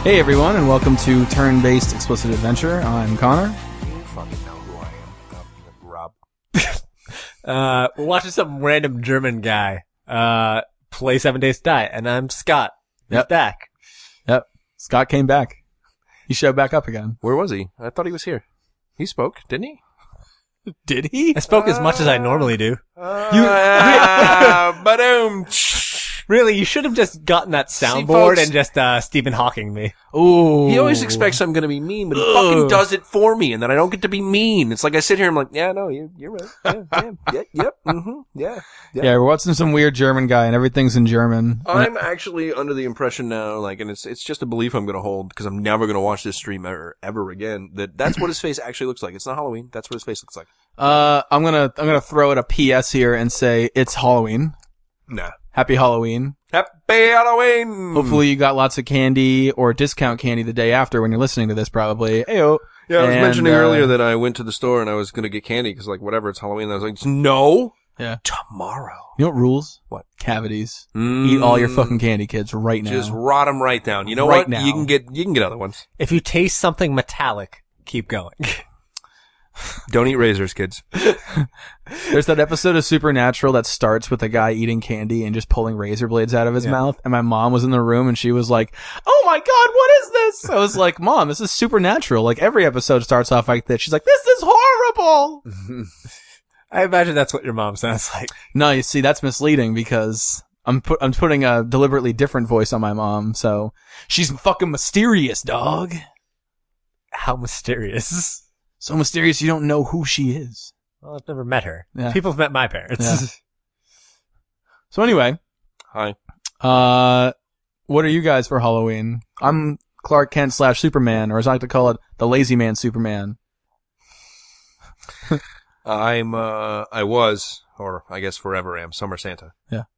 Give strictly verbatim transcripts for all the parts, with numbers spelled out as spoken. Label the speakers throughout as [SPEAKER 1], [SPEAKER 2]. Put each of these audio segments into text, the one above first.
[SPEAKER 1] Hey everyone, and welcome to Turn-Based Explicit Adventure. I'm Connor.
[SPEAKER 2] You fucking know who I am. I'm Rob.
[SPEAKER 3] uh, we're watching some random German guy, uh, play Seven Days to Die, and I'm Scott. He's
[SPEAKER 1] Yep.
[SPEAKER 3] back.
[SPEAKER 1] Yep. Scott came back. He showed back up again.
[SPEAKER 2] Where was he? I thought he was here. He spoke, didn't he?
[SPEAKER 1] Did he?
[SPEAKER 3] I spoke as much as I normally do.
[SPEAKER 2] Uh, ba-doom.
[SPEAKER 3] Really, you should have just gotten that soundboard
[SPEAKER 2] folks-
[SPEAKER 3] and just, uh, Stephen Hawking me.
[SPEAKER 1] Ooh.
[SPEAKER 2] He always expects I'm going to be mean, but he
[SPEAKER 1] Ugh.
[SPEAKER 2] fucking does it for me, and then I don't get to be mean. It's like I sit here, I'm like, yeah, no, you, you're right. Yeah, yeah, yeah, yep, mm-hmm, yeah.
[SPEAKER 1] Yeah, we're watching some weird German guy, and everything's in German.
[SPEAKER 2] I'm actually under the impression now, like, and it's it's just a belief I'm going to hold, because I'm never going to watch this stream ever, ever again, that that's what his face actually looks like. It's not Halloween. That's what his face looks like.
[SPEAKER 1] Uh, I'm gonna I'm gonna throw it a P S here and say it's Halloween.
[SPEAKER 2] Nah.
[SPEAKER 1] Happy Halloween.
[SPEAKER 2] Happy Halloween!
[SPEAKER 1] Hopefully you got lots of candy or discount candy the day after when you're listening to this, probably. Ayo.
[SPEAKER 2] Yeah, I was
[SPEAKER 1] And,
[SPEAKER 2] mentioning
[SPEAKER 1] uh,
[SPEAKER 2] earlier that I went to the store and I was going to get candy because, like, whatever, it's Halloween. And I was like, no.
[SPEAKER 1] Yeah.
[SPEAKER 2] Tomorrow.
[SPEAKER 1] You know what rules?
[SPEAKER 2] What?
[SPEAKER 1] Cavities.
[SPEAKER 2] Mm,
[SPEAKER 1] Eat all your fucking candy, kids, right now.
[SPEAKER 2] Just rot them right down. You know
[SPEAKER 1] Right
[SPEAKER 2] what?
[SPEAKER 1] now.
[SPEAKER 2] You can get you can get other ones.
[SPEAKER 3] If you taste something metallic, keep going.
[SPEAKER 2] Don't eat razors, kids.
[SPEAKER 1] There's that episode of Supernatural that starts with a guy eating candy and just pulling razor blades out of his
[SPEAKER 3] Yeah.
[SPEAKER 1] mouth. And my mom was in the room and she was like, "Oh my God, what is this?" I was like, "Mom, this is Supernatural. Like every episode starts off like this." She's like, "This is horrible."
[SPEAKER 3] I imagine that's what your mom sounds like.
[SPEAKER 1] No, you see, that's misleading because I'm put, I'm putting a deliberately different voice on my mom. So she's fucking mysterious, dog.
[SPEAKER 3] How mysterious.
[SPEAKER 1] So mysterious you don't know who she is.
[SPEAKER 3] Well, I've never met her.
[SPEAKER 1] Yeah.
[SPEAKER 3] People have met my parents.
[SPEAKER 1] Yeah. So anyway,
[SPEAKER 2] Hi.
[SPEAKER 1] uh, what are you guys for Halloween? I'm Clark Kent slash Superman, or as I like to call it, the Lazy Man Superman.
[SPEAKER 2] I'm uh I was, or I guess forever am, Summer Santa.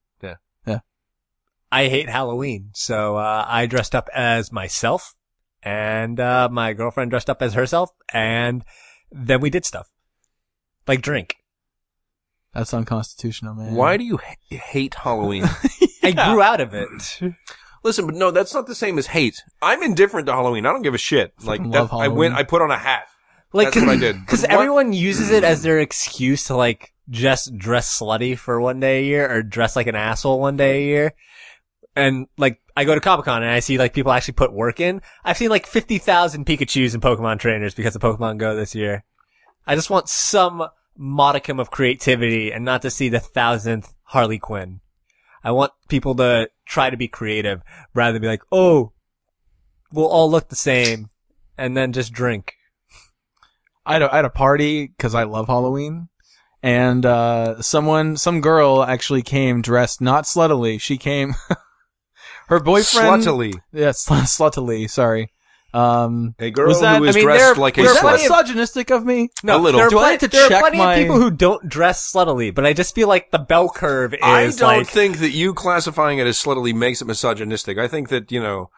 [SPEAKER 3] I hate Halloween, so uh I dressed up as myself, and uh my girlfriend dressed up as herself, and then we did stuff. Like drink.
[SPEAKER 1] That's unconstitutional, man.
[SPEAKER 2] Why do you ha- hate Halloween?
[SPEAKER 3] I grew out of it.
[SPEAKER 2] Listen, but no, that's not the same as hate. I'm indifferent to Halloween. I don't give a shit. Like
[SPEAKER 1] Fucking
[SPEAKER 2] that,
[SPEAKER 1] love
[SPEAKER 2] I went,
[SPEAKER 1] Halloween.
[SPEAKER 2] I put on a hat.
[SPEAKER 3] Like,
[SPEAKER 2] That's what I did.
[SPEAKER 3] Because
[SPEAKER 2] But what-
[SPEAKER 3] everyone uses it as their excuse to, like, just dress slutty for one day a year, or dress like an asshole one day a year. And, like, I go to Comic-Con and I see, like, people actually put work in. I've seen, like, fifty thousand Pikachus and Pokemon trainers because of Pokemon Go this year. I just want some modicum of creativity and not to see the thousandth Harley Quinn. I want people to try to be creative rather than be like, oh, we'll all look the same and then just drink.
[SPEAKER 1] I had a, I had a party because I love Halloween, and uh, someone, some girl actually came dressed not sluttily. She came, her boyfriend,
[SPEAKER 2] Sluttily.
[SPEAKER 1] yeah, sl- sluttily. Sorry. Um,
[SPEAKER 2] A girl
[SPEAKER 1] Was that-
[SPEAKER 2] who is
[SPEAKER 3] I mean,
[SPEAKER 2] dressed
[SPEAKER 3] there-
[SPEAKER 2] like a
[SPEAKER 3] was
[SPEAKER 1] was that
[SPEAKER 2] slut.
[SPEAKER 3] plenty of-
[SPEAKER 1] misogynistic of me?
[SPEAKER 3] No,
[SPEAKER 2] A little.
[SPEAKER 3] There are,
[SPEAKER 1] Do I
[SPEAKER 3] plenty,
[SPEAKER 1] have to
[SPEAKER 3] there are
[SPEAKER 1] check
[SPEAKER 3] plenty
[SPEAKER 1] my-
[SPEAKER 3] of people who don't dress sluttily, but I just feel like the bell curve is
[SPEAKER 2] I don't
[SPEAKER 3] like,
[SPEAKER 2] think that you classifying it as sluttily makes it misogynistic. I think that, you know,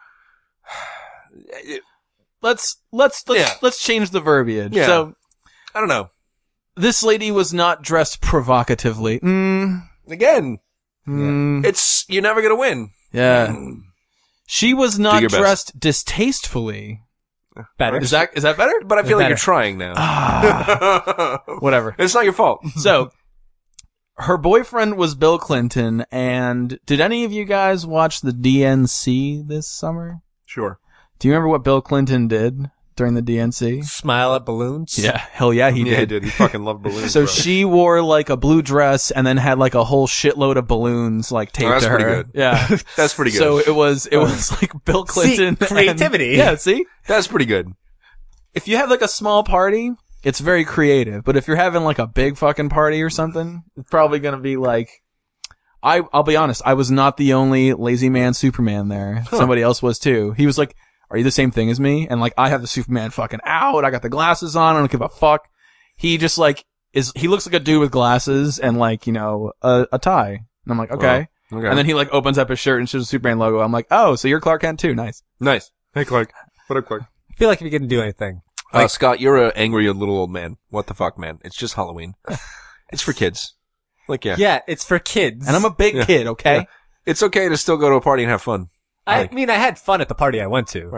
[SPEAKER 1] Let's let's let's
[SPEAKER 2] Yeah.
[SPEAKER 1] let's change the verbiage.
[SPEAKER 2] Yeah.
[SPEAKER 1] So
[SPEAKER 2] I don't know.
[SPEAKER 1] this lady was not dressed provocatively. Mm,
[SPEAKER 2] Again,
[SPEAKER 1] mm,
[SPEAKER 2] it's, you're never going to win.
[SPEAKER 1] yeah. She was
[SPEAKER 2] Do
[SPEAKER 1] not
[SPEAKER 2] your best.
[SPEAKER 1] dressed distastefully.
[SPEAKER 3] better.
[SPEAKER 1] Is that is that better?
[SPEAKER 2] But I feel like
[SPEAKER 3] Better.
[SPEAKER 2] you're trying now.
[SPEAKER 1] Ah, whatever.
[SPEAKER 2] It's not your fault.
[SPEAKER 1] So, her boyfriend was Bill Clinton, and did any of you guys watch the D N C this summer?
[SPEAKER 2] Sure.
[SPEAKER 1] Do you remember what Bill Clinton did during the D N C?
[SPEAKER 3] Smile at balloons?
[SPEAKER 1] Yeah, hell yeah, he
[SPEAKER 2] yeah, he
[SPEAKER 1] did.
[SPEAKER 2] did. He fucking loved balloons.
[SPEAKER 1] So
[SPEAKER 2] bro.
[SPEAKER 1] she wore like a blue dress and then had like a whole shitload of balloons like taped
[SPEAKER 2] Oh, that's
[SPEAKER 1] to her.
[SPEAKER 2] pretty good.
[SPEAKER 1] Yeah.
[SPEAKER 2] That's pretty good.
[SPEAKER 1] So it was it was like Bill Clinton and-
[SPEAKER 3] creativity.
[SPEAKER 1] yeah, see?
[SPEAKER 2] That's pretty good.
[SPEAKER 1] If you have like a small party, it's very creative. But if you're having like a big fucking party or something, it's probably gonna be like, I, I'll be honest, I was not the only lazy man Superman there.
[SPEAKER 2] Huh.
[SPEAKER 1] Somebody else was too. He was like, are you the same thing as me? And like, I have the Superman fucking out. I got the glasses on. I don't give a fuck. He just like is, he looks like a dude with glasses and like, you know, a, a tie. And I'm like, okay.
[SPEAKER 2] Well, okay.
[SPEAKER 1] And then he like opens up his shirt and shows the Superman logo. I'm like, oh, so you're Clark Kent too. Nice.
[SPEAKER 2] Nice. Hey, Clark. What up, Clark?
[SPEAKER 3] I feel like if you can do anything.
[SPEAKER 2] Uh, Scott, you're an angry little old man. What the fuck, man? It's just Halloween. It's for kids. Like, yeah.
[SPEAKER 3] Yeah, it's for kids.
[SPEAKER 1] And I'm a big
[SPEAKER 2] Yeah.
[SPEAKER 1] kid, okay?
[SPEAKER 2] Yeah. It's okay to still go to a party and have fun.
[SPEAKER 3] I
[SPEAKER 2] like-
[SPEAKER 3] mean, I had fun at the party I went to.
[SPEAKER 2] Right.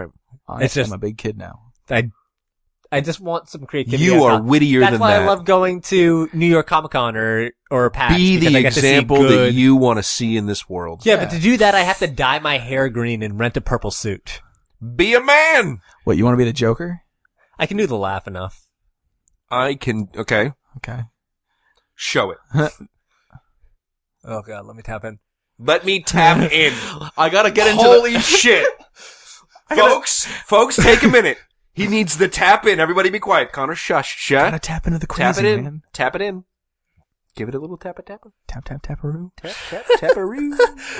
[SPEAKER 1] I
[SPEAKER 3] It's just-
[SPEAKER 1] am a big kid now.
[SPEAKER 3] I, I just want some creativity.
[SPEAKER 2] You
[SPEAKER 3] I
[SPEAKER 2] are
[SPEAKER 3] thought-
[SPEAKER 2] wittier
[SPEAKER 3] That's
[SPEAKER 2] than
[SPEAKER 3] why
[SPEAKER 2] that.
[SPEAKER 3] I love going to New York Comic Con or, or PAX.
[SPEAKER 2] Be
[SPEAKER 3] because
[SPEAKER 2] the
[SPEAKER 3] I get to see
[SPEAKER 2] example that
[SPEAKER 3] good-
[SPEAKER 2] you want to see in this world.
[SPEAKER 3] Yeah, but to do that, I have to dye my hair green and rent a purple suit.
[SPEAKER 2] Be a man!
[SPEAKER 1] What, you want to be the Joker?
[SPEAKER 3] I can do the laugh enough.
[SPEAKER 2] I can, okay.
[SPEAKER 1] Okay.
[SPEAKER 2] Show it.
[SPEAKER 3] Oh god, let me tap in.
[SPEAKER 2] Let me tap in.
[SPEAKER 1] I gotta get into
[SPEAKER 2] Holy shit. Folks, folks, take a minute. He needs the tap in. Everybody be quiet. Connor, shush,
[SPEAKER 1] the, gotta
[SPEAKER 2] shut.
[SPEAKER 1] tap into the
[SPEAKER 2] Tap
[SPEAKER 1] crazy,
[SPEAKER 2] it in.
[SPEAKER 1] man.
[SPEAKER 2] Tap it in. Give it a little tap a tap.
[SPEAKER 1] Tap, tap, taparoo.
[SPEAKER 2] Tap, tap, taparoo.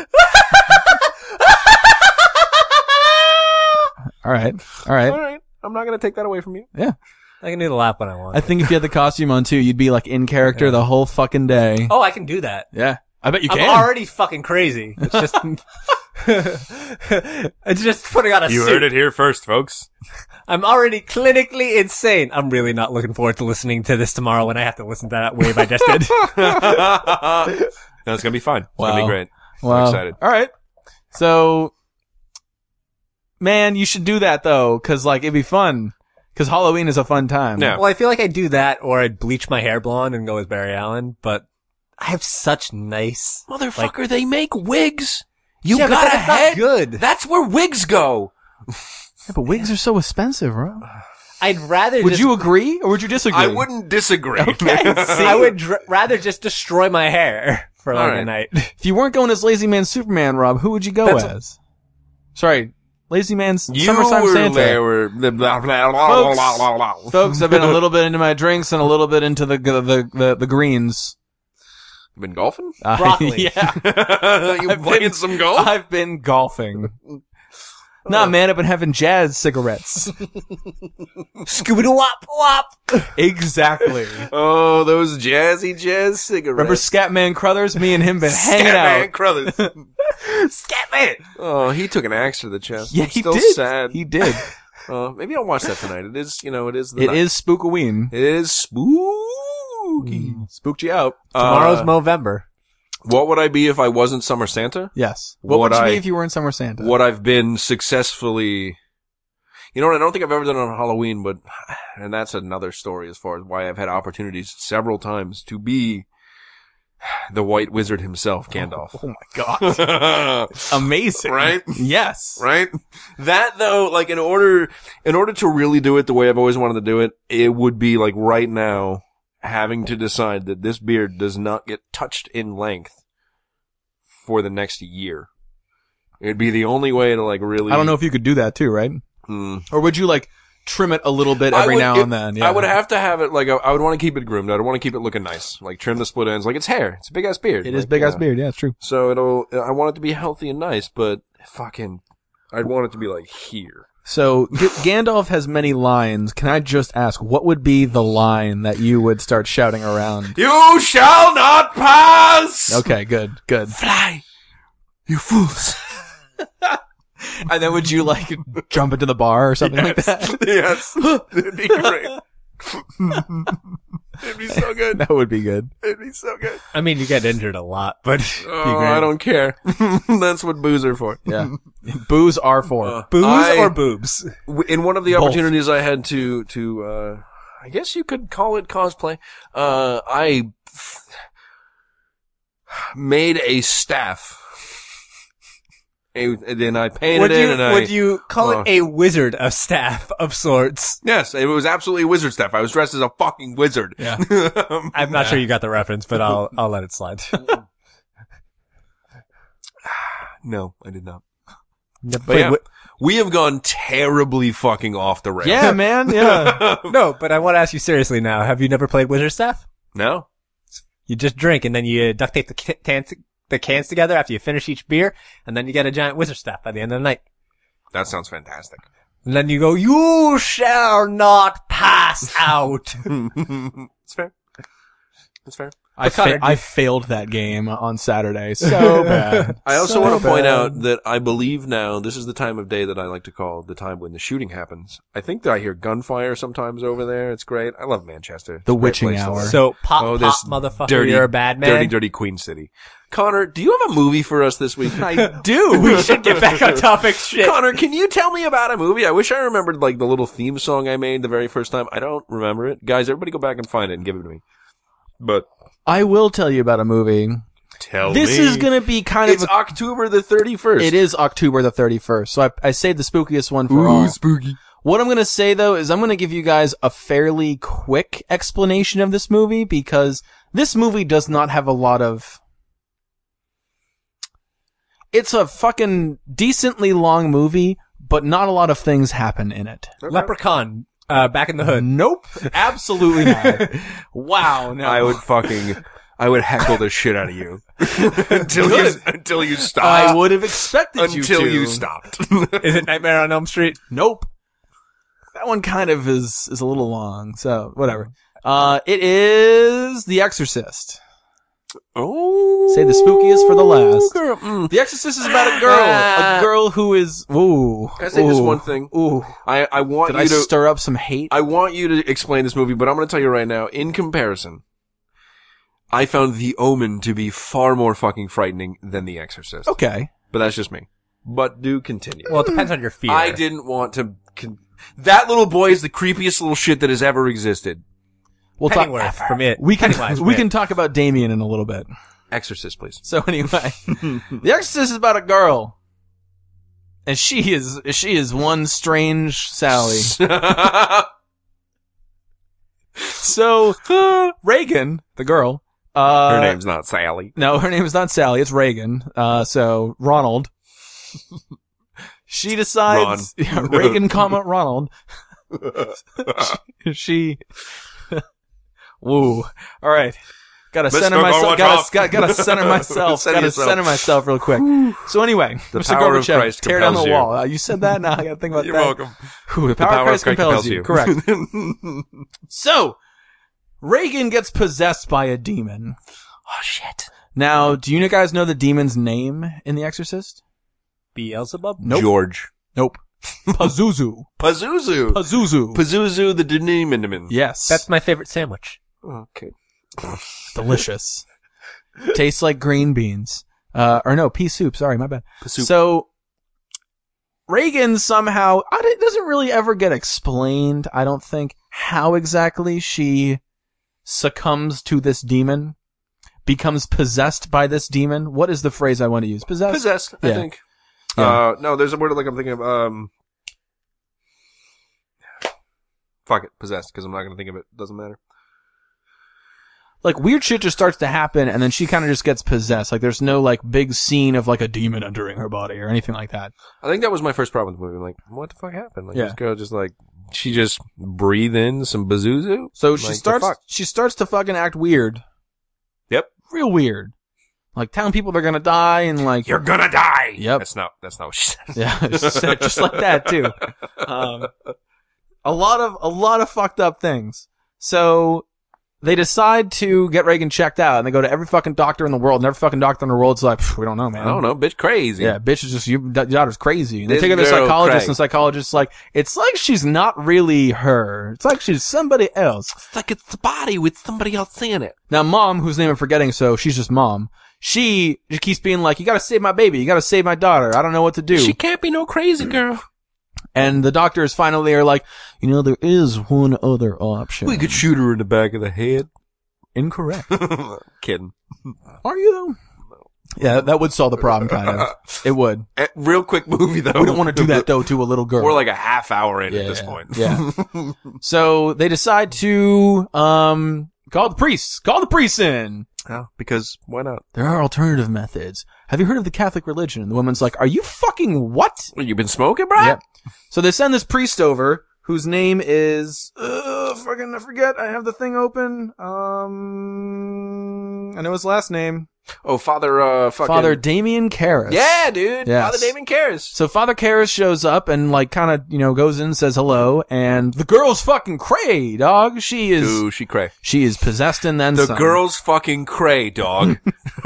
[SPEAKER 1] All right. All right.
[SPEAKER 2] All right. I'm not going to take that away from you.
[SPEAKER 1] Yeah.
[SPEAKER 3] I can do the laugh when I want.
[SPEAKER 1] I think if you had the costume on too, you'd be like in character the whole fucking day.
[SPEAKER 3] Oh, I can do that.
[SPEAKER 1] Yeah. I bet you
[SPEAKER 3] I'm
[SPEAKER 1] can.
[SPEAKER 3] already fucking crazy. It's just, it's just putting on a suit.
[SPEAKER 2] it here first, folks.
[SPEAKER 3] I'm already clinically insane. I'm really not looking forward to listening to this tomorrow when I have to listen to that wave I just did.
[SPEAKER 2] No, it's going to be fun. It's
[SPEAKER 1] Wow.
[SPEAKER 2] going to be great.
[SPEAKER 1] Wow.
[SPEAKER 2] I'm excited.
[SPEAKER 1] All right. So, man, you should do that though, cause like it'd be fun. Cause Halloween is a fun time.
[SPEAKER 2] Yeah.
[SPEAKER 3] Well, I feel like I'd do that or I'd bleach my hair blonde and go as Barry Allen, but I have such nice...
[SPEAKER 2] Motherfucker, they make wigs. You
[SPEAKER 3] Yeah, but
[SPEAKER 2] got a
[SPEAKER 3] that's not
[SPEAKER 2] head.
[SPEAKER 3] good.
[SPEAKER 2] That's where wigs go.
[SPEAKER 1] Yeah, but wigs are so expensive, bro.
[SPEAKER 3] I'd rather
[SPEAKER 1] Would
[SPEAKER 3] just...
[SPEAKER 1] you agree or would you disagree?
[SPEAKER 2] I wouldn't disagree.
[SPEAKER 3] I would dr- rather just destroy my hair for like
[SPEAKER 2] All right.
[SPEAKER 3] a night.
[SPEAKER 1] If you weren't going as Lazy Man Superman, Rob, who would you go
[SPEAKER 3] That's-
[SPEAKER 1] as? Sorry, Lazy Man's
[SPEAKER 2] You
[SPEAKER 1] Summertime
[SPEAKER 2] were
[SPEAKER 1] Santa.
[SPEAKER 2] there. Were blah, blah, blah, blah, blah, blah, blah.
[SPEAKER 1] Folks, I've been a little bit into my drinks and a little bit into the the the, the greens.
[SPEAKER 2] You been golfing?
[SPEAKER 1] Uh,
[SPEAKER 3] Broccoli.
[SPEAKER 1] yeah,
[SPEAKER 2] you
[SPEAKER 1] I've
[SPEAKER 2] playing
[SPEAKER 1] been-
[SPEAKER 2] some golf?
[SPEAKER 1] I've been golfing. Nah, man, I've been having jazz cigarettes.
[SPEAKER 3] Scooby wop wop.
[SPEAKER 1] Exactly.
[SPEAKER 2] Oh, those jazzy jazz cigarettes.
[SPEAKER 1] Remember Scatman Crothers? Me and him been hanging
[SPEAKER 2] Scatman
[SPEAKER 1] out.
[SPEAKER 2] Crothers.
[SPEAKER 3] Scatman.
[SPEAKER 2] Oh, he took an axe to the chest.
[SPEAKER 1] Yeah,
[SPEAKER 2] I'm
[SPEAKER 1] he
[SPEAKER 2] still
[SPEAKER 1] did.
[SPEAKER 2] sad.
[SPEAKER 1] He did.
[SPEAKER 2] Uh, maybe I'll watch that tonight. It is, you know, it is the
[SPEAKER 1] It
[SPEAKER 2] night.
[SPEAKER 1] is Spookoween.
[SPEAKER 2] It is spooky.
[SPEAKER 1] Spooked you out.
[SPEAKER 3] Tomorrow's
[SPEAKER 2] Uh,
[SPEAKER 3] Movember.
[SPEAKER 2] What would I be if I wasn't Summer Santa?
[SPEAKER 1] Yes. What,
[SPEAKER 2] What
[SPEAKER 1] would you
[SPEAKER 2] I-
[SPEAKER 1] be if you were in Summer Santa?
[SPEAKER 2] What I've been successfully, you know what? I don't think I've ever done it on Halloween, but, and that's another story as far as why I've had opportunities several times to be the White Wizard himself, Gandalf.
[SPEAKER 1] Oh my god. Amazing.
[SPEAKER 2] Right?
[SPEAKER 1] Yes.
[SPEAKER 2] Right? That though, like in order, in order to really do it the way I've always wanted to do it, it would be like right now having to decide that this beard does not get touched in length for the next year. It'd be the only way to like really.
[SPEAKER 1] I don't know if you could do that too, right?
[SPEAKER 2] Hmm.
[SPEAKER 1] Or would you like trim it a little bit
[SPEAKER 2] I
[SPEAKER 1] every
[SPEAKER 2] would-
[SPEAKER 1] now
[SPEAKER 2] it-
[SPEAKER 1] and then? Yeah.
[SPEAKER 2] I would have to have it like I, I would want to keep it groomed. I'd want to keep it looking nice, like trim the split ends. Like it's hair. It's a big ass beard.
[SPEAKER 1] It is
[SPEAKER 2] Like,
[SPEAKER 1] big
[SPEAKER 2] you
[SPEAKER 1] ass
[SPEAKER 2] know.
[SPEAKER 1] beard. Yeah, it's true.
[SPEAKER 2] So it'll. I want it to be healthy and nice, but fucking, I'd want it to be like here.
[SPEAKER 1] So G- Gandalf has many lines. Can I just ask, what would be the line that you would start shouting around?
[SPEAKER 2] You shall not pass.
[SPEAKER 1] Okay, good, good.
[SPEAKER 2] Fly, you fools.
[SPEAKER 1] And then would you like jump into the bar or something like that?
[SPEAKER 2] Yes, it'd be great. It'd be so good.
[SPEAKER 1] That would be good.
[SPEAKER 2] It'd be so good.
[SPEAKER 3] I mean, you get injured a lot, but it'd be
[SPEAKER 2] Oh,
[SPEAKER 3] great.
[SPEAKER 2] I don't care. That's what booze are for.
[SPEAKER 1] Yeah. Booze are for.
[SPEAKER 2] Uh,
[SPEAKER 3] Booze
[SPEAKER 2] I-
[SPEAKER 3] or boobs?
[SPEAKER 2] W- In one of the
[SPEAKER 1] Both.
[SPEAKER 2] opportunities I had to, to, uh, I guess you could call it cosplay, uh, I made a staff. A, and then I painted
[SPEAKER 3] Would
[SPEAKER 2] it
[SPEAKER 3] you,
[SPEAKER 2] and I,
[SPEAKER 3] would you call
[SPEAKER 2] uh,
[SPEAKER 3] it a wizard of staff of sorts?
[SPEAKER 2] yes, it was absolutely wizard staff. I was dressed as a fucking wizard.
[SPEAKER 1] Yeah.
[SPEAKER 3] I'm not sure you got the reference, but I'll I'll let it slide.
[SPEAKER 2] No, I did not.
[SPEAKER 3] But
[SPEAKER 2] But yeah, we have gone terribly fucking off the rails.
[SPEAKER 1] Yeah, man. Yeah.
[SPEAKER 3] no, but I want to ask you seriously now. Have you never played wizard staff?
[SPEAKER 2] No?
[SPEAKER 3] You just drink and then you duct tape the ca- cans, the cans together after you finish each beer, and then you get a giant wizard staff by the end of the night.
[SPEAKER 2] That sounds fantastic.
[SPEAKER 3] And then you go, "You shall not pass out."
[SPEAKER 2] It's fair. That's fair.
[SPEAKER 1] I
[SPEAKER 3] Connor,
[SPEAKER 1] fa- I failed that game on Saturday so bad.
[SPEAKER 2] I also
[SPEAKER 1] So
[SPEAKER 2] want to point
[SPEAKER 1] bad.
[SPEAKER 2] out that I believe now this is the time of day that I like to call the time when the shooting happens. I think that I hear gunfire sometimes over there. It's great. I love Manchester. It's
[SPEAKER 1] The
[SPEAKER 2] a great
[SPEAKER 1] witching
[SPEAKER 2] place to
[SPEAKER 1] hour.
[SPEAKER 2] live.
[SPEAKER 3] So pop,
[SPEAKER 2] Oh,
[SPEAKER 3] pop,
[SPEAKER 2] this
[SPEAKER 3] motherfucker,
[SPEAKER 2] dirty,
[SPEAKER 3] you're a bad man.
[SPEAKER 2] Dirty, dirty Queen City. Connor, do you have a movie for us this week?
[SPEAKER 1] I do.
[SPEAKER 3] We should get back on topic. Shit.
[SPEAKER 2] Connor, can you tell me about a movie? I wish I remembered like the little theme song I made the very first time. I don't remember it. Guys, everybody go back and find it and give it to me. But
[SPEAKER 1] I will tell you about a movie.
[SPEAKER 2] tell
[SPEAKER 1] This
[SPEAKER 2] me.
[SPEAKER 1] is going to be kind
[SPEAKER 2] It's
[SPEAKER 1] of.
[SPEAKER 2] October the thirty-first.
[SPEAKER 1] It is October the thirty-first. So I, I saved the spookiest one for all.
[SPEAKER 2] spooky.
[SPEAKER 1] What I'm going to say though is I'm going to give you guys a fairly quick explanation of this movie because this movie does not have a lot of. It's a fucking decently long movie, but not a lot of things happen in it.
[SPEAKER 3] Leprechaun, uh, back in the hood.
[SPEAKER 1] Nope. Absolutely not. Wow. No.
[SPEAKER 2] I would fucking, I would heckle the shit out of you until you
[SPEAKER 1] Good.
[SPEAKER 2] until you
[SPEAKER 1] I
[SPEAKER 2] stop.
[SPEAKER 1] would have expected you
[SPEAKER 2] until
[SPEAKER 1] to.
[SPEAKER 2] you stopped.
[SPEAKER 3] Is it Nightmare on Elm Street?
[SPEAKER 1] Nope. That one kind of is is a little long, so whatever. Uh, it is The Exorcist.
[SPEAKER 2] Oh,
[SPEAKER 1] Say the spookiest for the last.
[SPEAKER 2] girl. Mm.
[SPEAKER 1] The Exorcist is about a girl, a girl who is. Ooh.
[SPEAKER 2] Can I say just
[SPEAKER 1] ooh,
[SPEAKER 2] one thing?
[SPEAKER 1] Ooh.
[SPEAKER 2] I I want
[SPEAKER 1] Did
[SPEAKER 2] you
[SPEAKER 1] I
[SPEAKER 2] to.
[SPEAKER 1] stir up some hate?
[SPEAKER 2] I want you to explain this movie, but I'm going to tell you right now. In comparison, I found The Omen to be far more fucking frightening than The Exorcist.
[SPEAKER 1] Okay.
[SPEAKER 2] But that's just me. But do continue.
[SPEAKER 3] Well, it depends on your fear.
[SPEAKER 2] I didn't want to. Con- that little boy is the creepiest little shit that has ever existed.
[SPEAKER 1] We'll talk.
[SPEAKER 3] Pennyworth from it.
[SPEAKER 1] We can
[SPEAKER 3] Pennywise from
[SPEAKER 1] we
[SPEAKER 3] it.
[SPEAKER 1] can talk about Damien in a little bit.
[SPEAKER 2] Exorcist, please.
[SPEAKER 1] So anyway, The Exorcist is about a girl, and she is she is one strange Sally. So Reagan, the girl, uh,
[SPEAKER 2] Her name's not Sally.
[SPEAKER 1] no, her name is not Sally. It's Reagan. Uh, so Ronald. She decides yeah, Reagan, comma Ronald. she. Woo. All right. Gotta
[SPEAKER 2] Mister
[SPEAKER 1] center myself. Gotta,
[SPEAKER 2] Gorbachev.
[SPEAKER 1] gotta, gotta center myself.
[SPEAKER 2] Center
[SPEAKER 1] gotta
[SPEAKER 2] yourself.
[SPEAKER 1] center myself real quick. So anyway,
[SPEAKER 2] The
[SPEAKER 1] Mister
[SPEAKER 2] power of
[SPEAKER 1] Gorbachev,
[SPEAKER 2] Christ
[SPEAKER 1] tear down the
[SPEAKER 2] compels you.
[SPEAKER 1] wall. Uh, you said that. Now I gotta think about
[SPEAKER 2] You're
[SPEAKER 1] that.
[SPEAKER 2] welcome.
[SPEAKER 1] Whew, the, power of Christ compels, you. Correct. So Reagan gets possessed by a demon.
[SPEAKER 2] Oh shit.
[SPEAKER 1] Now, do you guys know the demon's name in The Exorcist?
[SPEAKER 3] Beelzebub?
[SPEAKER 1] Nope.
[SPEAKER 2] George.
[SPEAKER 1] Nope. Pazuzu.
[SPEAKER 2] Pazuzu.
[SPEAKER 1] Pazuzu.
[SPEAKER 2] Pazuzu the Demon.
[SPEAKER 1] Yes.
[SPEAKER 3] That's my favorite sandwich.
[SPEAKER 2] Okay.
[SPEAKER 1] delicious. Tastes like green beans. Uh, or no, pea soup. Sorry, my bad.
[SPEAKER 2] Soup.
[SPEAKER 1] So, Reagan somehow, I don't- it doesn't really ever get explained, I don't think, how exactly she succumbs to this demon, becomes possessed by this demon. What is the phrase I want to use? Possessed?
[SPEAKER 2] Possessed, I
[SPEAKER 1] Yeah.
[SPEAKER 2] think.
[SPEAKER 1] Yeah.
[SPEAKER 2] Uh, no, there's a word like I'm thinking of, um, fuck it, possessed, because I'm not gonna think of it. Doesn't matter.
[SPEAKER 1] Like, weird shit just starts to happen, and then she kind of just gets possessed. Like, there's no, like, big scene of, like, a demon entering her body or anything like that.
[SPEAKER 2] I think that was my first problem with the movie. Like, what the fuck happened? Like,
[SPEAKER 1] Yeah.
[SPEAKER 2] this girl just like, she just breathe in some Pazuzu?
[SPEAKER 1] So she
[SPEAKER 2] Like, the
[SPEAKER 1] starts,
[SPEAKER 2] fuck?
[SPEAKER 1] she starts to fucking act weird.
[SPEAKER 2] Yep.
[SPEAKER 1] Real weird. Like, telling people they're gonna die and, like,
[SPEAKER 2] You're gonna die!
[SPEAKER 1] Yep.
[SPEAKER 2] That's not, that's not what she said.
[SPEAKER 1] yeah, just, just like that, too. Um, a lot of, a lot of fucked up things. So, they decide to get Reagan checked out, and they go to every fucking doctor in the world, and every fucking doctor in the world's like, "Pff, we don't know, man.
[SPEAKER 2] I don't know, bitch crazy.
[SPEAKER 1] Yeah, bitch is just, your daughter's crazy. And they
[SPEAKER 2] This
[SPEAKER 1] take her to a
[SPEAKER 2] girl
[SPEAKER 1] psychologist,
[SPEAKER 2] crazy.
[SPEAKER 1] and the psychologist's like, it's like she's not really her. It's like she's somebody else.
[SPEAKER 2] It's like it's the body with somebody else in it.
[SPEAKER 1] Now, mom, whose name I'm forgetting, so she's just mom, she just keeps being like, you gotta save my baby, you gotta save my daughter, I don't know what to do.
[SPEAKER 2] She can't be no crazy girl.
[SPEAKER 1] And the doctors finally are like, you know, there is one other option.
[SPEAKER 2] We could shoot her in the back of the head.
[SPEAKER 1] Incorrect.
[SPEAKER 2] Kidding.
[SPEAKER 1] Are you though? Yeah, that would solve the problem, kind of. It would.
[SPEAKER 2] Eh, Real quick movie though.
[SPEAKER 1] We don't want to do that, though, to a little girl.
[SPEAKER 2] We're like a half hour in
[SPEAKER 1] Yeah,
[SPEAKER 2] at this point.
[SPEAKER 1] yeah. So they decide to um call the priests. Call the priests in.
[SPEAKER 2] Oh, because why not?
[SPEAKER 1] There are alternative methods. Have you heard of the Catholic religion? And the woman's like, are you fucking what?
[SPEAKER 2] You been smoking, bro?
[SPEAKER 1] Yep. So they send this priest over, whose name is, uh, fucking, I forget, I have the thing open. Um, I know his last name.
[SPEAKER 2] Oh, Father, uh, fucking...
[SPEAKER 1] Father Damien Karras.
[SPEAKER 2] Yeah, dude.
[SPEAKER 1] Yes.
[SPEAKER 2] Father Damien Karras.
[SPEAKER 1] So Father Karras shows up and like kind of, you know, goes in and says hello, and the girl's fucking cray, dog. She is,
[SPEAKER 2] Ooh, she cray.
[SPEAKER 1] she is possessed and then
[SPEAKER 2] The
[SPEAKER 1] some.
[SPEAKER 2] girl's fucking cray, dog.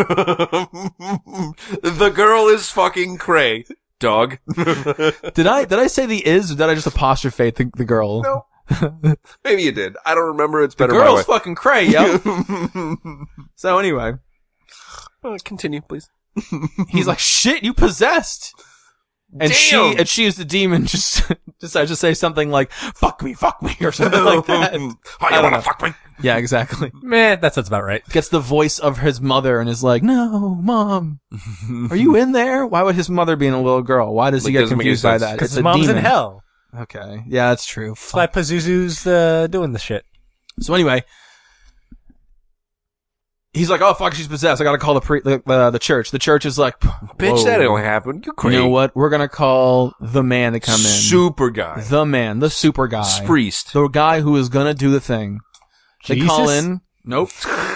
[SPEAKER 2] The girl is fucking cray, dog.
[SPEAKER 1] Did I, did I say the is, or did I just apostrophate the, the girl?
[SPEAKER 2] No. Maybe you did. I don't remember. It's better
[SPEAKER 1] The
[SPEAKER 2] my
[SPEAKER 1] girl's
[SPEAKER 2] way.
[SPEAKER 1] fucking cray, yo. So anyway,
[SPEAKER 2] Uh, continue, please.
[SPEAKER 1] he's like, shit, you possessed. And
[SPEAKER 2] Damn.
[SPEAKER 1] she, and she is the demon, just decides to say something like, fuck me, fuck me, or something like that.
[SPEAKER 2] Oh, you
[SPEAKER 1] I don't
[SPEAKER 2] wanna
[SPEAKER 1] know.
[SPEAKER 2] fuck me?
[SPEAKER 1] Yeah, exactly.
[SPEAKER 3] Man, that sounds about right.
[SPEAKER 1] Gets the voice of his mother and is like, no, mom, are you in there? Why would his mother be in a little girl? Why does he
[SPEAKER 2] Like,
[SPEAKER 1] get
[SPEAKER 2] doesn't make any
[SPEAKER 1] confused by
[SPEAKER 2] sense.
[SPEAKER 1] that?
[SPEAKER 3] Because
[SPEAKER 1] It's
[SPEAKER 3] his
[SPEAKER 1] a
[SPEAKER 3] mom's
[SPEAKER 1] demon.
[SPEAKER 3] in hell.
[SPEAKER 1] Okay. Yeah, that's true.
[SPEAKER 3] That's why Pazuzu's uh, doing the shit.
[SPEAKER 1] So anyway, he's like, oh fuck, she's possessed. I gotta call the pre- the, uh, the church. The church is like,
[SPEAKER 2] Bitch,
[SPEAKER 1] whoa.
[SPEAKER 2] that don't happen. You
[SPEAKER 1] You
[SPEAKER 2] crazy.
[SPEAKER 1] know what? We're gonna call the man to come in.
[SPEAKER 2] Super guy.
[SPEAKER 1] The man, the super guy.
[SPEAKER 2] Spriest.
[SPEAKER 1] The guy who is gonna do the thing. They
[SPEAKER 3] Jesus?
[SPEAKER 1] call in, nope.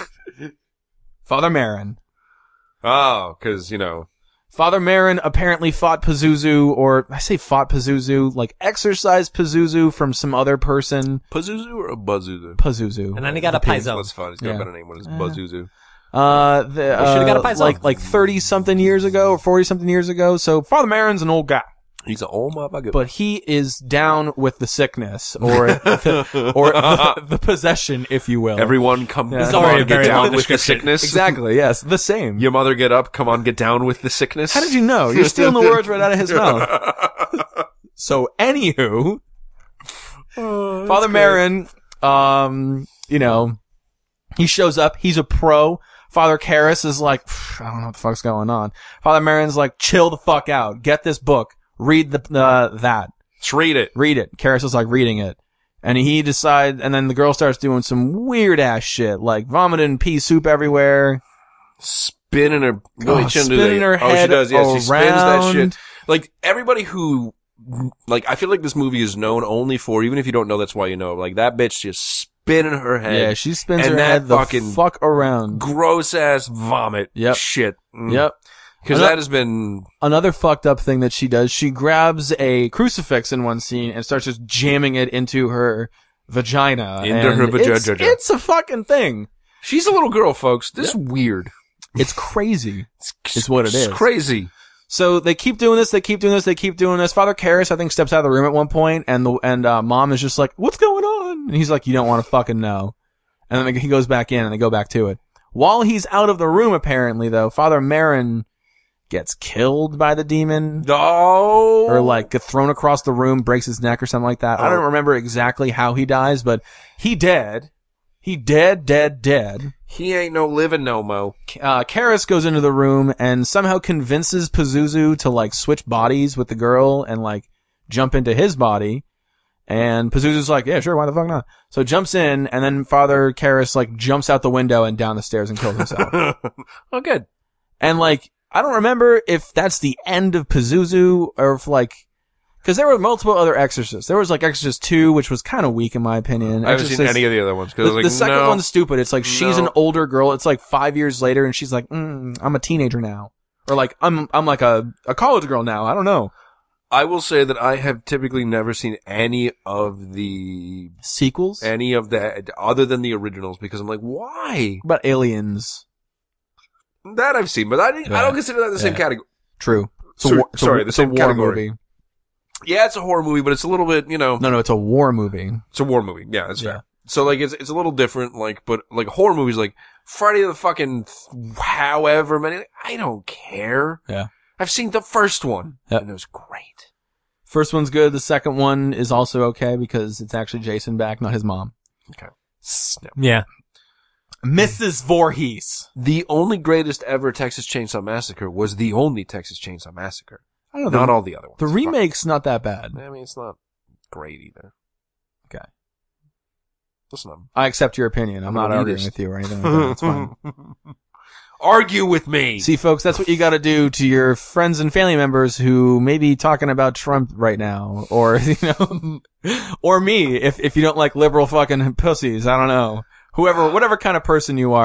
[SPEAKER 1] Father Marin.
[SPEAKER 2] Oh, cause, you know.
[SPEAKER 1] Father Marin apparently fought Pazuzu, or I say fought Pazuzu, like exorcised Pazuzu from some other person.
[SPEAKER 2] Pazuzu or a Buzuzu?
[SPEAKER 1] Pazuzu.
[SPEAKER 3] And then he got a paizo.
[SPEAKER 2] That's fun. He's got
[SPEAKER 1] Yeah.
[SPEAKER 2] a better name. What is Buzuzu?
[SPEAKER 1] Uh, the,
[SPEAKER 3] should've got a
[SPEAKER 1] uh,
[SPEAKER 3] Paizo.
[SPEAKER 1] like, like thirty something years ago, or forty something years ago. So Father Marin's an old guy,
[SPEAKER 2] He's an old motherfucker.
[SPEAKER 1] but he is down with the sickness, or the, or the, the possession, if you will.
[SPEAKER 2] Everyone come,
[SPEAKER 1] Yeah.
[SPEAKER 2] come
[SPEAKER 3] Sorry,
[SPEAKER 2] on,
[SPEAKER 3] a
[SPEAKER 2] get
[SPEAKER 3] very long
[SPEAKER 2] down with the
[SPEAKER 3] description.
[SPEAKER 2] sickness.
[SPEAKER 1] Exactly, yes, the same.
[SPEAKER 2] Your mother get up, come on, get down with the sickness.
[SPEAKER 1] How did you know? You're stealing the words right out of his mouth. So, anywho,
[SPEAKER 2] Oh,
[SPEAKER 1] Father Marin, um, you know, he shows up. He's a pro. Father Karras is like, I don't know what the fuck's going on. Father Marin's like, chill the fuck out. Get this book. Read the uh, that.
[SPEAKER 2] Just read it.
[SPEAKER 1] Read it. Karras is like reading it. And he decides, and then the girl starts doing some weird ass shit, like vomiting pea soup everywhere.
[SPEAKER 2] Spinning her, no,
[SPEAKER 1] Oh,
[SPEAKER 2] she doesn't do
[SPEAKER 1] spinning
[SPEAKER 2] that.
[SPEAKER 1] her
[SPEAKER 2] Oh, she
[SPEAKER 1] head
[SPEAKER 2] does, yes. She spins that
[SPEAKER 1] around.
[SPEAKER 2] shit. Like, everybody who, like, I feel like this movie is known only for, even if you don't know, that's why you know. Like, that bitch just spinning her head.
[SPEAKER 1] Yeah, she spins
[SPEAKER 2] And
[SPEAKER 1] her
[SPEAKER 2] that
[SPEAKER 1] head the
[SPEAKER 2] fucking
[SPEAKER 1] fuck around.
[SPEAKER 2] Gross ass vomit.
[SPEAKER 1] Yep.
[SPEAKER 2] Shit. Mm.
[SPEAKER 1] Yep.
[SPEAKER 2] Because
[SPEAKER 1] Ano-
[SPEAKER 2] that has been,
[SPEAKER 1] Another fucked up thing that she does, she grabs a crucifix in one scene and starts just jamming it into her vagina.
[SPEAKER 2] Into
[SPEAKER 1] and
[SPEAKER 2] her vagina.
[SPEAKER 1] It's, it's a fucking thing.
[SPEAKER 2] she's a little girl, folks. This is weird.
[SPEAKER 1] It's crazy. It's what it
[SPEAKER 2] It's
[SPEAKER 1] is.
[SPEAKER 2] crazy.
[SPEAKER 1] So they keep doing this, they keep doing this, they keep doing this. Father Karras, I think, steps out of the room at one point, and the and uh, mom is just like, "What's going on?" And he's like, "You don't want to fucking know." And then he goes back in, and they go back to it. While he's out of the room, apparently, though, Father Marin gets killed by the demon,
[SPEAKER 2] No.
[SPEAKER 1] or like gets thrown across the room, breaks his neck, or something like that. I
[SPEAKER 2] Oh.
[SPEAKER 1] don't remember exactly how he dies, but he dead. He dead, dead, dead.
[SPEAKER 2] He ain't no living no mo.
[SPEAKER 1] Uh, Karras goes into the room and somehow convinces Pazuzu to like switch bodies with the girl and like jump into his body. And Pazuzu's like, yeah, sure, why the fuck not? So jumps in, and then Father Karras like jumps out the window and down the stairs and kills himself.
[SPEAKER 2] Oh, good.
[SPEAKER 1] And like, I don't remember if that's the end of Pazuzu or if like, cause there were multiple other Exorcists. There was like Exorcist two, which was kind of weak in my opinion.
[SPEAKER 2] I haven't seen
[SPEAKER 1] Exorcist-
[SPEAKER 2] any of the other ones.
[SPEAKER 1] the,
[SPEAKER 2] Cause like,
[SPEAKER 1] the second
[SPEAKER 2] no.
[SPEAKER 1] one's stupid. It's like she's
[SPEAKER 2] No.
[SPEAKER 1] an older girl. It's like five years later, and she's like, mm, "I'm a teenager now," or like, "I'm I'm like a a college girl now." I don't know.
[SPEAKER 2] I will say that I have typically never seen any of the,
[SPEAKER 1] Sequels
[SPEAKER 2] any of the, other than the originals, because I'm like, why?
[SPEAKER 1] about aliens.
[SPEAKER 2] That I've seen, but I didn't, I
[SPEAKER 1] Yeah.
[SPEAKER 2] don't consider that the same
[SPEAKER 1] Yeah.
[SPEAKER 2] category.
[SPEAKER 1] True. It's a
[SPEAKER 2] Sorry-
[SPEAKER 1] war, it's a,
[SPEAKER 2] sorry, the
[SPEAKER 1] it's a
[SPEAKER 2] same
[SPEAKER 1] war
[SPEAKER 2] category.
[SPEAKER 1] movie.
[SPEAKER 2] Yeah, it's a horror movie, but it's a little bit, you know,
[SPEAKER 1] No, no, it's a war movie.
[SPEAKER 2] it's a war movie. Yeah, that's
[SPEAKER 1] Yeah.
[SPEAKER 2] fair. So like, it's, it's a little different, like, but like horror movies, like Friday the fucking, however many, I don't care.
[SPEAKER 1] Yeah.
[SPEAKER 2] I've seen the first one,
[SPEAKER 1] Yep.
[SPEAKER 2] and it was great.
[SPEAKER 1] First one's good. The second one is also okay because it's actually Jason back, not his mom.
[SPEAKER 2] Snap.
[SPEAKER 3] Yeah.
[SPEAKER 1] Missus Voorhees.
[SPEAKER 2] The only greatest ever Texas Chainsaw Massacre was the only Texas Chainsaw Massacre.
[SPEAKER 1] I don't know.
[SPEAKER 2] Not
[SPEAKER 1] The,
[SPEAKER 2] all the other ones.
[SPEAKER 1] the
[SPEAKER 2] Fuck.
[SPEAKER 1] remake's not that bad.
[SPEAKER 2] I mean, it's not great either.
[SPEAKER 1] Okay.
[SPEAKER 2] Listen, I'm
[SPEAKER 1] I accept your opinion. I'm,
[SPEAKER 2] I'm
[SPEAKER 1] not
[SPEAKER 2] an
[SPEAKER 1] arguing
[SPEAKER 2] elitist.
[SPEAKER 1] with you or anything like that. It's fine.
[SPEAKER 2] argue with me.
[SPEAKER 1] See, folks, that's what you got to do to your friends and family members who may be talking about Trump right now, or you know, or me if if you don't like liberal fucking pussies. I don't know, whoever, whatever kind of person you are.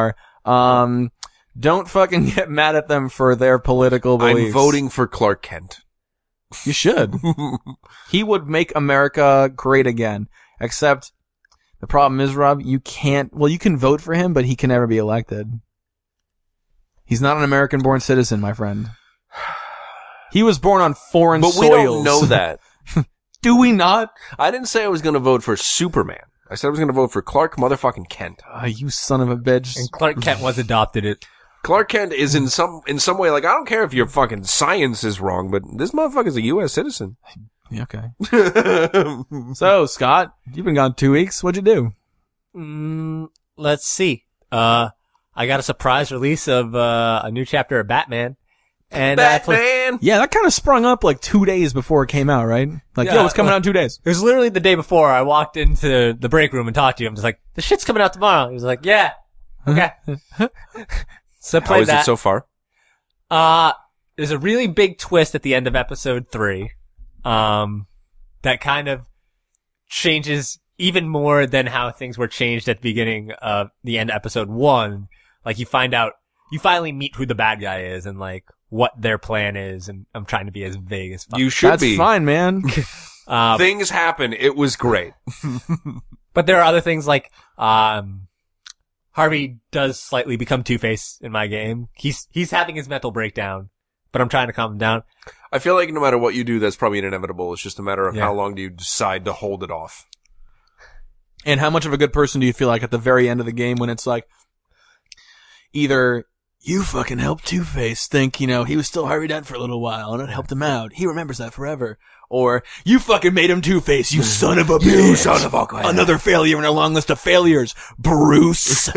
[SPEAKER 1] Um, don't fucking get mad at them for their political beliefs.
[SPEAKER 2] I'm voting for Clark Kent.
[SPEAKER 1] You should. He would make America great again. Except, the problem is, Rob, you can't, well, you can vote for him, but he can never be elected. He's not an American-born citizen, my friend. He was born on foreign
[SPEAKER 2] But
[SPEAKER 1] soils.
[SPEAKER 2] we don't know that.
[SPEAKER 1] Do we not?
[SPEAKER 2] I didn't say I was going to vote for Superman. I said I was going to vote for Clark motherfucking Kent.
[SPEAKER 1] Oh, you son of a bitch.
[SPEAKER 3] And Clark Kent was adopted. It.
[SPEAKER 2] Clark Kent is in some in some way like, I don't care if your fucking science is wrong, but this motherfucker's a U S citizen.
[SPEAKER 1] Yeah, okay. So, Scott, you've been gone two weeks. What'd you do?
[SPEAKER 3] Mm, let's see. Uh, I got a surprise release of uh, a new chapter of Batman. And I played-
[SPEAKER 2] Batman!
[SPEAKER 1] Yeah, that kind of sprung up like two days before it came out, right? Like,
[SPEAKER 3] Yeah,
[SPEAKER 1] yo, it's coming
[SPEAKER 3] like-
[SPEAKER 1] out in two days.
[SPEAKER 3] It was literally the day before I walked into the break room and talked to you. I'm just like, the shit's coming out tomorrow. He was like, yeah. Okay. So I
[SPEAKER 2] How
[SPEAKER 3] played
[SPEAKER 2] is
[SPEAKER 3] that.
[SPEAKER 2] it so far?
[SPEAKER 3] Uh, there's a really big twist at the end of episode three. Um, that kind of changes even more than how things were changed at the beginning of the end of episode one. Like, you find out, you finally meet who the bad guy is and like what their plan is. And I'm trying to be as vague as possible.
[SPEAKER 2] You should
[SPEAKER 1] That's
[SPEAKER 2] be.
[SPEAKER 1] fine, man.
[SPEAKER 3] Uh,
[SPEAKER 2] Things happen. It was great.
[SPEAKER 3] But there are other things like, um, Harvey does slightly become Two-Face in my game. He's, he's having his mental breakdown, but I'm trying to calm him down.
[SPEAKER 2] I feel like no matter what you do, that's probably inevitable. It's just a matter of
[SPEAKER 3] Yeah.
[SPEAKER 2] how long do you decide to hold it off.
[SPEAKER 1] And how much of a good person do you feel like at the very end of the game when it's like, either you fucking helped Two-Face think, you know, he was still Harvey Dent for a little while and it helped him out. He remembers that forever. Or, you fucking made him Two-Face, you son of a bitch.
[SPEAKER 2] You son of a bitch.
[SPEAKER 1] Another failure in a long list of failures. Bruce.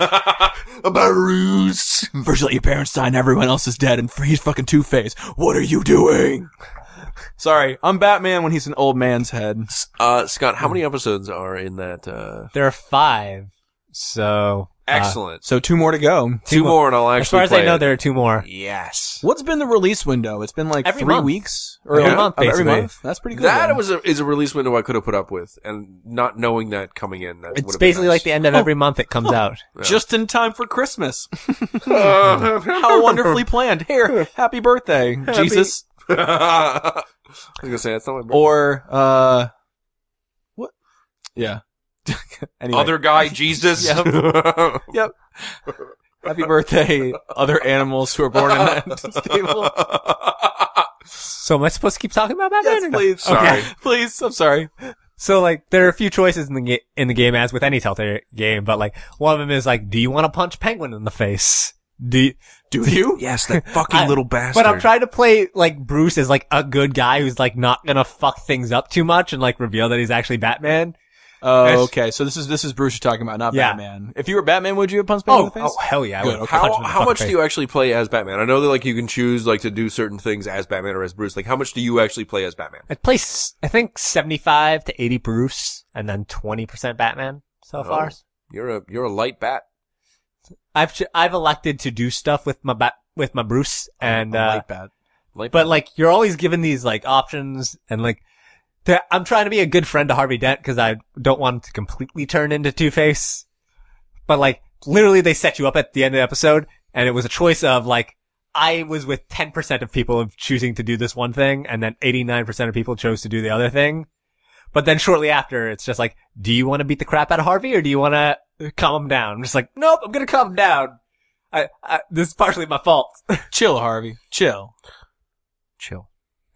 [SPEAKER 2] Bruce.
[SPEAKER 1] First you let your parents die and everyone else is dead and he's fucking Two-Face. What are you doing? Sorry, I'm Batman when he's an old man's head.
[SPEAKER 2] Uh, Scott, how many episodes are in that? Uh,
[SPEAKER 3] There are five. So, uh,
[SPEAKER 2] excellent.
[SPEAKER 1] So two more to go.
[SPEAKER 2] Two
[SPEAKER 3] more.
[SPEAKER 2] more and I'll actually
[SPEAKER 3] as far as
[SPEAKER 2] play
[SPEAKER 3] I know,
[SPEAKER 2] it.
[SPEAKER 3] there are two more.
[SPEAKER 2] Yes.
[SPEAKER 1] What's been the release window? It's been like
[SPEAKER 3] Every
[SPEAKER 1] three
[SPEAKER 3] month.
[SPEAKER 1] weeks? Or
[SPEAKER 3] Every
[SPEAKER 1] like-
[SPEAKER 3] month,
[SPEAKER 1] of every
[SPEAKER 3] basically.
[SPEAKER 1] month? That's pretty cool.
[SPEAKER 2] That
[SPEAKER 1] then.
[SPEAKER 2] was a, is a release window I could have put up with, and not knowing that coming in, that
[SPEAKER 3] It's basically like the end of every month it comes out.
[SPEAKER 1] just in time for Christmas.
[SPEAKER 2] the.
[SPEAKER 1] How wonderfully planned. Here, happy birthday, Jesus.
[SPEAKER 2] I was gonna say that's not my birthday.
[SPEAKER 1] Or, uh, what? Yeah. Anyway.
[SPEAKER 2] Other guy, Jesus.
[SPEAKER 1] Yep. Yep. Happy birthday, other animals who are born in that stable.
[SPEAKER 3] So am I supposed to keep talking about Batman?
[SPEAKER 1] Yes,
[SPEAKER 3] or no?
[SPEAKER 1] please.
[SPEAKER 2] Sorry.
[SPEAKER 1] Okay. Please, I'm sorry.
[SPEAKER 3] So like, there are a few choices in the ga- in the game, as with any Telltale game, but like, one of them is like, do you want to punch Penguin in the face? Do you,
[SPEAKER 1] Do you?
[SPEAKER 2] Yes, that fucking
[SPEAKER 3] I-
[SPEAKER 2] little bastard.
[SPEAKER 3] But I'm trying to play like Bruce as like a good guy who's like not gonna fuck things up too much and like reveal that he's actually Batman.
[SPEAKER 1] Oh,
[SPEAKER 3] Yes.
[SPEAKER 1] okay. So this is, this is Bruce you're talking about, not
[SPEAKER 3] Yeah.
[SPEAKER 1] Batman. If you were Batman, would you have punched Penguin
[SPEAKER 3] Oh,
[SPEAKER 1] in the face?
[SPEAKER 3] oh hell yeah! I
[SPEAKER 1] Good,
[SPEAKER 3] would
[SPEAKER 1] okay.
[SPEAKER 3] punch him
[SPEAKER 2] How
[SPEAKER 3] in the
[SPEAKER 2] how
[SPEAKER 3] fucking
[SPEAKER 2] much
[SPEAKER 3] face.
[SPEAKER 2] do you actually play as Batman? I know that like you can choose like to do certain things as Batman or as Bruce. Like how much do you actually play as Batman?
[SPEAKER 3] I play, s- I think seventy-five to eighty Bruce, and then twenty percent Batman so far.
[SPEAKER 2] Oh, you're a you're a light bat.
[SPEAKER 3] I've ch- I've elected to do stuff with my bat with my Bruce, and
[SPEAKER 1] A
[SPEAKER 3] uh,
[SPEAKER 1] light bat.
[SPEAKER 2] Light
[SPEAKER 3] but like you're always given these like options, and like to, I'm trying to be a good friend to Harvey Dent because I don't want him to completely turn into Two-Face. But like literally, they set you up at the end of the episode, and it was a choice of like I was with ten percent of people of choosing to do this one thing, and then eighty-nine percent of people chose to do the other thing. But then shortly after, it's just like, do you want to beat the crap out of Harvey or do you want to calm him down? I'm just like, nope, I'm going to calm him down. I, I, this is partially my fault.
[SPEAKER 1] Chill, Harvey. Chill.
[SPEAKER 2] chill.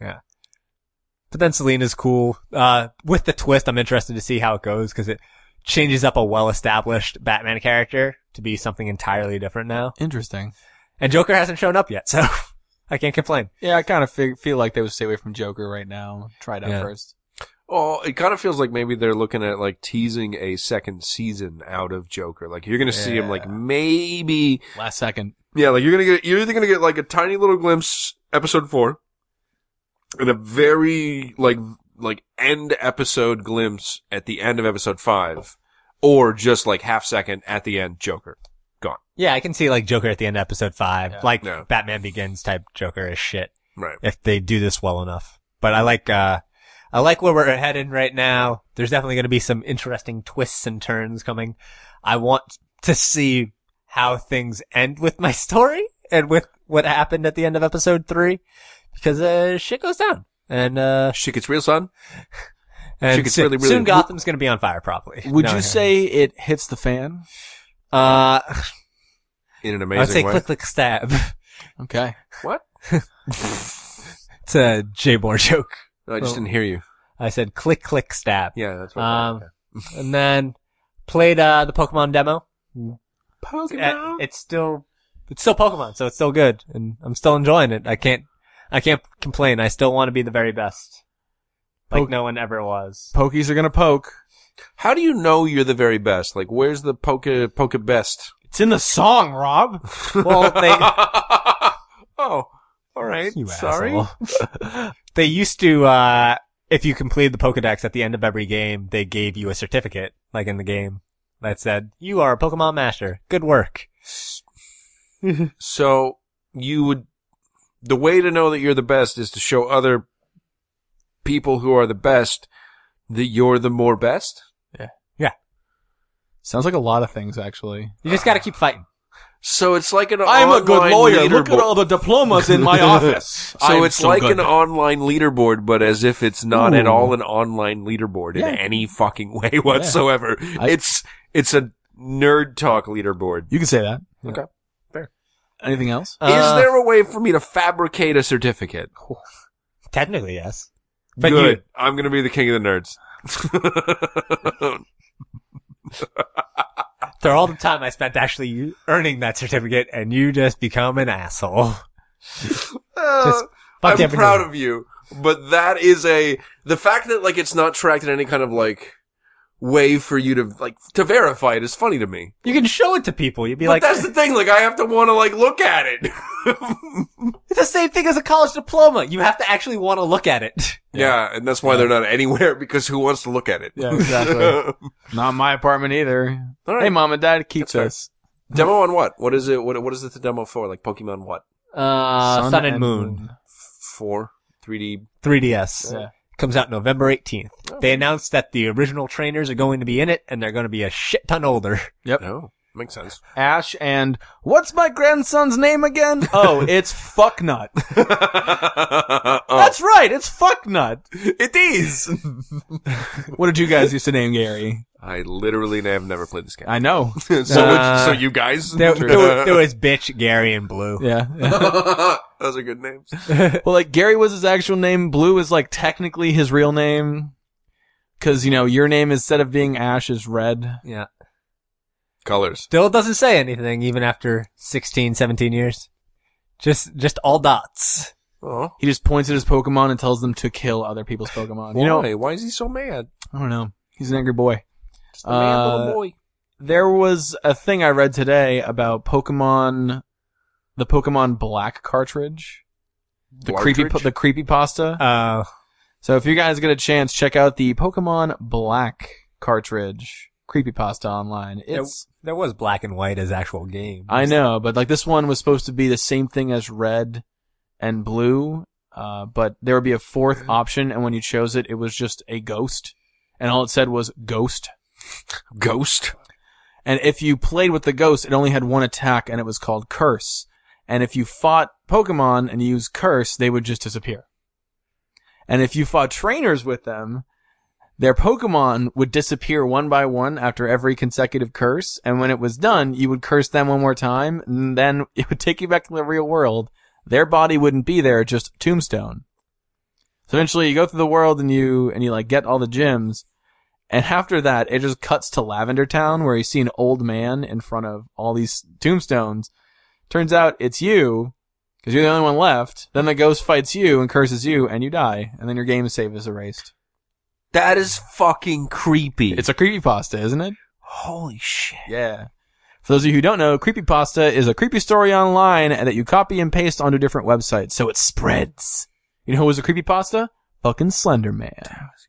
[SPEAKER 3] But then Selina's cool. Uh, with the twist, I'm interested to see how it goes because it changes up a well-established Batman character to be something entirely different now.
[SPEAKER 1] Interesting.
[SPEAKER 3] And Joker hasn't shown up yet, so I can't complain.
[SPEAKER 1] Yeah, I kind of fig- feel like they would stay away from Joker right now. Try it out
[SPEAKER 3] Yeah.
[SPEAKER 1] first.
[SPEAKER 2] Oh, it kind of feels like maybe they're looking at like teasing a second season out of Joker. Like you're gonna see him like
[SPEAKER 1] Yeah.
[SPEAKER 2] maybe,
[SPEAKER 1] Last second.
[SPEAKER 2] yeah, like you're gonna get, you're either gonna get like a tiny little glimpse, episode four, and a very like like end episode glimpse at the end of episode five, or just like half second at the end, Joker gone.
[SPEAKER 3] Yeah, I can see like Joker at the end of episode five,
[SPEAKER 1] Yeah.
[SPEAKER 3] like
[SPEAKER 2] Yeah.
[SPEAKER 3] Batman Begins type Joker is shit.
[SPEAKER 2] Right.
[SPEAKER 3] If they do this well enough. But I like, uh, I like where we're headed right now. There's definitely going to be some interesting twists and turns coming. I want to see how things end with my story and with what happened at the end of episode three, because uh, shit goes down, and uh,
[SPEAKER 2] Shit gets real, son.
[SPEAKER 3] and
[SPEAKER 2] Shit gets
[SPEAKER 3] soon,
[SPEAKER 2] really, really-
[SPEAKER 3] soon Gotham's gonna be on fire, probably.
[SPEAKER 1] Would
[SPEAKER 3] No,
[SPEAKER 1] you
[SPEAKER 3] no.
[SPEAKER 1] say it hits the fan?
[SPEAKER 3] Uh,
[SPEAKER 2] In an
[SPEAKER 3] I would
[SPEAKER 2] amazing
[SPEAKER 3] say
[SPEAKER 2] way.
[SPEAKER 3] click, click, stab.
[SPEAKER 1] Okay.
[SPEAKER 2] What?
[SPEAKER 3] It's a Jay Moore joke.
[SPEAKER 2] No, I just
[SPEAKER 3] Well-
[SPEAKER 2] didn't hear you.
[SPEAKER 3] I said click, click, stab.
[SPEAKER 2] Yeah, that's what
[SPEAKER 3] Um, and then played uh the Pokemon demo.
[SPEAKER 2] Pokemon.
[SPEAKER 3] Uh, It's still, it's still Pokemon, so it's still good, and I'm still enjoying it. I can't, I can't complain. I still want to be the very best, like
[SPEAKER 1] Poke-
[SPEAKER 3] no one ever was.
[SPEAKER 1] Pokies are gonna poke.
[SPEAKER 2] How do you know you're the very best? Like, where's the Poke Poke best?
[SPEAKER 1] It's in the song, Rob.
[SPEAKER 3] Well, they,
[SPEAKER 2] Oh, all right.
[SPEAKER 3] you
[SPEAKER 2] Sorry.
[SPEAKER 3] asshole. They used to, uh, if you completed the Pokedex at the end of every game, they gave you a certificate, like in the game, that said, you are a Pokemon master. Good work.
[SPEAKER 2] So you would, the way to know that you're the best is to show other people who are the best that you're the more best.
[SPEAKER 1] Sounds like a lot of things, actually.
[SPEAKER 3] You just gotta keep fighting.
[SPEAKER 2] So it's like an
[SPEAKER 1] I'm a good
[SPEAKER 2] online
[SPEAKER 1] lawyer. Look at
[SPEAKER 2] leaderboard.
[SPEAKER 1] all the diplomas in my office.
[SPEAKER 2] So
[SPEAKER 1] I'm
[SPEAKER 2] it's
[SPEAKER 1] so
[SPEAKER 2] like
[SPEAKER 1] good.
[SPEAKER 2] an online leaderboard, but as if it's not at
[SPEAKER 1] Ooh.
[SPEAKER 2] all an online leaderboard
[SPEAKER 1] Yeah.
[SPEAKER 2] in any fucking way whatsoever.
[SPEAKER 1] I-
[SPEAKER 2] it's it's a nerd talk leaderboard.
[SPEAKER 1] You can say that.
[SPEAKER 2] Okay, fair.
[SPEAKER 1] Anything else?
[SPEAKER 3] Uh,
[SPEAKER 2] Is there a way for me to fabricate a certificate?
[SPEAKER 3] Technically, yes. But
[SPEAKER 2] Good.
[SPEAKER 3] you,
[SPEAKER 2] I'm gonna be the king of the nerds.
[SPEAKER 3] after all the time I spent actually earning that certificate, and you just become an asshole.
[SPEAKER 2] Uh,
[SPEAKER 3] fuck
[SPEAKER 2] I'm
[SPEAKER 3] everything.
[SPEAKER 2] proud of you, but that is a the fact that like it's not tracked in any kind of like way for you to like to verify it is funny to me.
[SPEAKER 3] You can show it to people. You'd be
[SPEAKER 2] But
[SPEAKER 3] like,
[SPEAKER 2] that's the thing. Like I have to want to like look at it.
[SPEAKER 3] it's the same thing as a college diploma. You have to actually want to look at it.
[SPEAKER 2] yeah, and that's why they're not anywhere because who wants to look at it?
[SPEAKER 1] Yeah, exactly. Not my apartment either.
[SPEAKER 2] All right.
[SPEAKER 1] Hey, mom and dad, keep
[SPEAKER 2] That's fair.
[SPEAKER 1] this.
[SPEAKER 2] Demo on what? What is it? What what is it the demo for? Like Pokemon what?
[SPEAKER 3] Uh, Sun, and Moon.
[SPEAKER 2] Four three D.
[SPEAKER 3] three D S.
[SPEAKER 1] Yeah.
[SPEAKER 3] Comes out November eighteenth. They announced that the original trainers are going to be in it, and they're going to be a shit ton older.
[SPEAKER 1] Yep.
[SPEAKER 2] Oh, makes sense.
[SPEAKER 1] Ash and what's my grandson's name again? Oh, it's Fucknut.
[SPEAKER 2] oh,
[SPEAKER 1] That's right, it's Fucknut.
[SPEAKER 2] it is.
[SPEAKER 1] What did you guys used to name Gary?
[SPEAKER 2] I literally have never played this game.
[SPEAKER 1] I know.
[SPEAKER 2] so,
[SPEAKER 3] Uh,
[SPEAKER 2] so you guys,
[SPEAKER 3] There, there, was- there was Bitch, Gary, and Blue.
[SPEAKER 1] Yeah.
[SPEAKER 2] those are good names.
[SPEAKER 1] Well, like Gary was his actual name. Blue is like technically his real name. Cause, you know, your name instead of being Ash is Red.
[SPEAKER 3] Yeah.
[SPEAKER 2] Colors.
[SPEAKER 3] Still doesn't say anything, even after sixteen, seventeen years. Just, just all dots.
[SPEAKER 2] Oh,
[SPEAKER 1] He just points at his Pokemon and tells them to kill other people's Pokemon. You know,
[SPEAKER 2] why? Why is he so mad?
[SPEAKER 1] I don't know. He's an angry boy.
[SPEAKER 2] Just a mad
[SPEAKER 1] Uh,
[SPEAKER 2] little boy.
[SPEAKER 1] There was a thing I read today about Pokemon, the Pokemon Black cartridge. The creepy,
[SPEAKER 2] Partridge?
[SPEAKER 1] the creepypasta.
[SPEAKER 3] Uh,
[SPEAKER 1] So if you guys get a chance, check out the Pokemon Black cartridge creepypasta online. It's,
[SPEAKER 3] there was black and white as actual games.
[SPEAKER 1] I know, but like this one was supposed to be the same thing as red and blue, uh, but there would be a fourth option, and when you chose it, it was just a ghost, and all it said was ghost.
[SPEAKER 2] Ghost.
[SPEAKER 1] And if you played with the ghost, it only had one attack, and it was called Curse. And if you fought Pokemon and used Curse, they would just disappear. And if you fought trainers with them, their Pokemon would disappear one by one after every consecutive curse, and when it was done, you would curse them one more time, and then it would take you back to the real world. Their body wouldn't be there, just tombstone. So eventually you go through the world and you, and you like get all the gems, and after that, it just cuts to Lavender Town, where you see an old man in front of all these tombstones. Turns out it's you, because you're the only one left. Then the ghost fights you and curses you, and you die, and then your game save is erased.
[SPEAKER 2] That is fucking creepy.
[SPEAKER 1] It's a creepypasta, isn't it?
[SPEAKER 2] Holy shit.
[SPEAKER 1] Yeah. For those of you who don't know, creepypasta is a creepy story online that you copy and paste onto different websites, so it spreads. You know who was a creepypasta? Fucking Slender Man.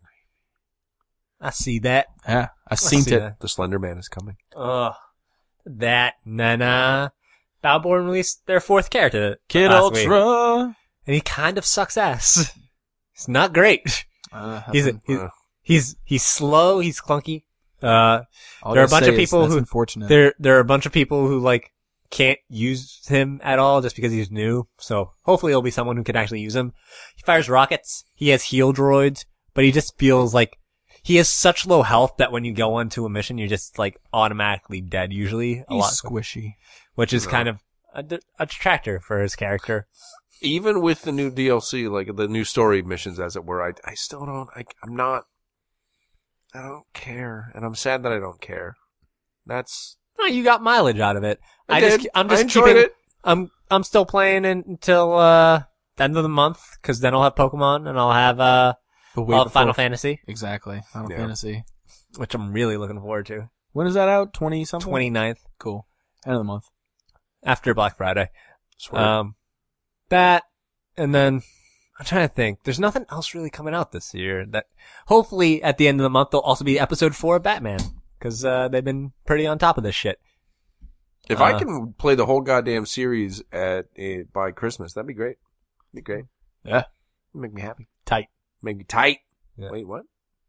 [SPEAKER 3] I see that.
[SPEAKER 1] Yeah, I've seen
[SPEAKER 3] see
[SPEAKER 1] it.
[SPEAKER 3] that.
[SPEAKER 2] The Slender Man is coming.
[SPEAKER 3] Ugh. That, nah, nah. Battleborn released their fourth character.
[SPEAKER 1] Kid
[SPEAKER 3] last week,
[SPEAKER 1] Ultra.
[SPEAKER 3] and he kind of sucks ass. It's not great.
[SPEAKER 1] Uh,
[SPEAKER 3] He's, a, he's,
[SPEAKER 2] Uh.
[SPEAKER 3] he's, he's slow, he's clunky. Uh,
[SPEAKER 1] all
[SPEAKER 3] there are
[SPEAKER 1] I'll
[SPEAKER 3] a bunch
[SPEAKER 1] say
[SPEAKER 3] of
[SPEAKER 1] is
[SPEAKER 3] people
[SPEAKER 1] that's
[SPEAKER 3] who-
[SPEAKER 1] unfortunate.
[SPEAKER 3] there, there are a bunch of people who like can't use him at all just because he's new. So hopefully he'll be someone who can actually use him. He fires rockets. He has heal droids, but he just feels like he has such low health that when you go onto a mission, you're just like automatically dead usually. A
[SPEAKER 1] He's
[SPEAKER 3] lot,
[SPEAKER 1] squishy.
[SPEAKER 3] which is
[SPEAKER 2] No.
[SPEAKER 3] kind of a, a detractor for his character.
[SPEAKER 2] Even with the new D L C, like the new story missions, as it were, I, I still don't, I, I'm not, I don't care. And I'm sad that I don't care. That's,
[SPEAKER 3] Oh, you got mileage out of it.
[SPEAKER 2] I,
[SPEAKER 3] I
[SPEAKER 2] did.
[SPEAKER 3] just, I'm just
[SPEAKER 2] I enjoyed
[SPEAKER 3] keeping,
[SPEAKER 2] it.
[SPEAKER 3] I'm, I'm still playing it until, uh, the end of the month, cause then I'll have Pokemon and I'll have, uh,
[SPEAKER 1] The week
[SPEAKER 3] I'll have
[SPEAKER 1] before-
[SPEAKER 3] Final Fantasy,
[SPEAKER 1] Exactly. Final
[SPEAKER 2] Yeah.
[SPEAKER 1] Fantasy.
[SPEAKER 3] which I'm really looking forward to.
[SPEAKER 1] When is that out? twenty something?
[SPEAKER 3] twenty-ninth,
[SPEAKER 1] Cool. End of the month.
[SPEAKER 3] after Black Friday.
[SPEAKER 2] Swear.
[SPEAKER 3] Um, that, and then, I'm trying to think. There's nothing else really coming out this year that, hopefully at the end of the month there'll also be episode four of Batman. Cause, uh, they've been pretty on top of this shit.
[SPEAKER 2] if I
[SPEAKER 3] uh,
[SPEAKER 2] can play the whole goddamn series at, uh, by Christmas, that'd be great. Be great.
[SPEAKER 1] Yeah.
[SPEAKER 2] Make me happy.
[SPEAKER 1] Tight.
[SPEAKER 2] Make me tight.
[SPEAKER 3] Yeah.
[SPEAKER 2] Wait, what?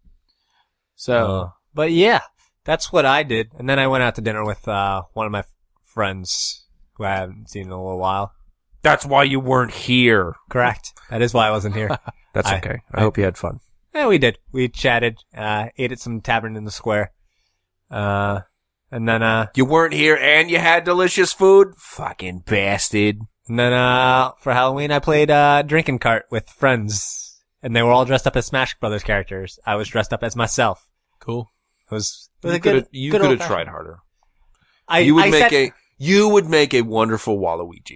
[SPEAKER 1] So,
[SPEAKER 3] Uh, but yeah, that's what I did. And then I went out to dinner with, uh, one of my f- friends who I haven't seen in a little while.
[SPEAKER 2] That's why you weren't here.
[SPEAKER 3] Correct. That is why I wasn't here.
[SPEAKER 2] That's
[SPEAKER 3] I-
[SPEAKER 2] okay. I,
[SPEAKER 3] I-
[SPEAKER 2] hope you had fun.
[SPEAKER 3] Yeah, we did. We chatted, uh, ate at some tavern in the square. Uh, and then, uh,
[SPEAKER 2] You weren't here and you had delicious food? Fucking bastard.
[SPEAKER 3] and then, uh, for Halloween I played, uh, drinking cart with friends. And they were all dressed up as Smash Brothers characters. I was dressed up as myself.
[SPEAKER 1] cool.
[SPEAKER 3] It was, it was
[SPEAKER 2] You
[SPEAKER 3] a
[SPEAKER 2] could
[SPEAKER 3] good,
[SPEAKER 2] have, you
[SPEAKER 3] good
[SPEAKER 2] could have
[SPEAKER 3] old-fashioned-
[SPEAKER 2] tried harder.
[SPEAKER 3] I,
[SPEAKER 2] you would
[SPEAKER 3] I
[SPEAKER 2] make
[SPEAKER 3] said-
[SPEAKER 2] a, you would make a wonderful Waluigi.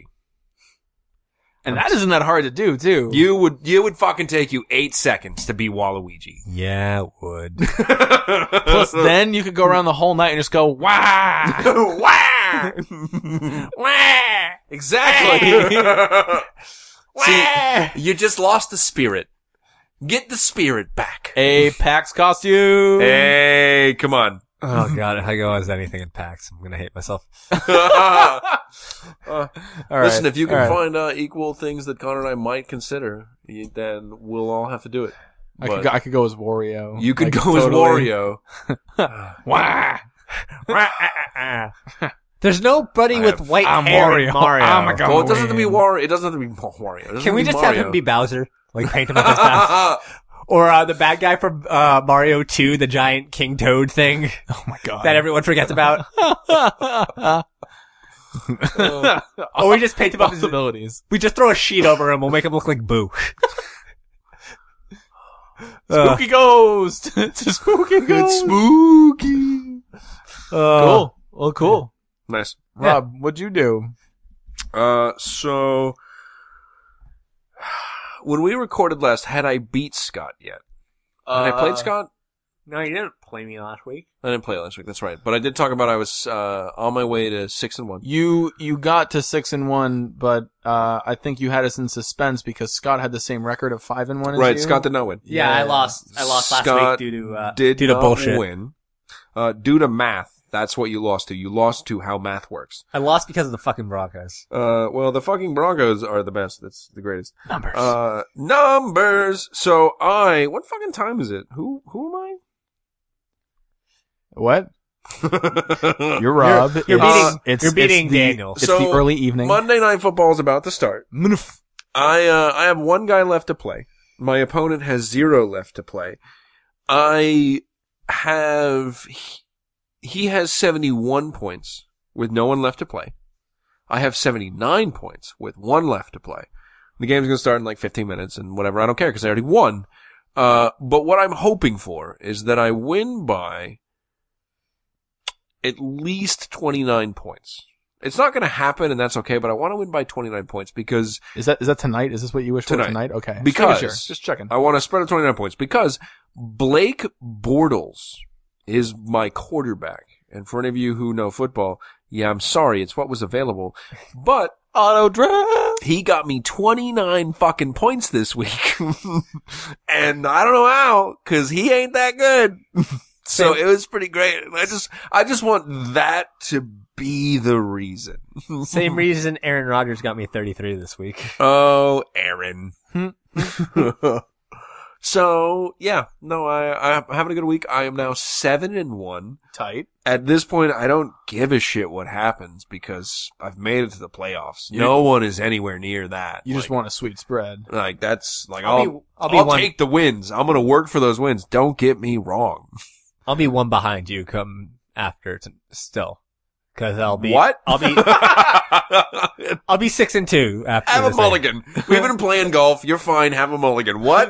[SPEAKER 1] And that isn't that hard to do, too.
[SPEAKER 2] You would, you would fucking take you eight seconds to be Waluigi.
[SPEAKER 3] Yeah, it would.
[SPEAKER 1] Plus, then you could go around the whole night and just go, wah!
[SPEAKER 2] Wah!
[SPEAKER 3] Wah!
[SPEAKER 2] Exactly. See, you just lost the spirit. Get the spirit back.
[SPEAKER 1] A PAX costume!
[SPEAKER 2] Hey, come on.
[SPEAKER 3] Oh god, if I go as anything in PAX, I'm gonna hate myself.
[SPEAKER 2] Uh,
[SPEAKER 1] All right.
[SPEAKER 2] Listen, if you can
[SPEAKER 1] All right.
[SPEAKER 2] find uh, equal things that Connor and I might consider, you- then we'll all have to do it.
[SPEAKER 1] I
[SPEAKER 2] But
[SPEAKER 1] could, go, I could go as Wario.
[SPEAKER 2] you could
[SPEAKER 1] Like,
[SPEAKER 2] go
[SPEAKER 1] totally.
[SPEAKER 2] as Wario.
[SPEAKER 1] Wah!
[SPEAKER 3] There's nobody
[SPEAKER 2] I
[SPEAKER 3] with
[SPEAKER 2] have-
[SPEAKER 3] white
[SPEAKER 1] I'm
[SPEAKER 3] hair
[SPEAKER 1] Wario.
[SPEAKER 3] in Mario.
[SPEAKER 1] Oh my God.
[SPEAKER 2] Well, it doesn't have to be
[SPEAKER 1] win.
[SPEAKER 2] Wario. It doesn't have to be Wario. It doesn't
[SPEAKER 3] Can we
[SPEAKER 2] have to
[SPEAKER 3] just
[SPEAKER 2] be
[SPEAKER 3] have
[SPEAKER 2] Mario.
[SPEAKER 3] him be Bowser? Like paint him up as Bowser? Or uh, the bad guy from uh, Mario two, the giant King Toad thing
[SPEAKER 1] Oh my god.
[SPEAKER 3] that everyone forgets about? Or we just paint him up as...
[SPEAKER 1] Possibilities.
[SPEAKER 3] We just throw a sheet over him, we'll make him look like Boo. Uh,
[SPEAKER 1] Spooky ghost! It's a spooky ghost!
[SPEAKER 2] spooky.
[SPEAKER 3] uh,
[SPEAKER 1] Cool. Well, cool.
[SPEAKER 2] Nice.
[SPEAKER 1] Rob, what'd you do?
[SPEAKER 2] Uh, so when we recorded last, had I beat Scott yet? Had I played Scott?
[SPEAKER 3] No, you didn't play me last week.
[SPEAKER 2] I didn't play last week. That's right. But I did talk about I was uh on my way to six and one.
[SPEAKER 1] You, you got to six and one, but, uh, I think you had us in suspense because Scott had the same record of five and one as
[SPEAKER 2] Right.
[SPEAKER 1] you.
[SPEAKER 2] Scott did not win.
[SPEAKER 3] Yeah,
[SPEAKER 1] Yeah.
[SPEAKER 3] I lost. I lost last
[SPEAKER 2] Scott
[SPEAKER 3] week due to uh,
[SPEAKER 2] Did
[SPEAKER 3] due to
[SPEAKER 2] not
[SPEAKER 3] bullshit.
[SPEAKER 2] win. Uh, due to math. That's what you lost to. You lost to how math works.
[SPEAKER 3] I lost because of the fucking Broncos.
[SPEAKER 2] Uh, well, the fucking Broncos are the best. That's the greatest.
[SPEAKER 1] Numbers.
[SPEAKER 2] Uh, numbers. So I, what fucking time is it? Who, who am
[SPEAKER 1] what?
[SPEAKER 2] I?
[SPEAKER 1] You're Rob.
[SPEAKER 3] You're
[SPEAKER 1] It's-
[SPEAKER 3] beating-
[SPEAKER 1] it's,
[SPEAKER 3] you're beating
[SPEAKER 1] it's the,
[SPEAKER 3] Daniel.
[SPEAKER 1] It's
[SPEAKER 2] So,
[SPEAKER 1] the early evening.
[SPEAKER 2] Monday Night Football is about to start.
[SPEAKER 1] Mnf.
[SPEAKER 2] I, uh, I have one guy left to play. My opponent has zero left to play. I have, he, he has seventy-one points with no one left to play. I have seventy-nine points with one left to play. The game's gonna start in like fifteen minutes and whatever. I don't care because I already won. Uh, but what I'm hoping for is that I win by at least twenty-nine points. It's not going to happen, and that's okay, but I want to win by twenty-nine points because
[SPEAKER 1] Is that, is that tonight? Is this what you wish
[SPEAKER 2] Tonight.
[SPEAKER 1] for tonight? Okay. Just
[SPEAKER 2] Because-
[SPEAKER 1] making sure. Just checking.
[SPEAKER 2] I want to spread of twenty-nine points because Blake Bortles is my quarterback. And for any of you who know football, yeah, I'm sorry, it's what was available. But
[SPEAKER 1] Auto draft!
[SPEAKER 2] he got me twenty-nine fucking points this week. And I don't know how, cause he ain't that good. So it was pretty great. And I just, I just want that to be the reason.
[SPEAKER 3] Same reason Aaron Rodgers got me thirty-three this week.
[SPEAKER 2] Oh, Aaron. So yeah, no, I, I'm having a good week. I am now seven and one.
[SPEAKER 1] Tight.
[SPEAKER 2] At this point, I don't give a shit what happens because I've made it to the playoffs.
[SPEAKER 1] You-
[SPEAKER 2] no one is anywhere near that.
[SPEAKER 1] You just
[SPEAKER 2] Like-
[SPEAKER 1] want a sweet spread.
[SPEAKER 2] Like that's like
[SPEAKER 3] I'll
[SPEAKER 2] I'll
[SPEAKER 3] be- I'll
[SPEAKER 2] I'll,
[SPEAKER 3] be one-
[SPEAKER 2] take the wins. I'm gonna work for those wins. Don't get me wrong.
[SPEAKER 3] I'll be one behind you come after t- still. Cause I'll be,
[SPEAKER 2] what?
[SPEAKER 3] I'll be,
[SPEAKER 2] Have
[SPEAKER 3] I'll be six and two after
[SPEAKER 2] a
[SPEAKER 3] this thing.
[SPEAKER 2] mulligan. We've been playing golf. You're fine. Have a mulligan. What?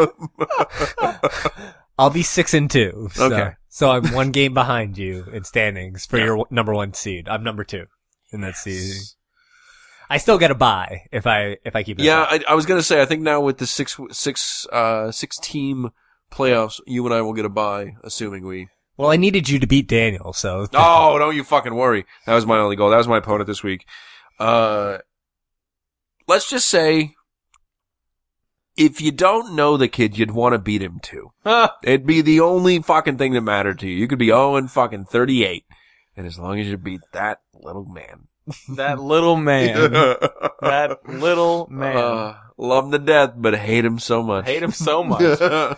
[SPEAKER 3] I'll be six and two. So,
[SPEAKER 2] Okay.
[SPEAKER 3] So I'm one game behind you in standings for
[SPEAKER 2] Yeah.
[SPEAKER 3] your number one seed. I'm number two in that season. I still get a bye if I, if I keep it.
[SPEAKER 2] Yeah,
[SPEAKER 3] up.
[SPEAKER 2] I, I was gonna say. I think now with the six six uh six team playoffs, you and I will get a bye, assuming we.
[SPEAKER 3] Well, I needed you to beat Daniel, so.
[SPEAKER 2] Oh, don't you fucking worry. That was my only goal. That was my opponent this week. Uh, let's just say, if you don't know the kid, you'd want to beat him too. It'd be the only fucking thing that mattered to you. You could be oh and fucking thirty-eight. And as long as you beat that little man.
[SPEAKER 1] That little man. That little man.
[SPEAKER 2] Uh, love him to death, but hate him so much.
[SPEAKER 1] Hate him so much.
[SPEAKER 2] uh,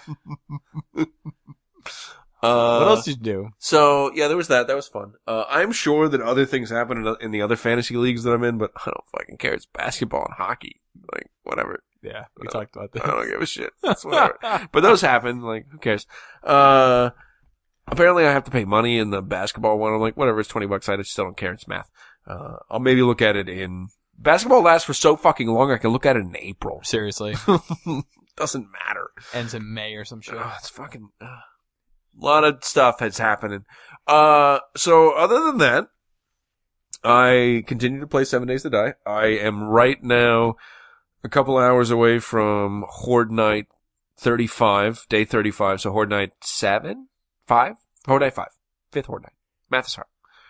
[SPEAKER 1] What else did you do?
[SPEAKER 2] So, yeah, there was that. That was fun. Uh, I'm sure that other things happen in, in the other fantasy leagues that I'm in, but I don't fucking care. It's basketball and hockey. Like, whatever.
[SPEAKER 1] Yeah, we talked about
[SPEAKER 2] I don't
[SPEAKER 1] this.
[SPEAKER 2] give a shit. It's whatever. But those happen. Like, who cares? Uh, apparently I have to pay money in the basketball one. I'm like, whatever. It's twenty bucks. I just still don't care. It's math. Uh, I'll maybe look at it in, basketball lasts for so fucking long. I can look at it in April.
[SPEAKER 1] Seriously.
[SPEAKER 2] Doesn't matter.
[SPEAKER 1] Ends in May or some shit.
[SPEAKER 2] Oh, it's fucking, uh, a lot of stuff has happening. Uh, so other than that, I continue to play Seven Days to Die. I am right now a couple hours away from Horde Night thirty-five, day thirty-five. So Horde Night seven? Five? Horde Night five. Fifth Horde Night. Math is hard.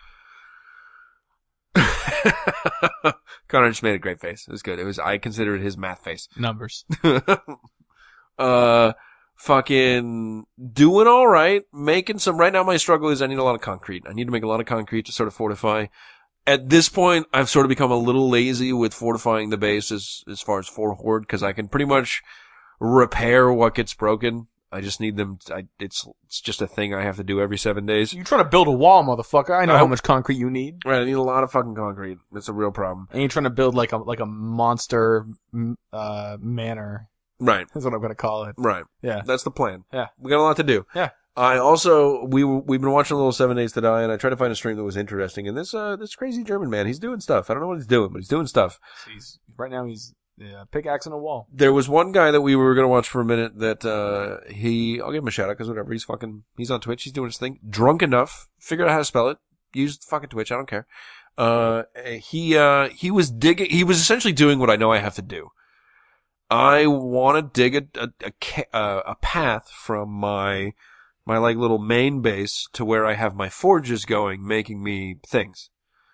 [SPEAKER 2] Connor just made a great face. It was good. It was, I consider it his math face.
[SPEAKER 1] Numbers.
[SPEAKER 2] uh, fucking doing all right. Making some, right now my struggle is I need a lot of concrete. I need to make a lot of concrete to sort of fortify. At this point, I've sort of become a little lazy with fortifying the base as, as far as for Horde, because I can pretty much repair what gets broken. I just need them, I, it's, it's just a thing I have to do every seven days.
[SPEAKER 1] You're trying to build a wall, motherfucker. I know
[SPEAKER 2] I-
[SPEAKER 1] how much concrete you need.
[SPEAKER 2] Right, I need a lot of fucking concrete. It's a real problem.
[SPEAKER 1] And you're trying to build like a, like a monster, m- uh, manor.
[SPEAKER 2] Right,
[SPEAKER 1] That's what I'm gonna call it.
[SPEAKER 2] right.
[SPEAKER 1] Yeah.
[SPEAKER 2] That's the plan.
[SPEAKER 1] Yeah.
[SPEAKER 2] We got a lot to do.
[SPEAKER 1] Yeah.
[SPEAKER 2] I also, we, we've been watching a little Seven Days to Die, and I tried to find a stream that was interesting, and this, uh, this crazy German man, he's doing stuff. I don't know what he's doing, but he's doing stuff.
[SPEAKER 1] He's, right now he's, yeah, pickaxe in a wall.
[SPEAKER 2] There was one guy that we were gonna watch for a minute that, uh, he, I'll give him a shout out, cause whatever, he's fucking, he's on Twitch, he's doing his thing. Drunk enough, figured out how to spell it, used fucking Twitch, I don't care. Uh, he, uh, he was digging, he was essentially doing what I know I have to do. I want to dig a, a, a, ca- uh, a path from my, my like little main base to where I have my forges going, making me things.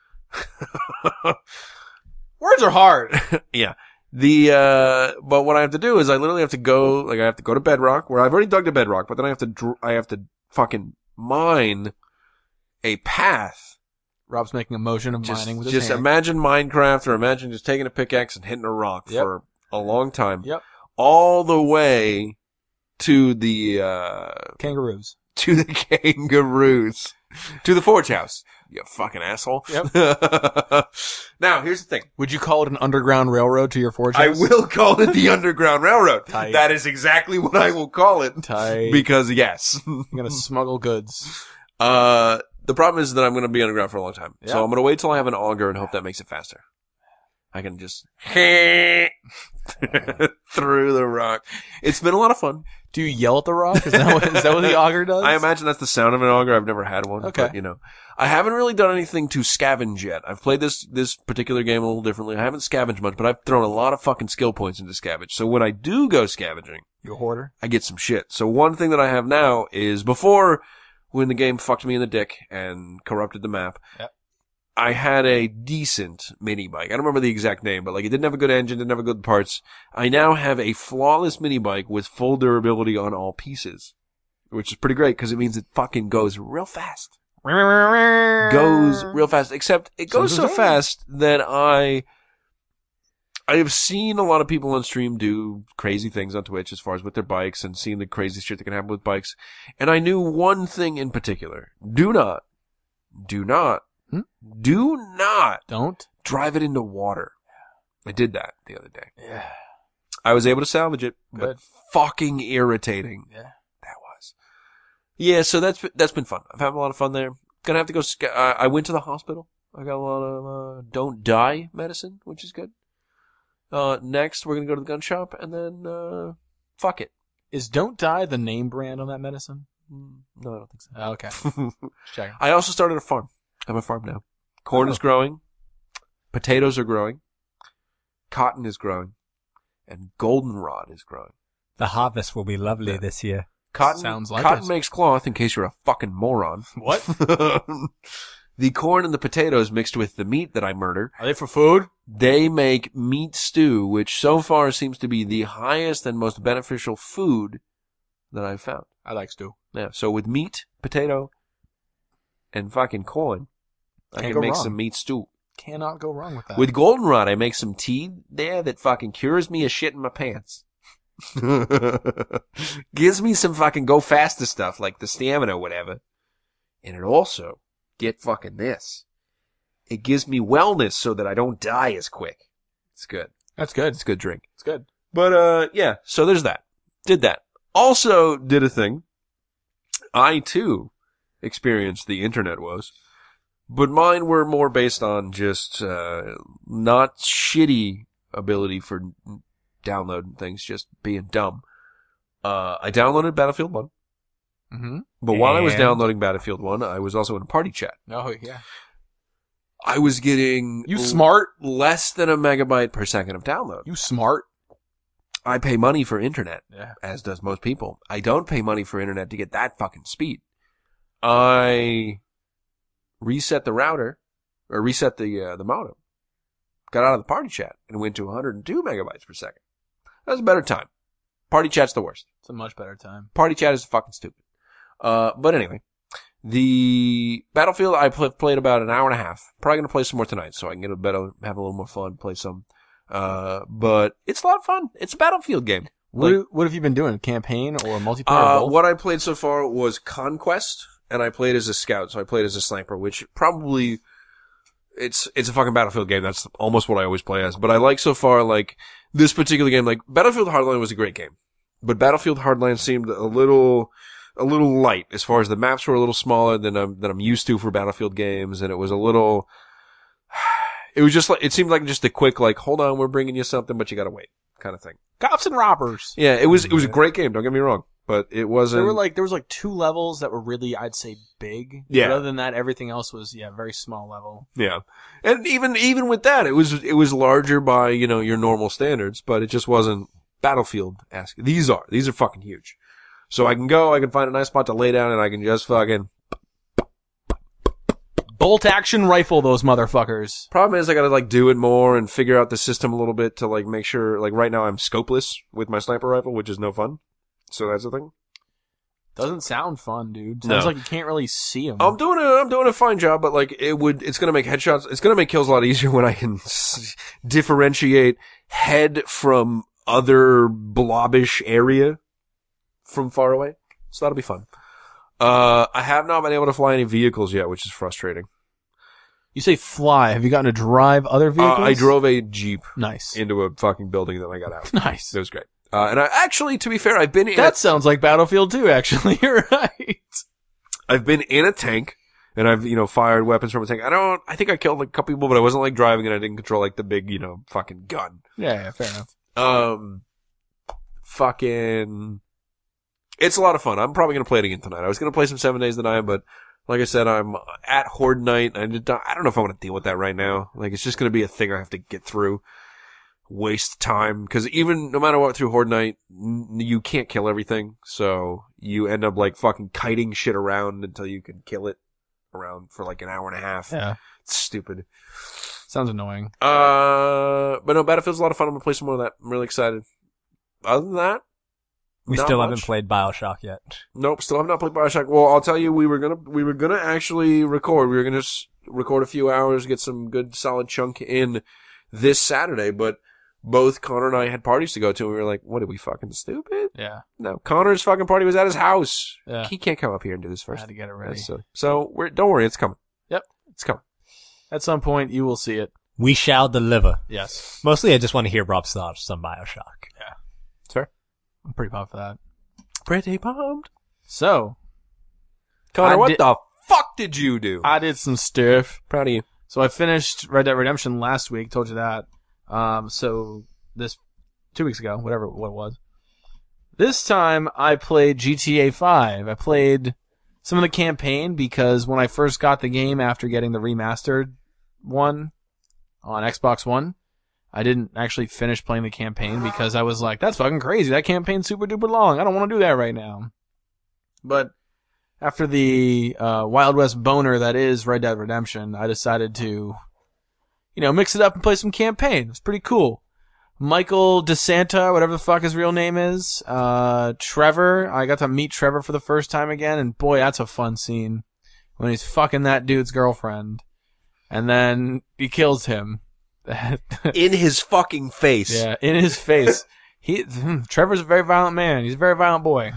[SPEAKER 1] Words are hard.
[SPEAKER 2] Yeah. The, uh, but what I have to do is I literally have to go, like I have to go to Bedrock, where I've already dug to Bedrock, but then I have to, dr- I have to fucking mine a path.
[SPEAKER 1] Rob's making a motion of
[SPEAKER 2] Just,
[SPEAKER 1] mining with his
[SPEAKER 2] just
[SPEAKER 1] hand.
[SPEAKER 2] imagine Minecraft, or imagine just taking a pickaxe and hitting a rock
[SPEAKER 1] Yep.
[SPEAKER 2] for a long time.
[SPEAKER 1] Yep.
[SPEAKER 2] All the way to the, uh,
[SPEAKER 1] Kangaroos.
[SPEAKER 2] to the kangaroos. To the forge house. You fucking asshole.
[SPEAKER 1] Yep.
[SPEAKER 2] Now, here's the thing.
[SPEAKER 1] Would you call it an underground railroad to your forge
[SPEAKER 2] I
[SPEAKER 1] house?
[SPEAKER 2] will call it the Underground Railroad.
[SPEAKER 1] Tight.
[SPEAKER 2] That is exactly what I will call it.
[SPEAKER 1] Tight.
[SPEAKER 2] Because yes.
[SPEAKER 1] You're gonna smuggle goods.
[SPEAKER 2] Uh, the problem is that I'm going to be underground for a long time.
[SPEAKER 1] Yeah.
[SPEAKER 2] So I'm going to wait till I have an auger and hope that makes it faster. I can just through the rock. It's been a lot of fun.
[SPEAKER 1] Do you yell at the rock? Is that what, is that what the auger does?
[SPEAKER 2] I imagine that's the sound of an auger. I've never had one.
[SPEAKER 1] Okay.
[SPEAKER 2] But, you know, I haven't really done anything to scavenge yet. I've played this, this particular game a little differently. I haven't scavenged much, but I've thrown a lot of fucking skill points into scavenge. So when I do go scavenging,
[SPEAKER 1] You a hoarder?
[SPEAKER 2] I get some shit. So one thing that I have now is before, when the game fucked me in the dick and corrupted the map,
[SPEAKER 1] Yep.
[SPEAKER 2] I had a decent mini bike. I don't remember the exact name, but like it didn't have a good engine, didn't have a good parts. I now have a flawless mini bike with full durability on all pieces, which is pretty great because it means it fucking goes real fast. Goes real fast, except it goes so
[SPEAKER 1] Sometimes.
[SPEAKER 2] fast that I, I have seen a lot of people on stream do crazy things on Twitch as far as with their bikes and seeing the crazy shit that can happen with bikes. And I knew one thing in particular. Do not, do not,
[SPEAKER 1] Hmm?
[SPEAKER 2] do not
[SPEAKER 1] Don't.
[SPEAKER 2] drive it into water. I did that the other day.
[SPEAKER 1] Yeah.
[SPEAKER 2] I was able to salvage it, but
[SPEAKER 1] Good.
[SPEAKER 2] fucking irritating.
[SPEAKER 1] Yeah.
[SPEAKER 2] That was. Yeah, so that's been, that's been fun. I've had a lot of fun there. Gonna have to go, sc- I, I went to the hospital. I got a lot of, uh, don't die medicine, which is good. Uh, next we're gonna go to the gun shop and then, uh, fuck it.
[SPEAKER 1] Is Don't Die the name brand on that medicine?
[SPEAKER 2] Mm, No, I don't think so.
[SPEAKER 1] Oh, okay. Just checking.
[SPEAKER 2] I also started a farm. I have a farm now. Corn
[SPEAKER 1] Oh.
[SPEAKER 2] is growing. Potatoes are growing. Cotton is growing. And goldenrod is growing.
[SPEAKER 3] The harvest will be lovely
[SPEAKER 2] Yeah.
[SPEAKER 3] this year.
[SPEAKER 2] Cotton,
[SPEAKER 1] Sounds like
[SPEAKER 2] cotton
[SPEAKER 1] it.
[SPEAKER 2] makes cloth, in case you're a fucking moron.
[SPEAKER 1] What?
[SPEAKER 2] The corn and the potatoes mixed with the meat that I murder,
[SPEAKER 1] Are they for food?
[SPEAKER 2] they make meat stew, which so far seems to be the highest and most beneficial food that I've found.
[SPEAKER 1] I like stew.
[SPEAKER 2] Yeah, so with meat, potato, and fucking corn, I
[SPEAKER 1] Can't
[SPEAKER 2] can
[SPEAKER 1] go
[SPEAKER 2] make
[SPEAKER 1] wrong.
[SPEAKER 2] some meat stew.
[SPEAKER 1] Cannot go wrong with that.
[SPEAKER 2] With goldenrod, I make some tea there that fucking cures me of shit in my pants. Gives me some fucking go faster stuff, like the stamina or whatever. And it also, get fucking this, it gives me wellness so that I don't die as quick. It's good.
[SPEAKER 1] That's good.
[SPEAKER 2] It's a good drink.
[SPEAKER 1] It's good.
[SPEAKER 2] But, uh, yeah, so there's that. Did that. Also did a thing. I, too, experienced the internet woes. But mine were more based on just, uh, not shitty ability for downloading things, just being dumb. Uh, I downloaded Battlefield one.
[SPEAKER 1] Mm-hmm.
[SPEAKER 2] But while I was
[SPEAKER 3] And?
[SPEAKER 2] downloading Battlefield one, I was also in a party chat.
[SPEAKER 1] Oh, yeah.
[SPEAKER 2] I was getting
[SPEAKER 1] You
[SPEAKER 2] l-
[SPEAKER 1] smart.
[SPEAKER 2] less than a megabyte per second of download.
[SPEAKER 1] You smart.
[SPEAKER 2] I pay money for internet,
[SPEAKER 1] Yeah.
[SPEAKER 2] as does most people. I don't pay money for internet to get that fucking speed. I reset the router, or reset the uh, the modem, got out of the party chat, and went to one hundred two megabytes per second. That was a better time. Party chat's the worst.
[SPEAKER 1] It's a much better time.
[SPEAKER 2] Party chat is fucking stupid. Uh, but anyway, the Battlefield I pl- played about an hour and a half. Probably gonna play some more tonight, so I can get a better, have a little more fun, play some. Uh, but it's a lot of fun. It's a Battlefield game.
[SPEAKER 1] What,
[SPEAKER 2] Like,
[SPEAKER 1] what have you been doing? Campaign or multiplayer?
[SPEAKER 2] uh,
[SPEAKER 1] or both?
[SPEAKER 2] what I played so far was Conquest, and I played as a scout, so I played as a sniper, which probably, it's, it's a fucking Battlefield game. That's almost what I always play as. But I like so far, like, this particular game, like, Battlefield Hardline was a great game. But Battlefield Hardline seemed a little, a little light as far as the maps were a little smaller than I'm, than I'm used to for Battlefield games, and it was a little, it was just like, it seemed like just a quick, like, hold on, we're bringing you something, but you gotta wait, kind of thing.
[SPEAKER 1] Cops and robbers.
[SPEAKER 2] Yeah, it was, it was a great game, don't get me wrong, but it wasn't.
[SPEAKER 1] There were like, there was like two levels that were really, I'd say, big.
[SPEAKER 2] Yeah.
[SPEAKER 1] But other than that, everything else was, yeah, very small level.
[SPEAKER 2] Yeah. And even, even with that, it was, it was larger by, you know, your normal standards, but it just wasn't Battlefield-esque. These are, these are fucking huge. So I can go, I can find a nice spot to lay down, and I can just fucking,
[SPEAKER 1] Bolt action rifle those motherfuckers.
[SPEAKER 2] problem is I gotta like do it more and figure out the system a little bit to like make sure, like right now I'm scopeless with my sniper rifle, which is no fun. So that's the thing.
[SPEAKER 1] Doesn't sound fun, dude. Sounds
[SPEAKER 2] No.
[SPEAKER 1] like you can't really see them.
[SPEAKER 2] I'm doing a, I'm doing a fine job, but like it would, it's gonna make headshots, it's gonna make kills a lot easier when I can s- differentiate head from other blobbish area from far away. So that'll be fun. Uh, I have not been able to fly any vehicles yet, which is frustrating.
[SPEAKER 1] You say fly. Have you gotten to drive other
[SPEAKER 2] Uh,
[SPEAKER 1] vehicles?
[SPEAKER 2] I drove a Jeep
[SPEAKER 1] Nice.
[SPEAKER 2] into a fucking building that I got out.
[SPEAKER 1] Nice.
[SPEAKER 2] It was great. Uh, and I actually, to be fair, I've been in
[SPEAKER 1] That sounds like Battlefield two, actually. You're right.
[SPEAKER 2] I've been in a tank, and I've, you know, fired weapons from a tank. I don't, I think I killed like a couple people, but I wasn't like driving and I didn't control like the big, you know, fucking gun.
[SPEAKER 1] Yeah, yeah, fair enough.
[SPEAKER 2] Um, fucking, it's a lot of fun. I'm probably gonna play it again tonight. I was gonna play some Seven Days to Die, but like I said, I'm at Horde Night. I just don't- I don't know if I want to deal with that right now. Like, it's just gonna be a thing I have to get through. Waste time. Cause even, no matter what, through Horde Night, n- you can't kill everything. So, you end up like fucking kiting shit around until you can kill it around for like an hour and a half.
[SPEAKER 1] Yeah.
[SPEAKER 2] It's stupid.
[SPEAKER 1] Sounds annoying.
[SPEAKER 2] Uh, but no, Battlefield's a lot of fun. I'm gonna play some more of that. I'm really excited. Other than that,
[SPEAKER 3] We
[SPEAKER 2] not
[SPEAKER 3] still
[SPEAKER 2] much.
[SPEAKER 3] haven't played BioShock yet.
[SPEAKER 2] Nope, still have not played Bioshock. Well, I'll tell you, we were gonna, we were gonna actually record. We were gonna s- record a few hours, get some good solid chunk in this Saturday, but both Connor and I had parties to go to, and we were like, what, are we fucking stupid?
[SPEAKER 1] Yeah.
[SPEAKER 2] No, Connor's fucking party was at his house.
[SPEAKER 1] Yeah.
[SPEAKER 2] He can't come up here and do this
[SPEAKER 1] I
[SPEAKER 2] first.
[SPEAKER 1] had to get it ready.
[SPEAKER 2] That's silly. So, we're, don't worry, it's coming.
[SPEAKER 1] Yep.
[SPEAKER 2] It's coming.
[SPEAKER 1] At some point, you will see it.
[SPEAKER 3] We shall deliver.
[SPEAKER 1] Yes.
[SPEAKER 3] Mostly, I just want to hear Rob's thoughts on Bioshock.
[SPEAKER 2] It's fair.
[SPEAKER 1] I'm pretty pumped for that.
[SPEAKER 2] Pretty pumped.
[SPEAKER 1] So,
[SPEAKER 2] Connor,
[SPEAKER 1] I
[SPEAKER 2] what
[SPEAKER 1] did-
[SPEAKER 2] the fuck did you do?
[SPEAKER 1] I did some stuff.
[SPEAKER 2] Proud of you.
[SPEAKER 1] So I finished Red Dead Redemption last week. Told you that. Um, so this two weeks ago, whatever what it was. This time I played G T A five. I played some of the campaign because when I first got the game after getting the remastered one on Xbox One, I didn't actually finish playing the campaign because I was like, that's fucking crazy. That campaign's super duper long. I don't want to do that right now. But after the uh, Wild West boner that is Red Dead Redemption, I decided to, you know, mix it up and play some campaign. It's pretty cool. Michael DeSanta, whatever the fuck his real name is, uh, Trevor. I got to meet Trevor for the first time again, and boy, that's a fun scene when he's fucking that dude's girlfriend, and then he kills him.
[SPEAKER 2] In his fucking face.
[SPEAKER 1] Yeah, in his face. He Trevor's a very violent man. He's a very violent boy.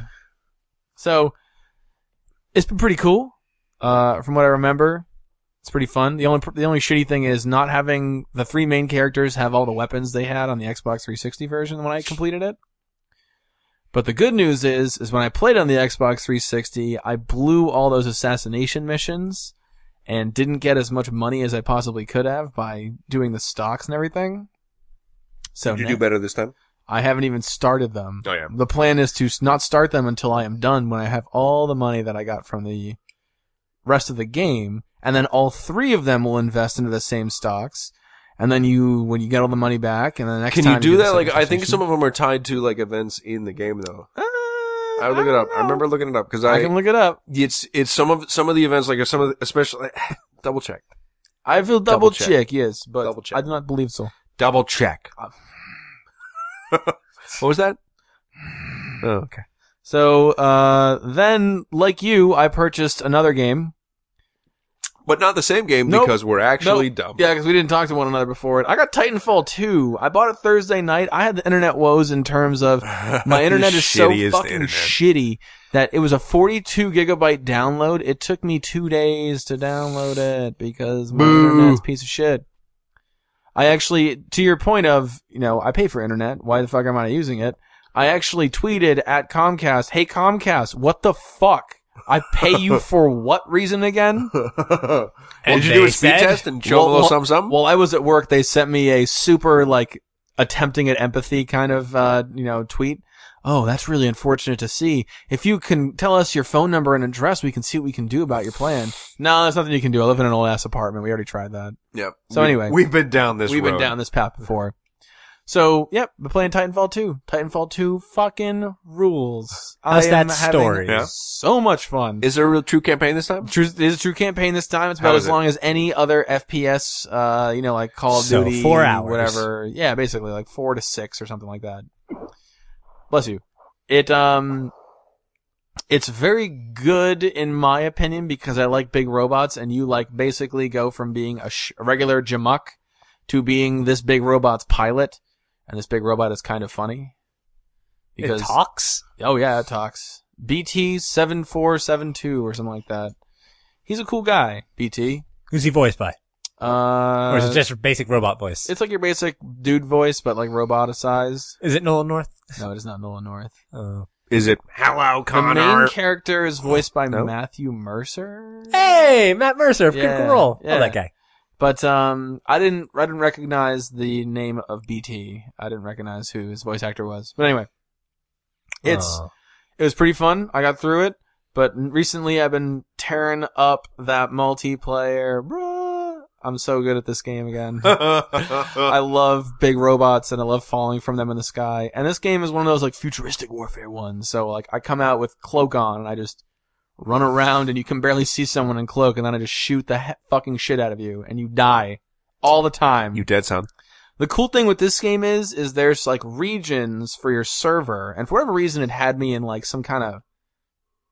[SPEAKER 1] So it's been pretty cool. Uh, from what I remember, it's pretty fun. The only the only shitty thing is not having the three main characters have all the weapons they had on the Xbox three sixty version when I completed it. But the good news is, is when I played on the Xbox three sixty, I blew all those assassination missions and didn't get as much money as I possibly could have by doing the stocks and everything. So
[SPEAKER 2] Did you
[SPEAKER 1] now,
[SPEAKER 2] do better this time?
[SPEAKER 1] I haven't even started them.
[SPEAKER 2] Oh, yeah.
[SPEAKER 1] The plan is to not start them until I am done when I have all the money that I got from the rest of the game, and then all three of them will invest into the same stocks. And then you, when you get all the money back, and then the next
[SPEAKER 2] Can
[SPEAKER 1] time
[SPEAKER 2] you do
[SPEAKER 1] the
[SPEAKER 2] that? Like,
[SPEAKER 1] second
[SPEAKER 2] I think
[SPEAKER 1] station-
[SPEAKER 2] some of them are tied to, like, events in the game, though.
[SPEAKER 1] Uh,
[SPEAKER 2] I would look it up.
[SPEAKER 1] don't
[SPEAKER 2] I remember
[SPEAKER 1] know.
[SPEAKER 2] looking it up, because
[SPEAKER 1] I
[SPEAKER 2] I,
[SPEAKER 1] can look it up.
[SPEAKER 2] it's, it's some of, some of the events, like, some of the, especially, double check.
[SPEAKER 1] I feel double,
[SPEAKER 2] Double check.
[SPEAKER 1] check, yes, but
[SPEAKER 2] Double check.
[SPEAKER 1] I do not believe so.
[SPEAKER 2] Double check. What was that? Oh, okay.
[SPEAKER 1] So, uh, then, like you, I purchased another game.
[SPEAKER 2] But not the same game
[SPEAKER 1] Nope.
[SPEAKER 2] because we're actually
[SPEAKER 1] Nope.
[SPEAKER 2] dumb.
[SPEAKER 1] Yeah, because we didn't talk to one another before it. I got Titanfall two. I bought it Thursday night. I had the internet woes in terms of my internet is so
[SPEAKER 2] Shitty is the
[SPEAKER 1] fucking
[SPEAKER 2] internet.
[SPEAKER 1] shitty that it was a forty-two gigabyte download. It took me two days to download it because my
[SPEAKER 2] Boo.
[SPEAKER 1] internet's a piece of shit. I actually, to your point of, you know, I pay for internet. Why the fuck am I not using it? I actually tweeted at Comcast, hey Comcast, what the fuck? I pay you for what reason again?
[SPEAKER 2] Well,
[SPEAKER 3] And
[SPEAKER 2] did you do
[SPEAKER 3] they
[SPEAKER 2] a speed
[SPEAKER 3] said-
[SPEAKER 2] test and show them a little something, something?
[SPEAKER 1] While I was at work, they sent me a super, like, attempting at empathy kind of, uh, you know, tweet. Oh, that's really unfortunate to see. If you can tell us your phone number and address, we can see what we can do about your plan. No, there's nothing you can do. I live in an old ass apartment. We already tried that.
[SPEAKER 2] Yep.
[SPEAKER 1] So
[SPEAKER 2] We-
[SPEAKER 1] anyway.
[SPEAKER 2] we've been down this
[SPEAKER 1] We've
[SPEAKER 2] road.
[SPEAKER 1] been down this path before. So, yep, we're playing Titanfall two. Titanfall two fucking rules.
[SPEAKER 3] How's
[SPEAKER 1] I am
[SPEAKER 3] that
[SPEAKER 1] having
[SPEAKER 3] story?
[SPEAKER 2] Yeah.
[SPEAKER 1] so much fun.
[SPEAKER 2] Is there a real true campaign this time?
[SPEAKER 1] True, it is a true campaign this time. It's
[SPEAKER 2] How
[SPEAKER 1] about
[SPEAKER 2] is
[SPEAKER 1] as
[SPEAKER 2] it?
[SPEAKER 1] long as any other F P S, uh, you know, like Call of
[SPEAKER 3] So,
[SPEAKER 1] Duty,
[SPEAKER 3] four hours.
[SPEAKER 1] whatever. Yeah, basically like four to six or something like that. Bless you. It, um, it's very good in my opinion because I like big robots and you like basically go from being a, sh- a regular Jamuk to being this big robot's pilot. And this big robot is kind of funny.
[SPEAKER 3] It talks?
[SPEAKER 1] Oh yeah, it talks. B T seven four seven two or something like that. He's a cool guy, B T.
[SPEAKER 3] Who's he voiced by?
[SPEAKER 1] Uh,
[SPEAKER 3] Or is it just a basic robot voice?
[SPEAKER 1] it's like your basic dude voice, but like roboticized.
[SPEAKER 3] Is it Nolan North?
[SPEAKER 1] No, it is not Nolan North.
[SPEAKER 3] Oh.
[SPEAKER 2] Is it Hello,
[SPEAKER 1] The main
[SPEAKER 2] Connor?
[SPEAKER 1] character is voiced by
[SPEAKER 2] No.
[SPEAKER 1] Matthew Mercer.
[SPEAKER 3] Hey, Matt Mercer of
[SPEAKER 1] Yeah,
[SPEAKER 3] Critical Role.
[SPEAKER 1] yeah.
[SPEAKER 3] Oh, that guy.
[SPEAKER 1] But um, I didn't, I didn't recognize the name of B T. I didn't recognize who his voice actor was. But anyway, it's
[SPEAKER 3] Oh.
[SPEAKER 1] it was pretty fun. I got through it. But recently, I've been tearing up that multiplayer. Bruh. I'm so good at this game again. I love big robots and I love falling from them in the sky. And this game is one of those like futuristic warfare ones. So like I come out with cloak on and I just run around and you can barely see someone in cloak and then I just shoot the he- fucking shit out of you and you die all the time.
[SPEAKER 2] You dead, son.
[SPEAKER 1] The cool thing with this game is, is there's like regions for your server and for whatever reason it had me in like some kind of,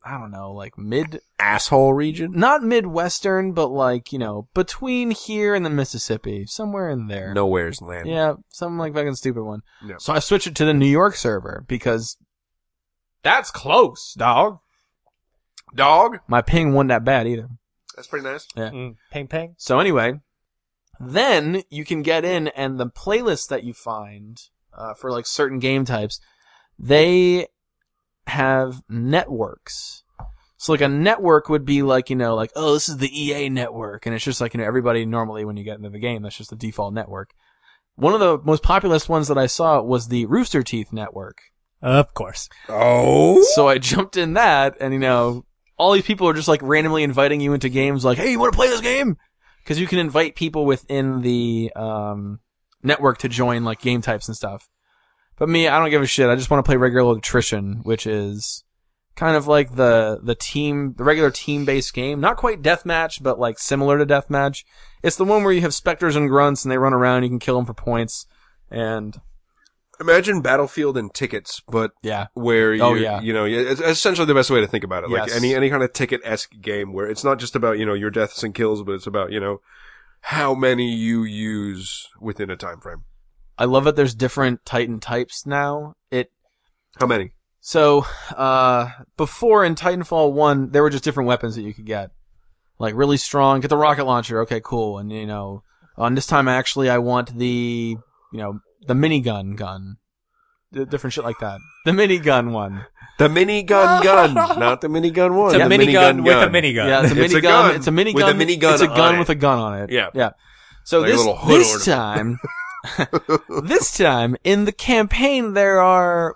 [SPEAKER 1] I don't know, like mid,
[SPEAKER 2] Asshole region?
[SPEAKER 1] not Midwestern, but like, you know, between here and the Mississippi, somewhere in there.
[SPEAKER 2] Nowhere's land.
[SPEAKER 1] Yeah, some like fucking stupid one.
[SPEAKER 2] Yeah.
[SPEAKER 1] So I switched it to the New York server because that's close, dog.
[SPEAKER 2] Dog?
[SPEAKER 1] My ping wasn't that bad either.
[SPEAKER 2] That's pretty nice.
[SPEAKER 3] Mm, ping ping.
[SPEAKER 1] So anyway, then you can get in and the playlists that you find, uh, for like certain game types, they have networks. So like a network would be like, you know, like, oh, this is the E A network. And it's just like, you know, everybody normally when you get into the game, that's just the default network. One of the most populous ones that I saw was the Rooster Teeth network.
[SPEAKER 3] Of course.
[SPEAKER 2] Oh?
[SPEAKER 1] So I jumped in that and, you know, all these people are just like randomly inviting you into games like, hey, you want to play this game? Because you can invite people within the, um, network to join like game types and stuff. But me, I don't give a shit. I just want to play regular old attrition, which is kind of like the, the team, the regular team-based game. Not quite deathmatch, but like similar to deathmatch. It's the one where you have specters and grunts and they run around, you can kill them for points. And
[SPEAKER 2] Imagine Battlefield and tickets, but
[SPEAKER 1] yeah.
[SPEAKER 2] where you,
[SPEAKER 1] Oh, yeah.
[SPEAKER 2] you know, it's essentially the best way to think about it. Like
[SPEAKER 1] Yes.
[SPEAKER 2] any, any kind of ticket-esque game where it's not just about, you know, your deaths and kills, but it's about, you know, how many you use within a time frame.
[SPEAKER 1] I love that there's different Titan types now. It,
[SPEAKER 2] How many?
[SPEAKER 1] So, uh, before in Titanfall one, there were just different weapons that you could get. Like, really strong, get the rocket launcher, okay, cool. And, you know, on this time, actually, I want the, you know, the minigun gun. D- different shit like that. The minigun one.
[SPEAKER 2] The minigun gun, not the minigun one.
[SPEAKER 3] It's a
[SPEAKER 2] the
[SPEAKER 3] minigun with a
[SPEAKER 2] gun.
[SPEAKER 3] minigun.
[SPEAKER 1] Yeah, it's a
[SPEAKER 2] It's a
[SPEAKER 1] minigun.
[SPEAKER 2] gun
[SPEAKER 1] It's a minigun.
[SPEAKER 2] with a minigun
[SPEAKER 1] It's a gun
[SPEAKER 2] on
[SPEAKER 1] with
[SPEAKER 2] it.
[SPEAKER 1] a gun on it.
[SPEAKER 2] Yeah.
[SPEAKER 1] Yeah. So
[SPEAKER 2] Like a
[SPEAKER 1] this,
[SPEAKER 2] little hood
[SPEAKER 1] this
[SPEAKER 2] order.
[SPEAKER 1] time, this time, in the campaign, there are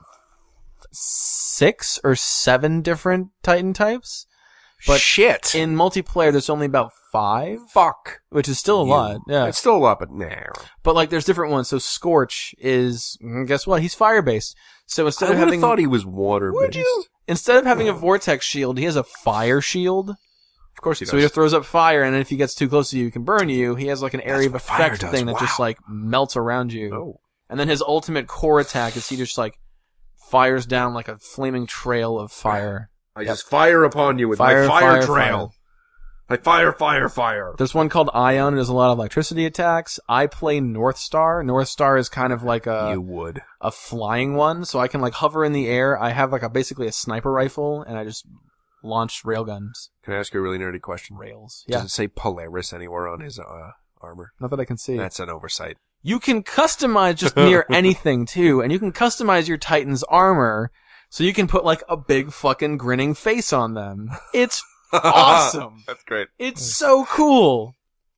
[SPEAKER 1] six or seven different Titan types. But
[SPEAKER 2] Shit.
[SPEAKER 1] in multiplayer, there's only about five,
[SPEAKER 2] Fuck.
[SPEAKER 1] which is still a
[SPEAKER 2] You.
[SPEAKER 1] lot. Yeah.
[SPEAKER 2] It's still a lot, but nah.
[SPEAKER 1] But like, there's different ones. So Scorch is, mm, guess what? He's fire based. So instead
[SPEAKER 2] I
[SPEAKER 1] of
[SPEAKER 2] would have
[SPEAKER 1] having,
[SPEAKER 2] thought he was water
[SPEAKER 1] would
[SPEAKER 2] based.
[SPEAKER 1] you? Instead of having a vortex shield, he has a fire shield.
[SPEAKER 2] Of course he does.
[SPEAKER 1] So he just throws up fire, and then if he gets too close to you, he can burn you. He has like an area of
[SPEAKER 2] what fire
[SPEAKER 1] effect
[SPEAKER 2] does.
[SPEAKER 1] thing that just
[SPEAKER 2] Wow.
[SPEAKER 1] like melts around you.
[SPEAKER 2] Oh.
[SPEAKER 1] And then his ultimate core attack is he just like fires down like a flaming trail of fire.
[SPEAKER 2] I just fire upon you with
[SPEAKER 1] Fire,
[SPEAKER 2] my fire,
[SPEAKER 1] fire,
[SPEAKER 2] trail. I fire, fire, fire.
[SPEAKER 1] There's one called Ion. It does a lot of electricity attacks. I play North Star. North Star is kind of like a
[SPEAKER 2] you would.
[SPEAKER 1] a flying one, so I can like hover in the air. I have like a basically a sniper rifle, and I just launch railguns.
[SPEAKER 2] Can I ask you a really nerdy question?
[SPEAKER 1] Rails.
[SPEAKER 2] Does
[SPEAKER 1] Yeah.
[SPEAKER 2] it say Polaris anywhere on his uh, armor?
[SPEAKER 1] Not that I can see.
[SPEAKER 2] That's an oversight.
[SPEAKER 1] You can customize just near anything too, and you can customize your Titan's armor so you can put like a big fucking grinning face on them. It's awesome.
[SPEAKER 2] That's great.
[SPEAKER 1] It's so cool.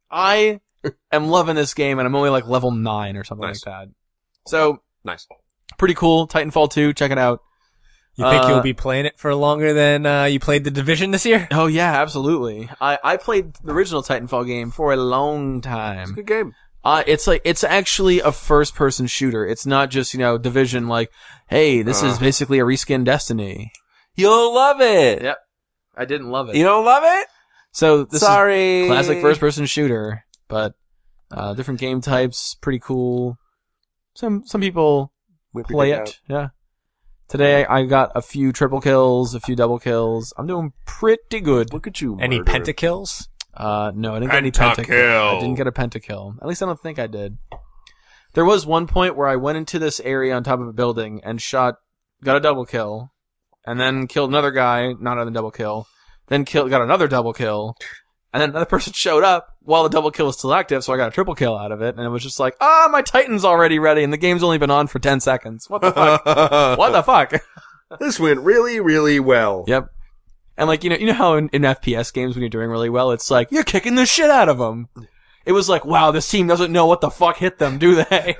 [SPEAKER 1] I am loving this game, and I'm only like level nine or something
[SPEAKER 2] Nice.
[SPEAKER 1] like that. So,
[SPEAKER 2] Nice.
[SPEAKER 1] pretty cool. Titanfall two, check it out.
[SPEAKER 3] You think
[SPEAKER 1] Uh,
[SPEAKER 3] you'll be playing it for longer than uh, you played the Division this year?
[SPEAKER 1] Oh yeah, absolutely. I, I played the original Titanfall game for a long
[SPEAKER 2] It's a
[SPEAKER 1] time.
[SPEAKER 2] good game.
[SPEAKER 1] Uh, it's like, it's actually a first person shooter. It's not just, you know, Division like, hey, this is
[SPEAKER 2] Uh.
[SPEAKER 1] basically a reskin Destiny.
[SPEAKER 2] You'll love it.
[SPEAKER 1] Yep. I didn't love it.
[SPEAKER 2] You don't love it?
[SPEAKER 1] So this
[SPEAKER 2] Sorry.
[SPEAKER 1] is classic first person shooter, but, uh, different game types, pretty cool. Some, some people
[SPEAKER 2] Whip your
[SPEAKER 1] play
[SPEAKER 2] dick
[SPEAKER 1] it.
[SPEAKER 2] out.
[SPEAKER 1] Yeah. Today I got a few triple kills, a few double kills. I'm doing pretty good.
[SPEAKER 2] Look at you.
[SPEAKER 3] Any
[SPEAKER 2] murderer.
[SPEAKER 3] pentakills?
[SPEAKER 1] Uh, no, I didn't get any
[SPEAKER 2] Pentakill.
[SPEAKER 1] pentakill. I didn't get a pentakill. At least I don't think I did. There was one point where I went into this area on top of a building and shot, got a double kill, and then killed another guy, not another double kill, then killed, got another double kill, and then another person showed up while the double kill was still active, so I got a triple kill out of it, and it was just like, ah, my Titan's already ready, and the game's only been on for ten seconds. What the fuck? What the fuck?
[SPEAKER 2] This went really, really well.
[SPEAKER 1] Yep. And like, you know, you know how in, in F P S games when you're doing really well, it's like, you're kicking the shit out of them. It was like, wow, this team doesn't know what the fuck hit them, do they?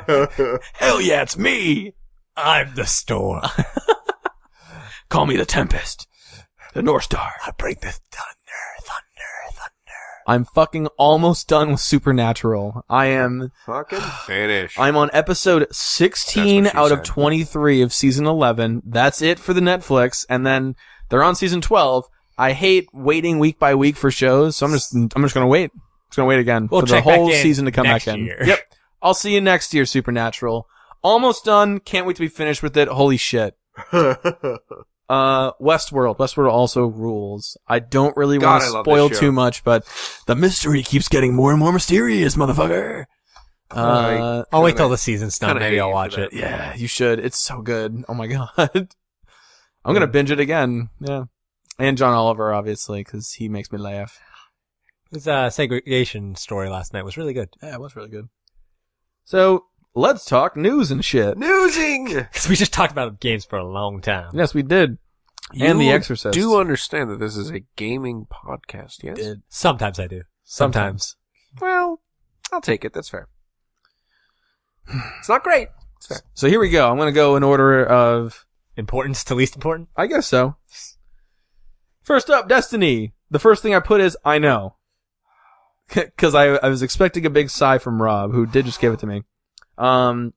[SPEAKER 1] Hell yeah, it's me!
[SPEAKER 3] I'm the storm.
[SPEAKER 1] Call me the Tempest. The North Star.
[SPEAKER 3] I bring the thunder, thunder, thunder.
[SPEAKER 1] I'm fucking almost done with Supernatural. I am,
[SPEAKER 2] Fucking finish.
[SPEAKER 1] I'm on episode sixteen
[SPEAKER 2] That's what she
[SPEAKER 1] out of
[SPEAKER 2] said.
[SPEAKER 1] twenty-three of season eleven. That's it for the Netflix. And then they're on season twelve. I hate waiting week by week for shows, so I'm just, I'm just gonna wait. Just gonna wait again
[SPEAKER 3] We'll
[SPEAKER 1] for the
[SPEAKER 3] check back
[SPEAKER 1] whole
[SPEAKER 3] in
[SPEAKER 1] season to come
[SPEAKER 3] next
[SPEAKER 1] back in.
[SPEAKER 3] year.
[SPEAKER 1] Yep. I'll see you next year, Supernatural. Almost done. Can't wait to be finished with it. Holy shit. Uh, Westworld. Westworld also rules. I don't really
[SPEAKER 2] God,
[SPEAKER 1] want
[SPEAKER 2] I
[SPEAKER 1] to
[SPEAKER 2] love
[SPEAKER 1] spoil
[SPEAKER 2] this show.
[SPEAKER 1] too much, but the mystery keeps getting more and more mysterious, motherfucker. Uh,
[SPEAKER 3] I'll wait till the season's done.
[SPEAKER 2] kinda
[SPEAKER 3] Maybe
[SPEAKER 2] hate
[SPEAKER 3] I'll
[SPEAKER 2] you for
[SPEAKER 3] watch
[SPEAKER 2] that.
[SPEAKER 3] it.
[SPEAKER 1] yeah, you should. It's so good. Oh my god. I'm gonna binge it again. Yeah. And John Oliver, obviously, cause he makes me laugh.
[SPEAKER 3] His uh, segregation story last night was really good.
[SPEAKER 1] Yeah, it was really good. So, let's talk news and shit.
[SPEAKER 2] Newsing!
[SPEAKER 3] Because we just talked about games for a long time.
[SPEAKER 1] Yes, we did. And The
[SPEAKER 2] You
[SPEAKER 1] Exorcist.
[SPEAKER 2] do understand that this is a gaming podcast, yes?
[SPEAKER 1] Did.
[SPEAKER 3] Sometimes I do. Sometimes.
[SPEAKER 2] Well, I'll take it. That's fair. It's not great. It's fair.
[SPEAKER 1] So here we go. I'm gonna go in order of,
[SPEAKER 3] Importance to least important?
[SPEAKER 1] I guess so. First up, Destiny. The first thing I put is, I know. Cause I, I was expecting a big sigh from Rob, who did just give it to me. Um,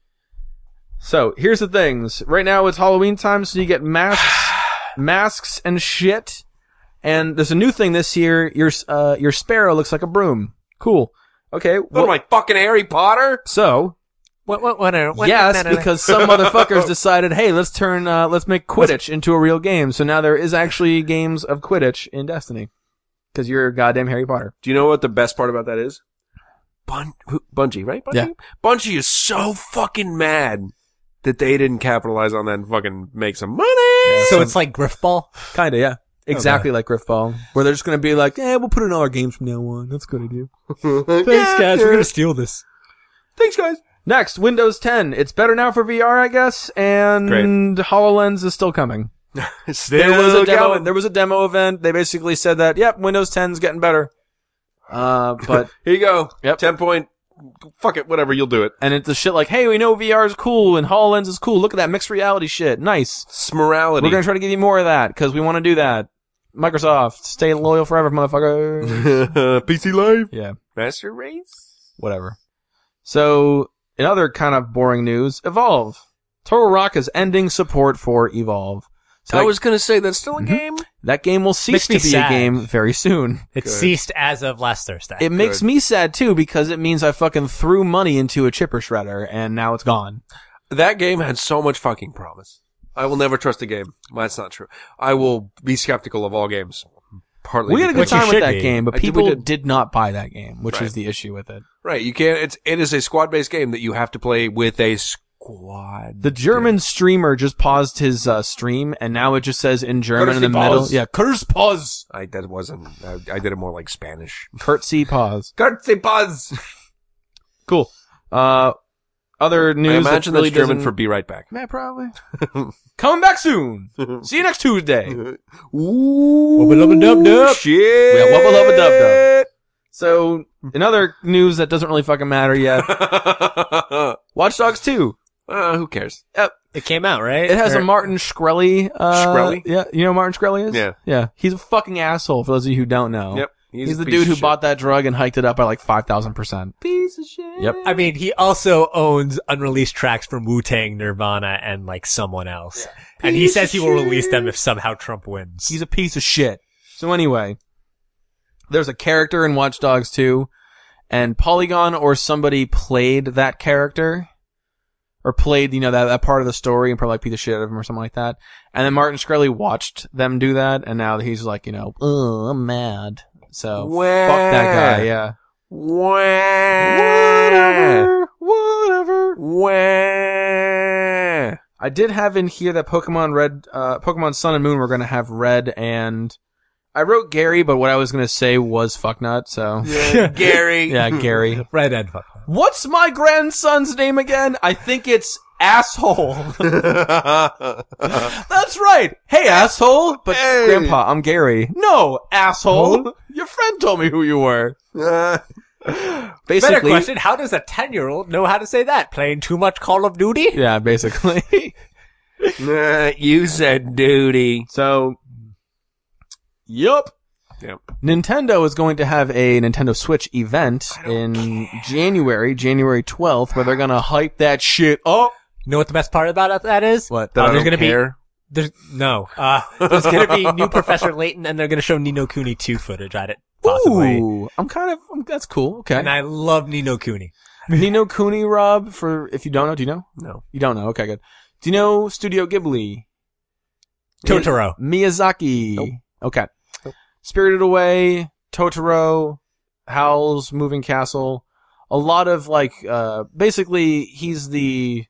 [SPEAKER 1] so here's the things. Right now it's Halloween time, so you get masks, masks and shit. And there's a new thing this year. Your, uh, your sparrow looks like a broom. Cool. Okay.
[SPEAKER 2] What
[SPEAKER 1] Well,
[SPEAKER 2] am I, fucking Harry Potter?
[SPEAKER 1] so,
[SPEAKER 3] What, what, what, uh, what,
[SPEAKER 1] yes,
[SPEAKER 3] no, no, no.
[SPEAKER 1] because some motherfuckers decided, hey, let's turn, uh, let's make Quidditch into a real game. So now there is actually games of Quidditch in Destiny. Cause you're goddamn Harry Potter.
[SPEAKER 2] Do you know what the best part about that is? Bun- who- Bungie, right? Bungie?
[SPEAKER 1] Yeah.
[SPEAKER 2] Bungie is so fucking mad that they didn't capitalize on that and fucking make some money.
[SPEAKER 3] So it's like Griffball?
[SPEAKER 1] Kinda, yeah. Exactly like Griffball. Where they're just gonna be like, eh, we'll put in all our games from now on. That's a good idea.
[SPEAKER 3] Thanks,
[SPEAKER 2] Yeah,
[SPEAKER 3] guys.
[SPEAKER 2] sure.
[SPEAKER 3] We're gonna steal this.
[SPEAKER 2] Thanks, guys.
[SPEAKER 1] Next, Windows ten. It's better now for V R, I guess, and
[SPEAKER 2] Great.
[SPEAKER 1] HoloLens is still coming.
[SPEAKER 2] Still
[SPEAKER 1] There was a demo,
[SPEAKER 2] going.
[SPEAKER 1] there was a demo event. They basically said that, yep, Windows ten's getting better. Uh, but,
[SPEAKER 2] Here you go.
[SPEAKER 1] Yep.
[SPEAKER 2] ten point. Fuck it. Whatever. You'll do it.
[SPEAKER 1] and it's the shit like, hey, we know V R is cool and HoloLens is cool. Look at that mixed reality shit. Nice.
[SPEAKER 2] Smorality.
[SPEAKER 1] We're gonna try to give you more of that, cause we wanna do that. Microsoft, stay loyal forever, motherfucker.
[SPEAKER 2] P C Live.
[SPEAKER 1] Yeah.
[SPEAKER 2] Master Race.
[SPEAKER 1] Whatever. So, in other kind of boring news, Evolve. Turtle Rock is ending support for Evolve. So
[SPEAKER 2] I
[SPEAKER 1] that,
[SPEAKER 2] was gonna say that's still a
[SPEAKER 1] Mhm.
[SPEAKER 2] game.
[SPEAKER 1] that game will cease
[SPEAKER 3] Makes
[SPEAKER 1] to
[SPEAKER 3] me
[SPEAKER 1] be
[SPEAKER 3] sad.
[SPEAKER 1] a game very soon.
[SPEAKER 3] It
[SPEAKER 2] Good.
[SPEAKER 3] ceased as of last Thursday.
[SPEAKER 1] It makes
[SPEAKER 2] Good.
[SPEAKER 1] me sad too because it means I fucking threw money into a chipper shredder and now it's gone.
[SPEAKER 2] That game had so much fucking promise. I will never trust a game. That's not true. I will be skeptical of all games. Partly
[SPEAKER 1] We had a good
[SPEAKER 3] Which you
[SPEAKER 1] time with
[SPEAKER 3] should
[SPEAKER 1] that
[SPEAKER 3] be.
[SPEAKER 1] game, but
[SPEAKER 2] I did- we
[SPEAKER 1] people
[SPEAKER 2] did.
[SPEAKER 1] did not buy that game, which
[SPEAKER 2] Right.
[SPEAKER 1] is the issue with it.
[SPEAKER 2] right. You can't. It's it is a squad based game that you have to play with a squad.
[SPEAKER 1] The German streamer just paused his uh, stream and now it just says in German in the
[SPEAKER 2] Curtsy
[SPEAKER 1] middle.
[SPEAKER 2] pause.
[SPEAKER 1] Yeah, curse pause.
[SPEAKER 2] I that wasn't. I, I did it more like Spanish.
[SPEAKER 1] Curtsy pause.
[SPEAKER 2] Curtsy pause.
[SPEAKER 1] Cool. Uh, other
[SPEAKER 2] I
[SPEAKER 1] news
[SPEAKER 2] imagine
[SPEAKER 1] that really
[SPEAKER 2] that's German
[SPEAKER 1] doesn't-
[SPEAKER 2] for "be right back."
[SPEAKER 1] Yeah, probably. Coming back soon. See you next Tuesday.
[SPEAKER 2] Ooh,
[SPEAKER 3] Wubba-lubba-dub-dub.
[SPEAKER 2] shit.
[SPEAKER 1] Yeah, wubba-lubba-dub-dub. So, in other news that doesn't really fucking matter yet, Watch Dogs two.
[SPEAKER 2] uh, who cares?
[SPEAKER 3] It came out, right?
[SPEAKER 1] It has
[SPEAKER 3] Or-
[SPEAKER 1] a Martin Shkreli. Uh,
[SPEAKER 2] Shkreli?
[SPEAKER 1] Yeah, you know who Martin Shkreli is?
[SPEAKER 2] Yeah.
[SPEAKER 1] Yeah. He's a fucking asshole for those of you who don't know.
[SPEAKER 2] Yep.
[SPEAKER 1] He's,
[SPEAKER 2] a
[SPEAKER 1] the
[SPEAKER 2] piece
[SPEAKER 1] dude
[SPEAKER 2] of
[SPEAKER 1] who
[SPEAKER 2] shit.
[SPEAKER 1] bought that drug and hiked it up by like five thousand percent. Piece of shit. Yep.
[SPEAKER 3] I mean, he also owns unreleased tracks from Wu-Tang, Nirvana, and like someone else. And he
[SPEAKER 1] Piece
[SPEAKER 3] says
[SPEAKER 1] of
[SPEAKER 3] he will release
[SPEAKER 1] shit.
[SPEAKER 3] them if somehow Trump wins.
[SPEAKER 1] He's a piece of shit. So anyway, there's a character in Watch Dogs two, and Polygon or somebody played that character, or played, you know, that, that part of the story and probably like beat the shit out of him or something like that. And then Martin Shkreli watched them do that, and now he's like, you know, oh, I'm mad. So,
[SPEAKER 2] Wah.
[SPEAKER 1] fuck that guy, yeah.
[SPEAKER 2] Wah.
[SPEAKER 1] Whatever, whatever.
[SPEAKER 2] Wah.
[SPEAKER 1] I did have in here that Pokemon Red, uh, Pokemon Sun and Moon were gonna have Red and, I wrote Gary, but what I was gonna say was fucknut, so.
[SPEAKER 2] Yeah, Gary.
[SPEAKER 1] Yeah, Gary.
[SPEAKER 3] Red Ed fuck.
[SPEAKER 1] What's my grandson's name again? I think it's Asshole. That's right. Hey, asshole. But
[SPEAKER 2] Hey.
[SPEAKER 1] Grandpa, I'm Gary. No, asshole. Your friend told me who you were.
[SPEAKER 2] Uh,
[SPEAKER 3] Better
[SPEAKER 1] Basically.
[SPEAKER 3] question, how does a ten-year-old know how to say that? Playing too much Call of Duty?
[SPEAKER 1] Yeah, basically.
[SPEAKER 2] uh, you said duty.
[SPEAKER 1] So, yup.
[SPEAKER 2] Yep.
[SPEAKER 1] Nintendo is going to have a Nintendo Switch event in January, January twelfth, where they're gonna hype that shit up.
[SPEAKER 3] You know what the best part about that is?
[SPEAKER 1] What?
[SPEAKER 2] That
[SPEAKER 3] Uh,
[SPEAKER 2] I
[SPEAKER 3] there's
[SPEAKER 2] don't
[SPEAKER 3] gonna be-
[SPEAKER 2] care.
[SPEAKER 3] There's, no. Uh, there's gonna be new Professor Layton, and they're gonna show Nino Cooney two footage at it, possibly.
[SPEAKER 1] Ooh, I'm kind of, I'm, that's cool. Okay.
[SPEAKER 3] And I love Nino Cooney.
[SPEAKER 1] Nino Cooney, Rob, for, if you don't know, do you know?
[SPEAKER 2] No.
[SPEAKER 1] You don't know. Okay, good. Do you know Studio Ghibli?
[SPEAKER 3] Totoro.
[SPEAKER 1] Miyazaki.
[SPEAKER 2] Nope.
[SPEAKER 1] Okay.
[SPEAKER 2] Nope.
[SPEAKER 1] Spirited Away, Totoro, Howl's Moving Castle. A lot of like, uh, basically he's the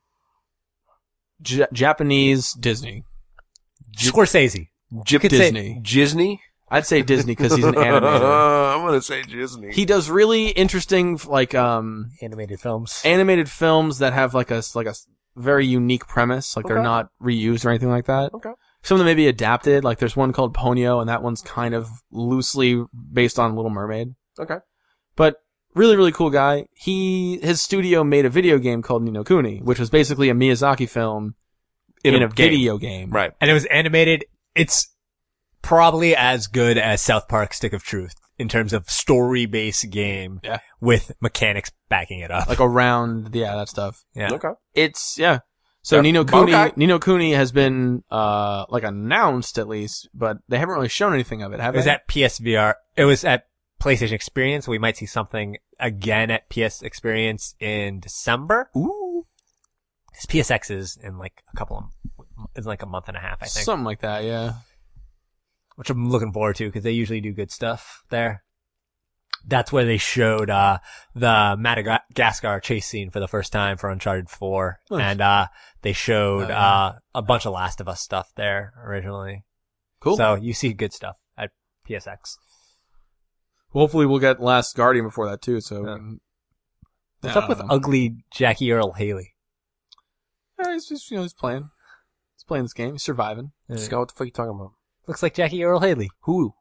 [SPEAKER 1] J- Japanese Disney.
[SPEAKER 3] Scorsese.
[SPEAKER 2] Jip
[SPEAKER 3] could say-
[SPEAKER 1] Disney.
[SPEAKER 2] Disney?
[SPEAKER 1] I'd say Disney because he's an animator.
[SPEAKER 2] I'm gonna say Disney.
[SPEAKER 1] He does really interesting, like, um,
[SPEAKER 3] Animated films.
[SPEAKER 1] animated films that have like a, like a s- very unique premise. Like they're
[SPEAKER 2] Okay.
[SPEAKER 1] not reused or anything like that.
[SPEAKER 2] Okay.
[SPEAKER 1] Some of them may be adapted. Like there's one called Ponyo and that one's kind of loosely based on Little Mermaid.
[SPEAKER 2] Okay.
[SPEAKER 1] But really, really cool guy. He, his studio made a video game called Ni no Kuni, which was basically a Miyazaki film in, a,
[SPEAKER 2] game.
[SPEAKER 1] video game.
[SPEAKER 2] Right.
[SPEAKER 3] And it was animated. It's probably as good as South Park Stick of Truth in terms of story-based game
[SPEAKER 1] Yeah.
[SPEAKER 3] with mechanics backing it up.
[SPEAKER 1] Like around, yeah, that stuff.
[SPEAKER 3] yeah.
[SPEAKER 2] Okay.
[SPEAKER 1] It's, yeah. So
[SPEAKER 2] Yeah,
[SPEAKER 1] Ni no Kuni,
[SPEAKER 2] okay.
[SPEAKER 1] Ni no Kuni has been, uh, like announced at least, but they haven't really shown anything of it, have
[SPEAKER 3] It was
[SPEAKER 1] they?
[SPEAKER 3] at P S V R. It was at PlayStation Experience. We might see something again at P S Experience in December.
[SPEAKER 1] Ooh.
[SPEAKER 3] It's P S X is in like a couple of, in like a month and a half, I think.
[SPEAKER 1] Something like that, yeah.
[SPEAKER 3] Which I'm looking forward to because they usually do good stuff there. That's where they showed, uh, the Madagascar chase scene for the first time for Uncharted four.
[SPEAKER 1] Nice.
[SPEAKER 3] And, uh, they showed,
[SPEAKER 1] Oh, yeah.
[SPEAKER 3] uh, a bunch of Last of Us stuff there originally.
[SPEAKER 1] Cool.
[SPEAKER 3] So you see good stuff at P S X.
[SPEAKER 1] Hopefully we'll get Last Guardian before that too, so.
[SPEAKER 3] Yeah.
[SPEAKER 1] um,
[SPEAKER 3] What's
[SPEAKER 1] I
[SPEAKER 3] up with
[SPEAKER 1] don't know.
[SPEAKER 3] ugly Jackie Earl Haley?
[SPEAKER 1] Yeah, he's just, you know, he's playing. He's playing this game. He's surviving.
[SPEAKER 2] Scott, what the fuck are you talking about?
[SPEAKER 3] Looks like Jackie Earl Haley.
[SPEAKER 1] Who?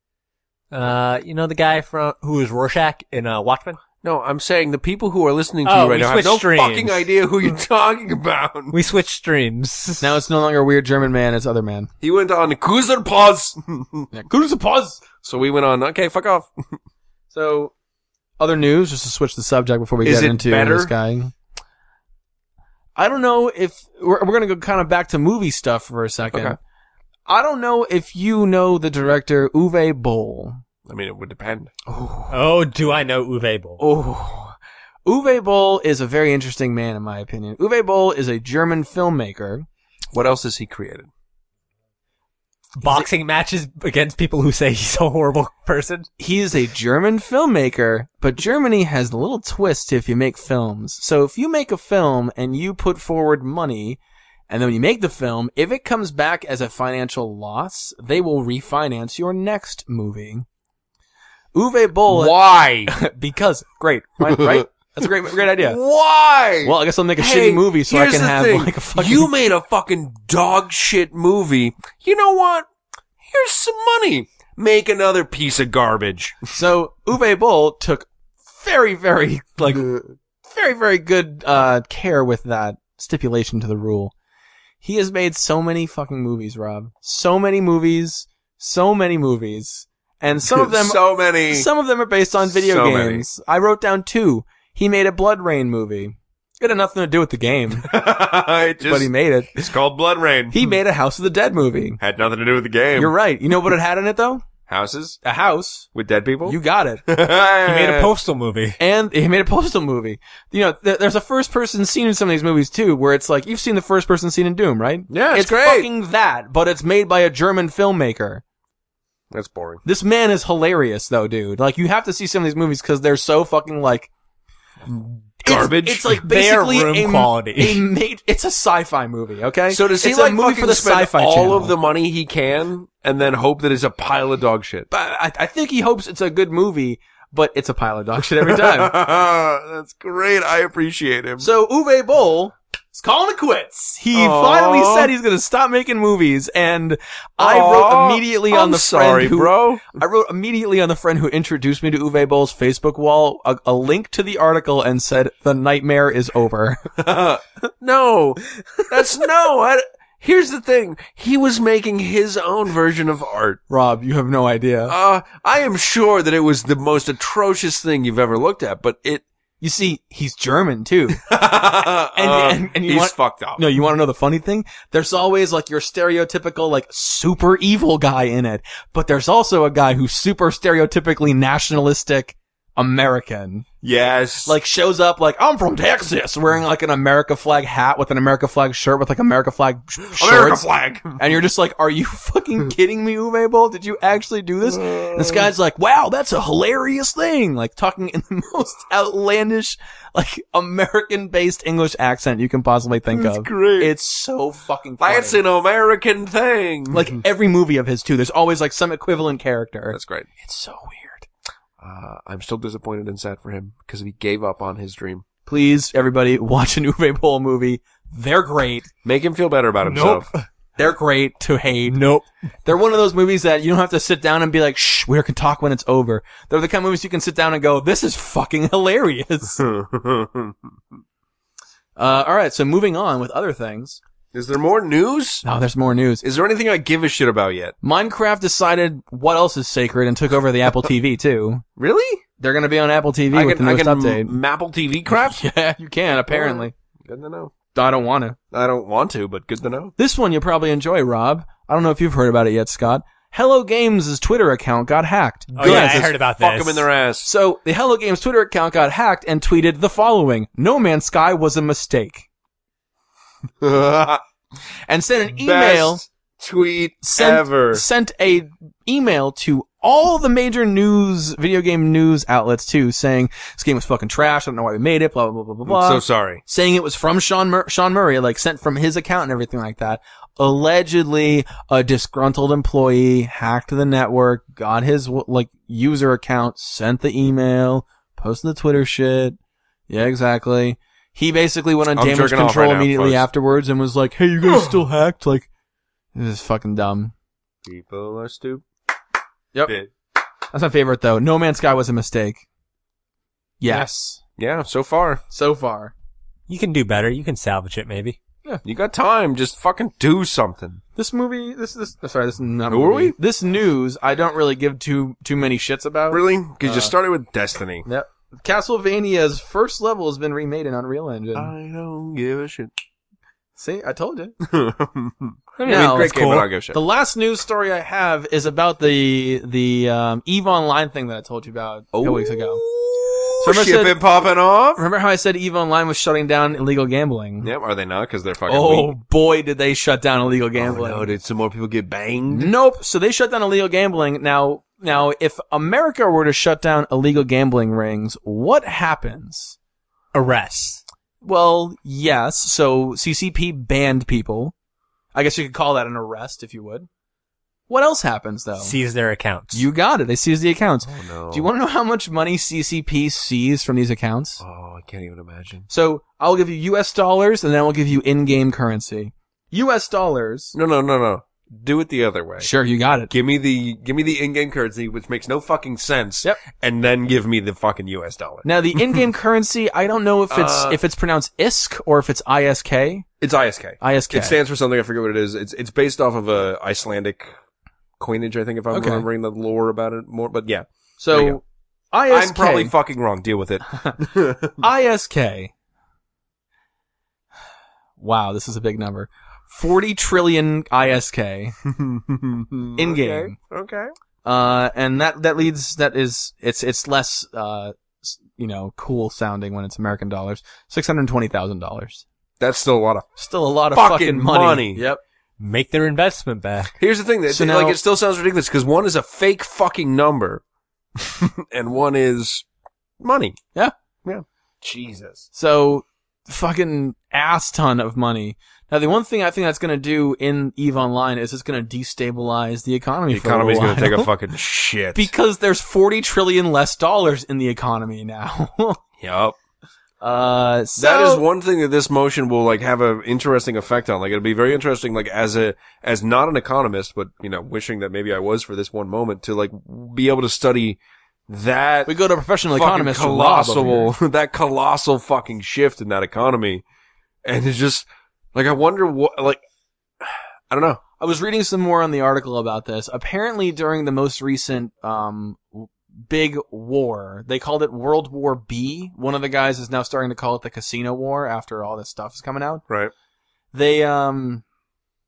[SPEAKER 3] Uh, you know the guy from, who was Rorschach in, uh, Watchmen?
[SPEAKER 2] No, I'm saying the people who are listening to
[SPEAKER 3] Oh,
[SPEAKER 2] you right
[SPEAKER 3] we
[SPEAKER 2] now have
[SPEAKER 3] switched
[SPEAKER 2] no
[SPEAKER 3] streams.
[SPEAKER 2] fucking idea who you're talking about.
[SPEAKER 3] We switched streams.
[SPEAKER 1] Now it's no longer a weird German man, it's other man.
[SPEAKER 2] He went on Kuzer Pause.
[SPEAKER 1] Yeah, Cruise pause!
[SPEAKER 2] So we went on, okay, fuck off.
[SPEAKER 1] So, other news, just to switch the subject before we
[SPEAKER 2] Is
[SPEAKER 1] get
[SPEAKER 2] it
[SPEAKER 1] into
[SPEAKER 2] better?
[SPEAKER 1] this guy. I don't know if, we're, we're gonna go kind of back to movie stuff for a second.
[SPEAKER 2] Okay.
[SPEAKER 1] I don't know if you know the director Uwe Boll.
[SPEAKER 2] I mean, it would depend.
[SPEAKER 3] Oh, do I know Uwe Boll?
[SPEAKER 1] Oh. Uwe Boll is a very interesting man in my opinion. Uwe Boll is a German filmmaker.
[SPEAKER 2] What else has he created?
[SPEAKER 3] Boxing matches against people who say he's a horrible person.
[SPEAKER 1] He is a German filmmaker, but Germany has a little twist if you make films. So if you make a film and you put forward money, and then when you make the film, if it comes back as a financial loss, they will refinance your next movie. Uwe Boll,
[SPEAKER 2] Why?
[SPEAKER 1] because great, right? right? That's a great, great idea.
[SPEAKER 2] Why?
[SPEAKER 1] Well, I guess I'll make a
[SPEAKER 2] Hey,
[SPEAKER 1] shitty movie so I
[SPEAKER 2] here's
[SPEAKER 1] can
[SPEAKER 2] the
[SPEAKER 1] have
[SPEAKER 2] thing.
[SPEAKER 1] like a fucking.
[SPEAKER 2] You made a fucking dog shit movie. You know what? Here's some money. Make another piece of garbage.
[SPEAKER 1] So Uwe Boll took very, very like very, very good uh care with that stipulation to the rule. He has made so many fucking movies, Rob. So many movies. So many movies. And some of them,
[SPEAKER 2] so many.
[SPEAKER 1] some of them are based on video
[SPEAKER 2] So many.
[SPEAKER 1] games. I wrote down two. He made a Blood Rain movie. It had nothing to do with the game,
[SPEAKER 2] it just,
[SPEAKER 1] but he made it.
[SPEAKER 2] it's called Blood Rain.
[SPEAKER 1] He made a House of the Dead movie.
[SPEAKER 2] Had nothing to do with the game.
[SPEAKER 1] You're right. You know what it had in it though?
[SPEAKER 2] Houses
[SPEAKER 1] A house.
[SPEAKER 2] with dead people.
[SPEAKER 1] You got it.
[SPEAKER 2] he
[SPEAKER 3] He made a postal movie.
[SPEAKER 1] And he made a postal movie. You know, th- there's a first person scene in some of these movies too, where it's like, you've seen the first person scene in Doom, right?
[SPEAKER 2] Yeah, it's
[SPEAKER 1] it's
[SPEAKER 2] great.
[SPEAKER 1] fucking that, but it's made by a German filmmaker.
[SPEAKER 2] That's boring.
[SPEAKER 1] This man is hilarious though, dude. Like, you have to see some of these movies because they're so fucking like,
[SPEAKER 2] Garbage.
[SPEAKER 1] It's, it's like
[SPEAKER 3] They are
[SPEAKER 1] basically
[SPEAKER 3] room
[SPEAKER 1] a,
[SPEAKER 3] quality.
[SPEAKER 1] a made, it's a sci-fi movie, okay?
[SPEAKER 2] So does he
[SPEAKER 1] it's
[SPEAKER 2] like
[SPEAKER 1] a movie
[SPEAKER 2] fucking
[SPEAKER 1] for the
[SPEAKER 2] spend
[SPEAKER 1] sci-fi
[SPEAKER 2] all
[SPEAKER 1] channel.
[SPEAKER 2] of the money he can and then hope that it's a pile of dog shit?
[SPEAKER 1] But I, I think he hopes it's a good movie, but it's a pile of dog shit every time.
[SPEAKER 2] That's great. I appreciate him.
[SPEAKER 1] So Uwe Boll is calling it quits. He
[SPEAKER 2] Aw.
[SPEAKER 1] finally said he's going to stop making movies, and I
[SPEAKER 2] Aw,
[SPEAKER 1] wrote immediately on
[SPEAKER 2] I'm
[SPEAKER 1] the
[SPEAKER 2] sorry,
[SPEAKER 1] friend who,
[SPEAKER 2] bro.
[SPEAKER 1] I wrote immediately on the friend who introduced me to Uwe Boll's Facebook wall a, a link to the article and said the nightmare is over.
[SPEAKER 2] No, that's no. I, here's the thing. He was making his own version of art.
[SPEAKER 1] Rob, you have no idea.
[SPEAKER 2] Uh, I am sure that it was the most atrocious thing you've ever looked at, but it,
[SPEAKER 1] You see, he's German too.
[SPEAKER 2] and,
[SPEAKER 1] and- and you
[SPEAKER 2] he's
[SPEAKER 1] want-
[SPEAKER 2] fucked up.
[SPEAKER 1] No, you want to know the funny thing? There's always like your stereotypical like super evil guy in it, but there's also a guy who's super stereotypically nationalistic, American.
[SPEAKER 2] Yes.
[SPEAKER 1] Like shows up like, I'm from Texas, wearing like an America flag hat with an America flag shirt with like America flag sh-
[SPEAKER 2] America
[SPEAKER 1] shorts.
[SPEAKER 2] flag.
[SPEAKER 1] And you're just like, are you fucking kidding me, Uwe Boll? Did you actually do this? And this guy's like, wow, that's a hilarious thing. Like talking in the most outlandish, like American-based English accent you can possibly think
[SPEAKER 2] That's
[SPEAKER 1] of.
[SPEAKER 2] great.
[SPEAKER 1] It's so fucking funny.
[SPEAKER 2] That's an American thing.
[SPEAKER 1] Like every movie of his too. There's always like some equivalent character.
[SPEAKER 2] That's great.
[SPEAKER 1] It's so weird.
[SPEAKER 2] Uh, I'm still disappointed and sad for him because he gave up on his dream.
[SPEAKER 1] Please, everybody, watch an Uwe Boll movie. They're great.
[SPEAKER 2] Make him feel better about himself.
[SPEAKER 1] They're great to hate.
[SPEAKER 3] Nope.
[SPEAKER 1] They're one of those movies that you don't have to sit down and be like, shh, we can talk when it's over. They're the kind of movies you can sit down and go, this is fucking hilarious. uh, alright, so moving on with other things.
[SPEAKER 2] Is there more news?
[SPEAKER 1] Oh, there's more news.
[SPEAKER 2] Is there anything I give a shit about yet?
[SPEAKER 1] Minecraft decided what else is sacred and took over the Apple T V too.
[SPEAKER 2] Really?
[SPEAKER 1] They're gonna be on Apple T V
[SPEAKER 2] I
[SPEAKER 1] with
[SPEAKER 2] can,
[SPEAKER 1] the
[SPEAKER 2] I
[SPEAKER 1] newest
[SPEAKER 2] can
[SPEAKER 1] update.
[SPEAKER 2] Mapple T V craft?
[SPEAKER 1] Yeah, you can, apparently.
[SPEAKER 2] Good to know.
[SPEAKER 1] I don't want to.
[SPEAKER 2] I don't want to, but good to know.
[SPEAKER 1] This one you'll probably enjoy, Rob. I don't know if you've heard about it yet, Scott. Hello Games' Twitter account got hacked.
[SPEAKER 3] Oh, yeah, I
[SPEAKER 2] Just
[SPEAKER 3] heard about
[SPEAKER 2] Fuck
[SPEAKER 3] this.
[SPEAKER 2] them in their ass.
[SPEAKER 1] So, the Hello Games Twitter account got hacked and tweeted the following. No Man's Sky was a mistake. And sent an email.
[SPEAKER 2] Best tweet
[SPEAKER 1] Sent,
[SPEAKER 2] ever.
[SPEAKER 1] sent a email to all the major news, video game news outlets too, saying this game was fucking trash. I don't know why we made it. Blah blah blah blah blah.
[SPEAKER 2] I'm so sorry.
[SPEAKER 1] Saying it was from Sean Mur- Sean Murray, like sent from his account and everything like that. Allegedly, a disgruntled employee hacked the network, got his like user account, sent the email, posted the Twitter shit. Yeah, exactly. He basically went on
[SPEAKER 2] I'm
[SPEAKER 1] damage
[SPEAKER 2] jerking off
[SPEAKER 1] control
[SPEAKER 2] right now,
[SPEAKER 1] immediately
[SPEAKER 2] folks.
[SPEAKER 1] afterwards and was like, "Hey, you guys still hacked?" Like, this is fucking dumb.
[SPEAKER 2] People are stupid.
[SPEAKER 1] Yep. That's my favorite though. No Man's Sky was a mistake. Yes.
[SPEAKER 2] Yeah, so far.
[SPEAKER 1] So far.
[SPEAKER 3] You can do better. You can salvage it, maybe.
[SPEAKER 2] You got time. Just fucking do something.
[SPEAKER 1] This movie, this, this, sorry, this is not
[SPEAKER 2] Who are
[SPEAKER 1] movie.
[SPEAKER 2] we?
[SPEAKER 1] This news, I don't really give too, too many shits about.
[SPEAKER 2] Really? Because
[SPEAKER 1] Uh,
[SPEAKER 2] you started with Destiny.
[SPEAKER 1] Yep. Castlevania's first level has been remade in Unreal Engine.
[SPEAKER 2] I don't give a shit.
[SPEAKER 1] See, I told you.
[SPEAKER 2] I mean,
[SPEAKER 1] Now,
[SPEAKER 2] great
[SPEAKER 1] it's
[SPEAKER 2] game,
[SPEAKER 3] cool.
[SPEAKER 2] but I don't give a shit.
[SPEAKER 1] The last news story I have is about the, the, um, EVE Online thing that I told you about a couple weeks ago. So remember I
[SPEAKER 2] Shipping
[SPEAKER 1] said-
[SPEAKER 2] popping off.
[SPEAKER 1] Remember how I said EVE Online was shutting down illegal gambling?
[SPEAKER 2] Yep, are they not? Because they're fucking
[SPEAKER 1] Oh
[SPEAKER 2] weak.
[SPEAKER 1] boy, did they shut down illegal
[SPEAKER 2] Oh,
[SPEAKER 1] gambling.
[SPEAKER 2] no, did some more people get banged?
[SPEAKER 1] Nope. So they shut down illegal gambling. Now, now, if America were to shut down illegal gambling rings, what happens?
[SPEAKER 3] Arrest.
[SPEAKER 1] Well, yes. So C C P banned people. I guess you could call that an arrest, if you would. What else happens, though?
[SPEAKER 3] Seize their accounts.
[SPEAKER 1] You got it. They seize the accounts.
[SPEAKER 2] Oh, no.
[SPEAKER 1] Do you want to know how much money C C P sees from these accounts?
[SPEAKER 2] Oh, I can't even imagine.
[SPEAKER 1] So I'll give you U S dollars, and then I'll give you in-game currency. U S dollars.
[SPEAKER 2] No, no, no, no. Do it the other way.
[SPEAKER 1] Sure, you got it.
[SPEAKER 2] Give me the give me the in-game currency, which makes no fucking sense.
[SPEAKER 1] Yep.
[SPEAKER 2] And then give me the fucking U S dollar.
[SPEAKER 1] Now, the in-game currency, I don't know if it's
[SPEAKER 2] Uh,
[SPEAKER 1] if it's pronounced I S K or if it's I S K.
[SPEAKER 2] It's I S K.
[SPEAKER 1] I S K.
[SPEAKER 2] It stands for something. I forget what it is. It's it's based off of a Icelandic coinage, I think, if I'm
[SPEAKER 1] Okay.
[SPEAKER 2] remembering the lore about it more. But yeah, there you
[SPEAKER 1] So
[SPEAKER 2] go.
[SPEAKER 1] I S K.
[SPEAKER 2] I'm probably fucking wrong. Deal with it.
[SPEAKER 1] I S K. Wow, this is a big number. forty trillion I S K in game.
[SPEAKER 2] Okay. okay.
[SPEAKER 1] Uh, and that, that leads, that is, it's, it's less, uh, s- you know, cool sounding when it's American dollars. six hundred twenty thousand dollars.
[SPEAKER 2] That's still a lot of.
[SPEAKER 1] Still a lot of
[SPEAKER 2] Fucking
[SPEAKER 1] fucking money.
[SPEAKER 2] money.
[SPEAKER 1] Yep.
[SPEAKER 3] Make their investment back.
[SPEAKER 2] Here's the thing that
[SPEAKER 1] So
[SPEAKER 2] like
[SPEAKER 1] now-
[SPEAKER 2] it still sounds ridiculous because one is a fake fucking number, and one is money.
[SPEAKER 1] Yeah.
[SPEAKER 2] Yeah. Jesus.
[SPEAKER 1] So, fucking ass ton of money. Now, the one thing I think that's going to do in EVE Online is it's going to destabilize the economy.
[SPEAKER 2] The
[SPEAKER 1] for
[SPEAKER 2] economy's
[SPEAKER 1] a
[SPEAKER 2] gonna take a
[SPEAKER 1] while.
[SPEAKER 2] fucking shit.
[SPEAKER 1] because there's forty trillion less dollars in the economy now.
[SPEAKER 2] Yup.
[SPEAKER 1] uh, so,
[SPEAKER 2] That is one thing that this motion will like have an interesting effect on. Like it'll be very interesting, like as a as not an economist, but you know, wishing that maybe I was for this one moment to like be able to study that
[SPEAKER 1] we go to a professional
[SPEAKER 2] fucking
[SPEAKER 1] economist. Rob over
[SPEAKER 2] colossal
[SPEAKER 1] here.
[SPEAKER 2] that colossal fucking shift in that economy, and it's just like I wonder what like I don't know.
[SPEAKER 1] I was reading some more on the article about this. Apparently, during the most recent um w- big war, they called it World War B. One of the guys is now starting to call it the Casino War after all this stuff is coming out.
[SPEAKER 2] Right.
[SPEAKER 1] They um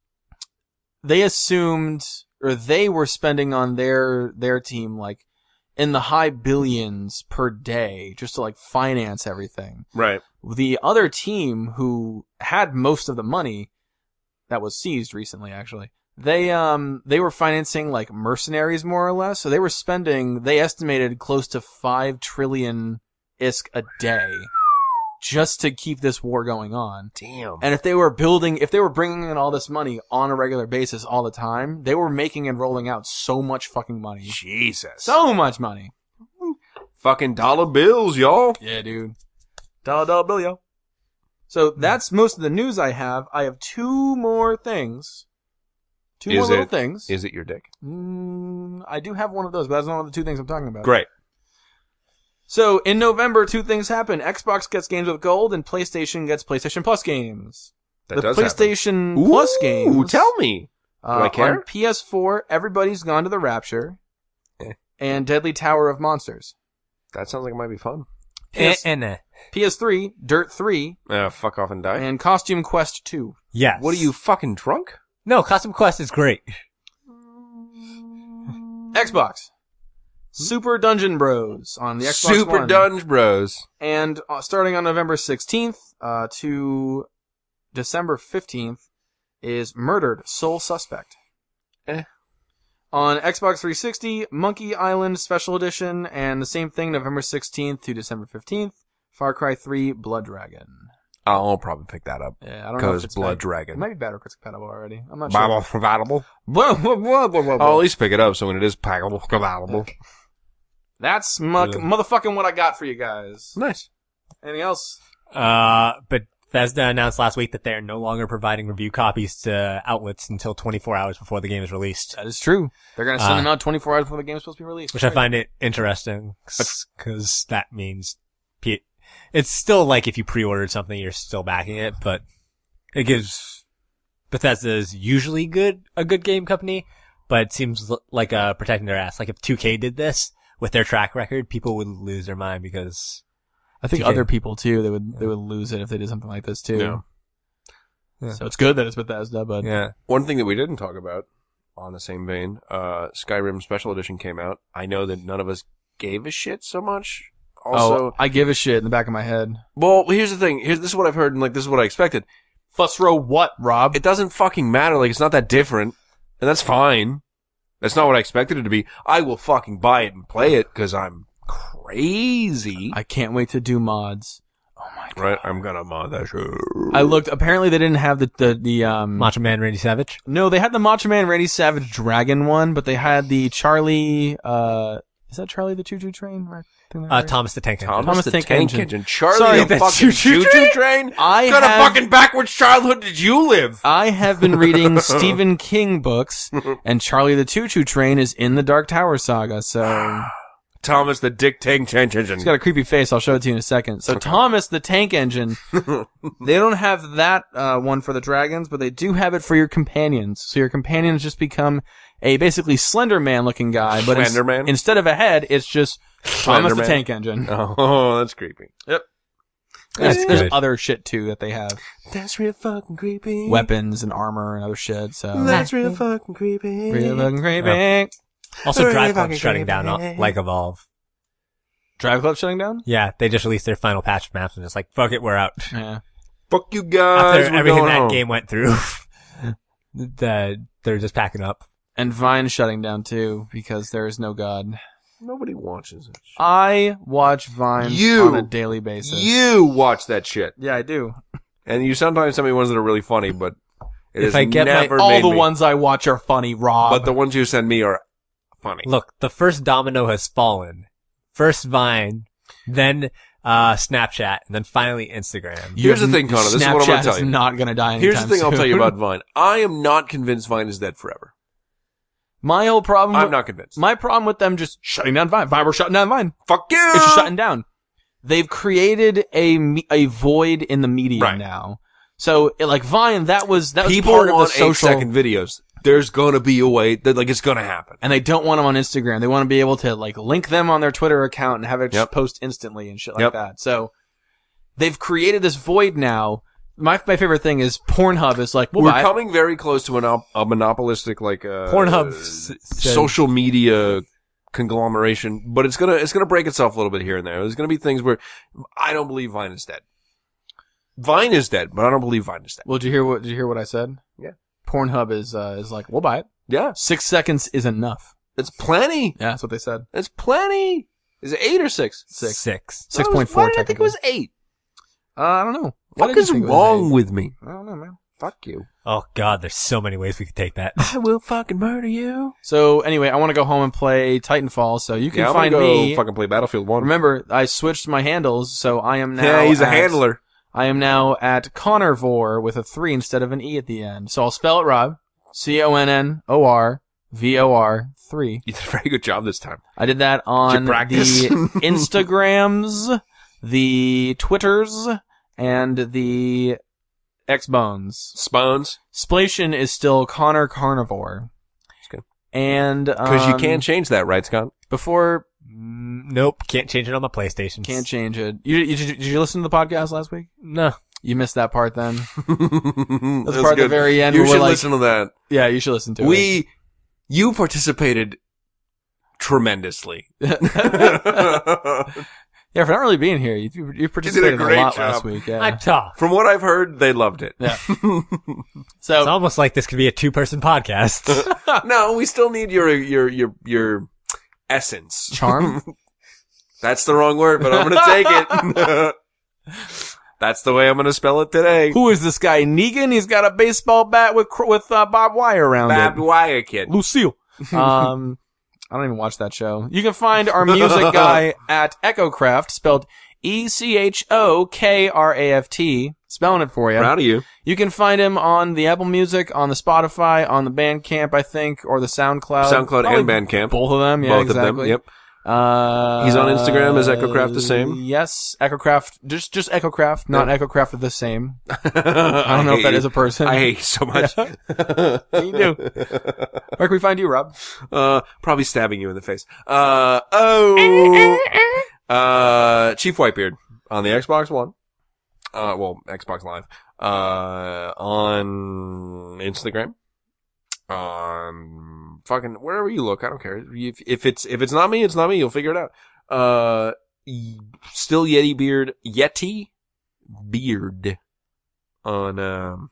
[SPEAKER 1] they assumed or they were spending on their their team like in the high billions per day just to like finance everything.
[SPEAKER 2] Right.
[SPEAKER 1] The other team who had most of the money that was seized recently, actually, they um they were financing like mercenaries more or less. So they were spending, they estimated close to five trillion I S K a day just to keep this war going on.
[SPEAKER 2] Damn.
[SPEAKER 1] And if they were building, if they were bringing in all this money on a regular basis all the time, they were making and rolling out so much fucking money.
[SPEAKER 2] Jesus.
[SPEAKER 1] So much money.
[SPEAKER 2] Fucking dollar bills, y'all.
[SPEAKER 1] Yeah, dude. Dollar, dollar bill, yo. So that's most of the news I have. I have two more things. Two
[SPEAKER 2] Is
[SPEAKER 1] more little
[SPEAKER 2] it-
[SPEAKER 1] things.
[SPEAKER 2] Is it your dick?
[SPEAKER 1] Mm, I do have one of those, but that's not one of the two things I'm talking about.
[SPEAKER 2] Great.
[SPEAKER 1] So, in November, two things happen. Xbox gets games with gold, and PlayStation gets PlayStation Plus games.
[SPEAKER 2] That
[SPEAKER 1] the
[SPEAKER 2] does
[SPEAKER 1] PlayStation
[SPEAKER 2] happen.
[SPEAKER 1] Plus
[SPEAKER 2] Ooh,
[SPEAKER 1] games.
[SPEAKER 2] tell me.
[SPEAKER 1] Uh,
[SPEAKER 2] Do I care?
[SPEAKER 1] On P S four, Everybody's Gone to the Rapture,
[SPEAKER 2] Eh.
[SPEAKER 1] and Deadly Tower of Monsters.
[SPEAKER 2] That sounds like it might be fun.
[SPEAKER 3] Eh,
[SPEAKER 1] Yes.
[SPEAKER 3] eh, nah.
[SPEAKER 1] P S three, Dirt three,
[SPEAKER 2] Uh, fuck off and die.
[SPEAKER 1] and Costume Quest two.
[SPEAKER 3] Yes.
[SPEAKER 2] What are you, fucking drunk?
[SPEAKER 3] No, Custom Quest is great.
[SPEAKER 1] Xbox. Super Dungeon Bros on the Xbox
[SPEAKER 2] Super
[SPEAKER 1] One.
[SPEAKER 2] Dunge Bros.
[SPEAKER 1] And uh, starting on November sixteenth uh, to December fifteenth is Murdered Soul Suspect.
[SPEAKER 2] Eh.
[SPEAKER 1] On Xbox three sixty, Monkey Island Special Edition, and the same thing, November sixteenth to December fifteenth, Far Cry three Blood Dragon.
[SPEAKER 2] I'll probably pick that up.
[SPEAKER 1] Yeah, I don't know if
[SPEAKER 2] Because
[SPEAKER 1] it's
[SPEAKER 2] Blood
[SPEAKER 1] back- It
[SPEAKER 2] Dragon.
[SPEAKER 1] might be better if it's compatible already. I'm not
[SPEAKER 2] Bible
[SPEAKER 1] sure.
[SPEAKER 2] compatible.
[SPEAKER 1] Blah, blah, blah, blah, blah, blah.
[SPEAKER 2] I'll at least pick it up so when it is packable, compatible.
[SPEAKER 1] That's muck-
[SPEAKER 2] Yeah.
[SPEAKER 1] motherfucking what I got for you guys.
[SPEAKER 2] Nice.
[SPEAKER 1] Anything else?
[SPEAKER 3] Uh, but Bethesda announced last week that they're no longer providing review copies to outlets until twenty-four hours before the game is released.
[SPEAKER 1] That is true. They're gonna send
[SPEAKER 3] Uh,
[SPEAKER 1] them out twenty-four hours before the game's supposed to be released.
[SPEAKER 3] Which I find it interesting, because that means P- it's still like if you pre-ordered something, you're still backing it, but it gives Bethesda's usually good a good game company, but it seems l- like uh protecting their ass. Like if two K did this with their track record, people would lose their mind because
[SPEAKER 1] I think
[SPEAKER 3] T K.
[SPEAKER 1] other people too. They would they would lose it if they did something like this too.
[SPEAKER 2] Yeah.
[SPEAKER 3] Yeah.
[SPEAKER 1] So it's good that it's Bethesda, but
[SPEAKER 3] yeah,
[SPEAKER 2] One thing that we didn't talk about, on the same vein, uh, Skyrim Special Edition came out. I know that none of us gave a shit so much. Also,
[SPEAKER 1] oh, I give a shit in the back of my head.
[SPEAKER 2] well, here's the thing. Here's this is what I've heard, and like this is what I expected.
[SPEAKER 1] Fuss row what, Rob?
[SPEAKER 2] It doesn't fucking matter. Like it's not that different, and that's fine. That's not what I expected it to be. I will fucking buy it and play it because I'm crazy.
[SPEAKER 1] I can't wait to do mods. Oh my god!
[SPEAKER 2] Right, I'm gonna mod that shit.
[SPEAKER 1] I looked. Apparently, they didn't have the the, the um.
[SPEAKER 3] Macho Man Randy Savage.
[SPEAKER 1] no, they had the Macho Man Randy Savage Dragon one, but they had the Charlie. Uh, is that Charlie the Choo Choo Train? Right? Think that
[SPEAKER 3] Uh,
[SPEAKER 1] right?
[SPEAKER 3] Thomas the Tank Engine.
[SPEAKER 2] Thomas,
[SPEAKER 1] Thomas
[SPEAKER 2] the
[SPEAKER 1] Tank
[SPEAKER 2] Tank,
[SPEAKER 1] Engine.
[SPEAKER 2] Engine. Charlie
[SPEAKER 1] Sorry,
[SPEAKER 2] the
[SPEAKER 1] the
[SPEAKER 2] fucking
[SPEAKER 1] choo-choo
[SPEAKER 2] choo-choo train?
[SPEAKER 1] I
[SPEAKER 2] What kind of
[SPEAKER 1] have-
[SPEAKER 2] fucking backwards childhood did you live?
[SPEAKER 1] I have been reading Stephen King books, and Charlie the Choo Choo Train is in the Dark Tower saga. So
[SPEAKER 2] Thomas the Dick Tank Engine.
[SPEAKER 1] he's got a creepy face. I'll show it to you in a second. So Thomas the Tank Engine. They don't have that uh, one for the dragons, but they do have it for your companions. So your companions just become a basically Slender Man looking guy, but ins-
[SPEAKER 2] Slender Man?
[SPEAKER 1] instead of a head, it's just Thomas the
[SPEAKER 2] Man?
[SPEAKER 1] Tank Engine.
[SPEAKER 2] Oh, that's creepy.
[SPEAKER 1] Yep.
[SPEAKER 3] That's
[SPEAKER 1] There's, there's
[SPEAKER 3] good.
[SPEAKER 1] other shit too that they have,
[SPEAKER 2] That's real fucking creepy.
[SPEAKER 1] weapons and armor and other shit. So
[SPEAKER 2] That's real fucking creepy.
[SPEAKER 1] real fucking creepy.
[SPEAKER 3] Also,
[SPEAKER 2] Very
[SPEAKER 3] Drive Club
[SPEAKER 2] fucking
[SPEAKER 3] shutting down, uh,
[SPEAKER 2] creepy.
[SPEAKER 3] like Evolve.
[SPEAKER 1] Drive Club shutting down.
[SPEAKER 3] Yeah, they just released their final patch of maps and it's like, fuck it, we're out.
[SPEAKER 1] Yeah.
[SPEAKER 2] Fuck you guys.
[SPEAKER 3] After
[SPEAKER 2] we're
[SPEAKER 3] everything
[SPEAKER 2] going
[SPEAKER 3] that
[SPEAKER 2] home.
[SPEAKER 3] game went through, the, they're just packing up.
[SPEAKER 1] And Vine shutting down too because there is no God.
[SPEAKER 2] Nobody watches it.
[SPEAKER 1] I watch Vine
[SPEAKER 2] You-
[SPEAKER 1] on a daily basis.
[SPEAKER 2] You watch that shit.
[SPEAKER 1] Yeah, I do.
[SPEAKER 2] And you sometimes send me ones that are really funny, but it
[SPEAKER 3] If
[SPEAKER 2] has
[SPEAKER 3] I get my-
[SPEAKER 2] never
[SPEAKER 1] All
[SPEAKER 2] made
[SPEAKER 1] the
[SPEAKER 2] me.
[SPEAKER 1] ones I watch are funny, Rob.
[SPEAKER 2] But the ones you send me are funny.
[SPEAKER 3] Look, the first domino has fallen. First Vine, then uh Snapchat, and then finally Instagram.
[SPEAKER 1] You
[SPEAKER 2] Here's
[SPEAKER 1] have-
[SPEAKER 2] the thing, Connor. This is
[SPEAKER 1] Snapchat
[SPEAKER 2] what I'm gonna tell you.
[SPEAKER 1] is not going to die anytime
[SPEAKER 2] Here's the thing I'll tell you
[SPEAKER 1] soon.
[SPEAKER 2] about Vine. I am not convinced Vine is dead forever.
[SPEAKER 1] My whole problem.
[SPEAKER 2] I'm
[SPEAKER 1] with,
[SPEAKER 2] not convinced.
[SPEAKER 1] My problem with them just shutting down Vine. Vine, we're shutting down Vine.
[SPEAKER 2] Fuck you!
[SPEAKER 1] It's just shutting down. They've created a me- a void in the media
[SPEAKER 2] Right.
[SPEAKER 1] now. So, it- like Vine, that was that was
[SPEAKER 2] People
[SPEAKER 1] part of the
[SPEAKER 2] want
[SPEAKER 1] social.
[SPEAKER 2] eight second videos. There's gonna be a way that, like, it's gonna happen.
[SPEAKER 1] And they don't want them on Instagram. They want to be able to like link them on their Twitter account and have it just
[SPEAKER 2] Yep.
[SPEAKER 1] post instantly and shit like
[SPEAKER 2] Yep.
[SPEAKER 1] that. So they've created this void now. My my favorite thing is Pornhub is like, we'll
[SPEAKER 2] We're
[SPEAKER 1] buy it.
[SPEAKER 2] coming very close to an op- a monopolistic, like, uh,
[SPEAKER 3] Pornhub s- said-
[SPEAKER 2] social media conglomeration, but it's gonna it's gonna break itself a little bit here and there. There's gonna be things where I don't believe Vine is dead. Vine is dead, but I don't believe Vine is dead.
[SPEAKER 1] Well, did you hear what? Did you hear what I said?
[SPEAKER 2] Yeah.
[SPEAKER 1] Pornhub is uh, is like, we'll buy it.
[SPEAKER 2] Yeah,
[SPEAKER 1] Six seconds is enough.
[SPEAKER 2] it's plenty.
[SPEAKER 1] Yeah, that's what they said.
[SPEAKER 2] It's plenty. Is it eight or six?
[SPEAKER 1] Six.
[SPEAKER 3] Six.
[SPEAKER 1] Six
[SPEAKER 2] Why
[SPEAKER 1] point
[SPEAKER 2] was-
[SPEAKER 1] four.
[SPEAKER 2] Why did I think it was eight?
[SPEAKER 1] Uh, I don't know. Why
[SPEAKER 2] What
[SPEAKER 1] did you
[SPEAKER 2] is
[SPEAKER 1] think it was
[SPEAKER 2] wrong
[SPEAKER 1] eight?
[SPEAKER 2] with me?
[SPEAKER 1] I don't know, man.
[SPEAKER 2] Fuck you.
[SPEAKER 3] Oh God, there's so many ways we could take that.
[SPEAKER 2] I will fucking murder you.
[SPEAKER 1] So anyway, I want to go home and play Titanfall. So you can
[SPEAKER 2] Yeah, I'm
[SPEAKER 1] find
[SPEAKER 2] gonna go
[SPEAKER 1] me.
[SPEAKER 2] fucking play Battlefield One.
[SPEAKER 1] Remember, I switched my handles, so I am now.
[SPEAKER 2] yeah, he's a
[SPEAKER 1] at-
[SPEAKER 2] handler.
[SPEAKER 1] I am now at Connorvor with a three instead of an e at the end. So I'll spell it, Rob. C O N N O R V O R three.
[SPEAKER 2] You did a very good job this time.
[SPEAKER 1] I did that on
[SPEAKER 2] Did you practice?
[SPEAKER 1] the Instagrams, the Twitters, and the X-Bones.
[SPEAKER 2] Spawns.
[SPEAKER 1] Splation is still Connor Carnivore.
[SPEAKER 2] That's good.
[SPEAKER 1] And, um,
[SPEAKER 2] Because you can't change that, right, Scott?
[SPEAKER 1] before,
[SPEAKER 3] Mm, nope, can't change it on my PlayStation.
[SPEAKER 1] can't change it. You, you, did you listen to the podcast last week?
[SPEAKER 3] No.
[SPEAKER 1] You missed that part then.
[SPEAKER 2] That's
[SPEAKER 1] That's part at the very end
[SPEAKER 2] You
[SPEAKER 1] where
[SPEAKER 2] should
[SPEAKER 1] we're like,
[SPEAKER 2] listen to that.
[SPEAKER 1] yeah, you should listen to it.
[SPEAKER 2] We, you participated tremendously.
[SPEAKER 1] Yeah, for not really being here, you, you participated a,
[SPEAKER 2] great
[SPEAKER 1] lot
[SPEAKER 2] job.
[SPEAKER 1] last week. Yeah.
[SPEAKER 3] I'm tough.
[SPEAKER 2] From what I've heard, they loved it.
[SPEAKER 1] Yeah.
[SPEAKER 3] It's
[SPEAKER 1] So,
[SPEAKER 3] almost like this could be a two-person podcast.
[SPEAKER 2] No, we still need your your your your essence.
[SPEAKER 1] charm?
[SPEAKER 2] That's the wrong word, but I'm gonna take it. That's the way I'm gonna spell it today.
[SPEAKER 1] Who is this guy? Negan? He's got a baseball bat with cr- with uh, barbed wire around
[SPEAKER 2] Barbed
[SPEAKER 1] it.
[SPEAKER 2] wire kid.
[SPEAKER 1] Lucille. Um, I don't even watch that show. You can find our music guy at EchoCraft, spelled E C H O K R A F T. Spelling it for you.
[SPEAKER 2] Proud of you.
[SPEAKER 1] You can find him on the Apple Music, on the Spotify, on the Bandcamp, I think, or the SoundCloud.
[SPEAKER 2] SoundCloud
[SPEAKER 1] Probably
[SPEAKER 2] and Bandcamp.
[SPEAKER 1] Both of them, yeah,
[SPEAKER 2] Both
[SPEAKER 1] exactly.
[SPEAKER 2] of them. Yep.
[SPEAKER 1] Uh,
[SPEAKER 2] He's on Instagram as EchoCraft the same?
[SPEAKER 1] Yes, EchoCraft, just, just EchoCraft, not
[SPEAKER 2] Yep.
[SPEAKER 1] EchoCraft the same.
[SPEAKER 2] I
[SPEAKER 1] I don't know if that is a person.
[SPEAKER 2] I hate you so much.
[SPEAKER 1] You do. Where can we find you, Rob?
[SPEAKER 2] Uh, probably stabbing you in the face. Uh, oh. uh, Chief Whitebeard on the Xbox One. Uh, well, Xbox Live. Uh, on Instagram. On fucking wherever you look, I don't care. If, if it's if it's not me, it's not me. You'll figure it out. Uh, y- still Yeti Beard, Yeti Beard on um,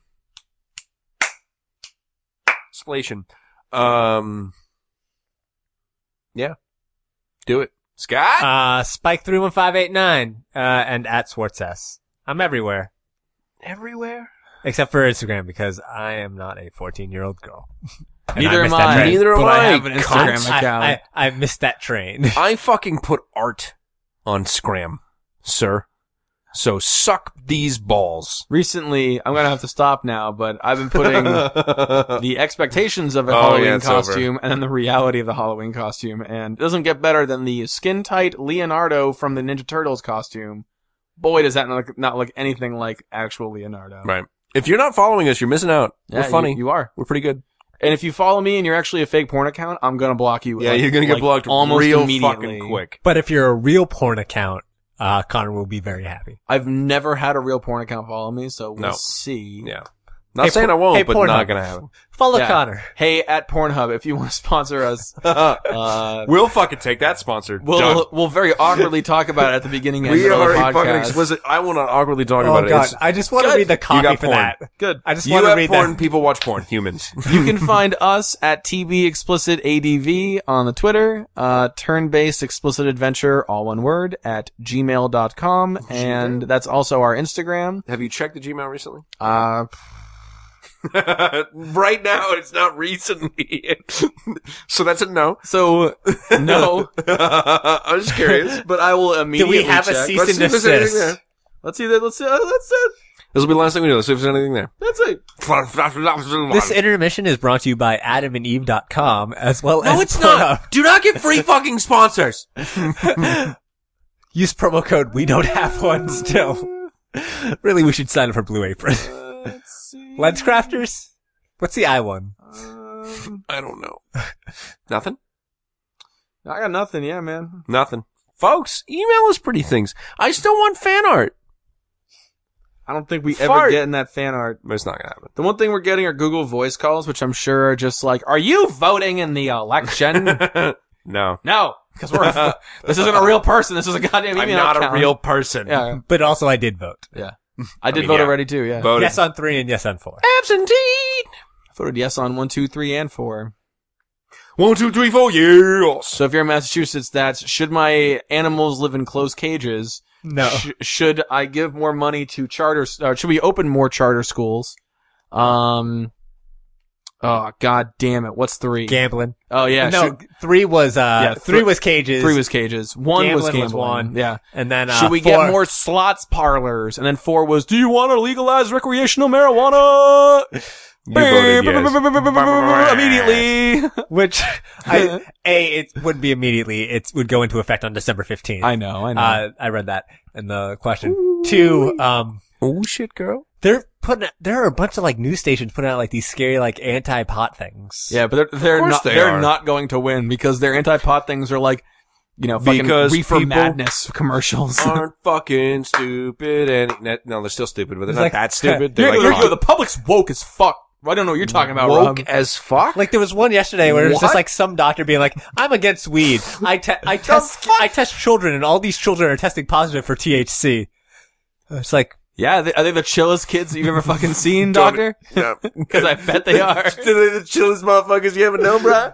[SPEAKER 2] Splation. Um, yeah, do it, Scott.
[SPEAKER 3] uh, Spike three one five eight nine, uh, and at Swartz S. I'm everywhere.
[SPEAKER 2] Everywhere.
[SPEAKER 3] Except for Instagram, because I am not a fourteen-year-old girl. And
[SPEAKER 1] Neither
[SPEAKER 3] missed
[SPEAKER 1] am
[SPEAKER 3] that
[SPEAKER 1] I.
[SPEAKER 3] train.
[SPEAKER 2] Neither am
[SPEAKER 1] but I
[SPEAKER 2] I,
[SPEAKER 1] have an
[SPEAKER 2] cunt.
[SPEAKER 1] Instagram
[SPEAKER 3] I,
[SPEAKER 1] account.
[SPEAKER 3] I, I missed that train.
[SPEAKER 2] I fucking put art on Scram, sir. So suck these balls.
[SPEAKER 1] Recently, I'm gonna have to stop now, but I've been putting the expectations of a
[SPEAKER 2] Oh,
[SPEAKER 1] Halloween
[SPEAKER 2] yeah, it's over.
[SPEAKER 1] costume and then the reality of the Halloween costume, and it doesn't get better than the skin-tight Leonardo from the Ninja Turtles costume. Boy, does that not look, not look anything like actual Leonardo.
[SPEAKER 2] Right. If you're not following us, you're missing out.
[SPEAKER 1] Yeah,
[SPEAKER 2] We're funny.
[SPEAKER 1] You, you are.
[SPEAKER 2] We're pretty good.
[SPEAKER 1] And if you follow me and you're actually a fake porn account, I'm gonna block you.
[SPEAKER 2] Yeah,
[SPEAKER 1] like-
[SPEAKER 2] you're gonna get
[SPEAKER 1] like,
[SPEAKER 2] blocked
[SPEAKER 1] almost
[SPEAKER 2] real
[SPEAKER 1] immediately.
[SPEAKER 2] fucking quick.
[SPEAKER 3] But if you're a real porn account, uh, Connor will be very happy.
[SPEAKER 1] I've never had a real porn account follow me, so we'll
[SPEAKER 2] No.
[SPEAKER 1] see.
[SPEAKER 2] Yeah. Not
[SPEAKER 3] Hey,
[SPEAKER 2] saying
[SPEAKER 3] por-
[SPEAKER 2] I won't,
[SPEAKER 3] hey,
[SPEAKER 2] but
[SPEAKER 3] Pornhub.
[SPEAKER 2] not gonna happen.
[SPEAKER 3] Follow
[SPEAKER 1] Yeah.
[SPEAKER 3] Connor.
[SPEAKER 1] Hey, at Pornhub, if you want to sponsor us, uh,
[SPEAKER 2] We'll fucking take that sponsor.
[SPEAKER 1] we'll
[SPEAKER 2] Done.
[SPEAKER 1] we'll very awkwardly talk about it at the beginning and
[SPEAKER 2] We
[SPEAKER 1] end of the
[SPEAKER 2] are fucking
[SPEAKER 1] podcast.
[SPEAKER 2] explicit. I will not awkwardly talk
[SPEAKER 3] Oh
[SPEAKER 2] about it.
[SPEAKER 3] god,
[SPEAKER 2] It's-
[SPEAKER 3] I just want to
[SPEAKER 1] Good.
[SPEAKER 3] read the
[SPEAKER 2] You
[SPEAKER 3] copy
[SPEAKER 2] got
[SPEAKER 3] for
[SPEAKER 2] porn.
[SPEAKER 3] that.
[SPEAKER 1] Good.
[SPEAKER 3] I just
[SPEAKER 2] you
[SPEAKER 3] want to
[SPEAKER 2] have
[SPEAKER 3] read
[SPEAKER 2] porn,
[SPEAKER 3] that.
[SPEAKER 2] people watch porn. Humans.
[SPEAKER 1] You can find us at T B Explicit A D V on the Twitter, uh, Turn-Based Explicit Adventure, all one word, at gmail dot com, and that's also our Instagram.
[SPEAKER 2] Have you checked the Gmail recently?
[SPEAKER 1] Uh,
[SPEAKER 2] Right now, it's not recently. So that's a no.
[SPEAKER 1] so, no,
[SPEAKER 2] I'm just curious.
[SPEAKER 1] but I will
[SPEAKER 3] Do
[SPEAKER 1] immediately
[SPEAKER 3] we have a
[SPEAKER 1] check.
[SPEAKER 3] cease
[SPEAKER 2] Let's
[SPEAKER 3] and
[SPEAKER 2] see if there's anything there.
[SPEAKER 3] desist?
[SPEAKER 1] Let's see that, let's see, uh, let's see,
[SPEAKER 2] This will be the last thing we do. Let's see if there's anything there.
[SPEAKER 1] that's it.
[SPEAKER 3] This intermission is brought to you by adam and eve dot com as well as
[SPEAKER 2] No, it's not. Do not get free fucking sponsors.
[SPEAKER 3] Use promo code we don't have one still. Really, we should sign up for Blue Apron.
[SPEAKER 1] Let's see.
[SPEAKER 3] Lenscrafters? What's the I one?
[SPEAKER 1] Um,
[SPEAKER 2] I don't know. Nothing?
[SPEAKER 1] I got nothing, yeah, man.
[SPEAKER 2] Nothing. Folks, email us pretty things. I still want fan art.
[SPEAKER 1] I don't think we
[SPEAKER 2] Fart.
[SPEAKER 1] ever get in that fan art.
[SPEAKER 2] But it's not gonna happen.
[SPEAKER 1] The one thing we're getting are Google voice calls, which I'm sure are just like, are you voting in the election?
[SPEAKER 2] No.
[SPEAKER 1] No, because we're a, this isn't a real person. This is a goddamn email
[SPEAKER 2] I'm not
[SPEAKER 1] account.
[SPEAKER 2] a real person.
[SPEAKER 1] Yeah,
[SPEAKER 3] But also I did vote.
[SPEAKER 1] yeah. I did
[SPEAKER 2] mean,
[SPEAKER 1] vote
[SPEAKER 2] yeah.
[SPEAKER 1] already too. Yeah,
[SPEAKER 2] Voted.
[SPEAKER 3] Yes on three and yes on four.
[SPEAKER 2] Absentee.
[SPEAKER 1] I voted yes on one, two, three, and four.
[SPEAKER 2] One, two, three, four, yes.
[SPEAKER 1] So if you're in Massachusetts, that's should my animals live in closed cages?
[SPEAKER 3] No.
[SPEAKER 1] Sh- should I give more money to charter? Uh, should we open more charter schools? Um. Oh god damn it! What's three?
[SPEAKER 3] Gambling.
[SPEAKER 1] Oh yeah,
[SPEAKER 3] no,
[SPEAKER 1] should-
[SPEAKER 3] three was, uh,
[SPEAKER 1] Yeah,
[SPEAKER 3] three
[SPEAKER 1] thr-
[SPEAKER 3] was cages.
[SPEAKER 1] three was cages. One was
[SPEAKER 3] Gambling
[SPEAKER 1] gambling.
[SPEAKER 3] was one.
[SPEAKER 1] Yeah.
[SPEAKER 3] And then, uh,
[SPEAKER 1] Should we
[SPEAKER 3] four,
[SPEAKER 1] get more slots parlors? And then four was, do you want to legalize recreational marijuana?
[SPEAKER 2] You voted yes.
[SPEAKER 1] Immediately.
[SPEAKER 3] Which, I, A, it wouldn't be immediately. It would go into effect on December fifteenth.
[SPEAKER 1] I know, I know.
[SPEAKER 3] Uh, I read that in the question. Two, um,
[SPEAKER 2] Oh shit, girl.
[SPEAKER 3] they're putting, there are a bunch of like news stations putting out like these scary like anti-pot things.
[SPEAKER 1] yeah, but they're, they're
[SPEAKER 2] course
[SPEAKER 1] not,
[SPEAKER 2] they
[SPEAKER 1] they are
[SPEAKER 2] are.
[SPEAKER 1] not going to win because their anti-pot things are like, you know, fucking
[SPEAKER 2] Because
[SPEAKER 1] reefer
[SPEAKER 2] people
[SPEAKER 1] madness commercials.
[SPEAKER 2] Aren't fucking stupid and no, they're still stupid, but they're
[SPEAKER 3] It's
[SPEAKER 2] not
[SPEAKER 3] like-
[SPEAKER 2] that stupid.
[SPEAKER 1] Here
[SPEAKER 2] They're
[SPEAKER 1] you go,
[SPEAKER 2] like
[SPEAKER 1] here you go. The public's woke as fuck. I don't know what you're talking about,
[SPEAKER 2] woke
[SPEAKER 1] Rob.
[SPEAKER 2] as fuck.
[SPEAKER 3] Like there was one yesterday where it was just
[SPEAKER 2] What?
[SPEAKER 3] like some doctor being like, "I'm against weed. I te- I test I test children, and all these children are testing positive for T H C." It's like,
[SPEAKER 1] Yeah, they, are they the chillest kids that you've ever fucking seen, doctor?
[SPEAKER 2] Yeah.
[SPEAKER 1] Because I bet they are.
[SPEAKER 2] They're the chillest motherfuckers you ever know, bro.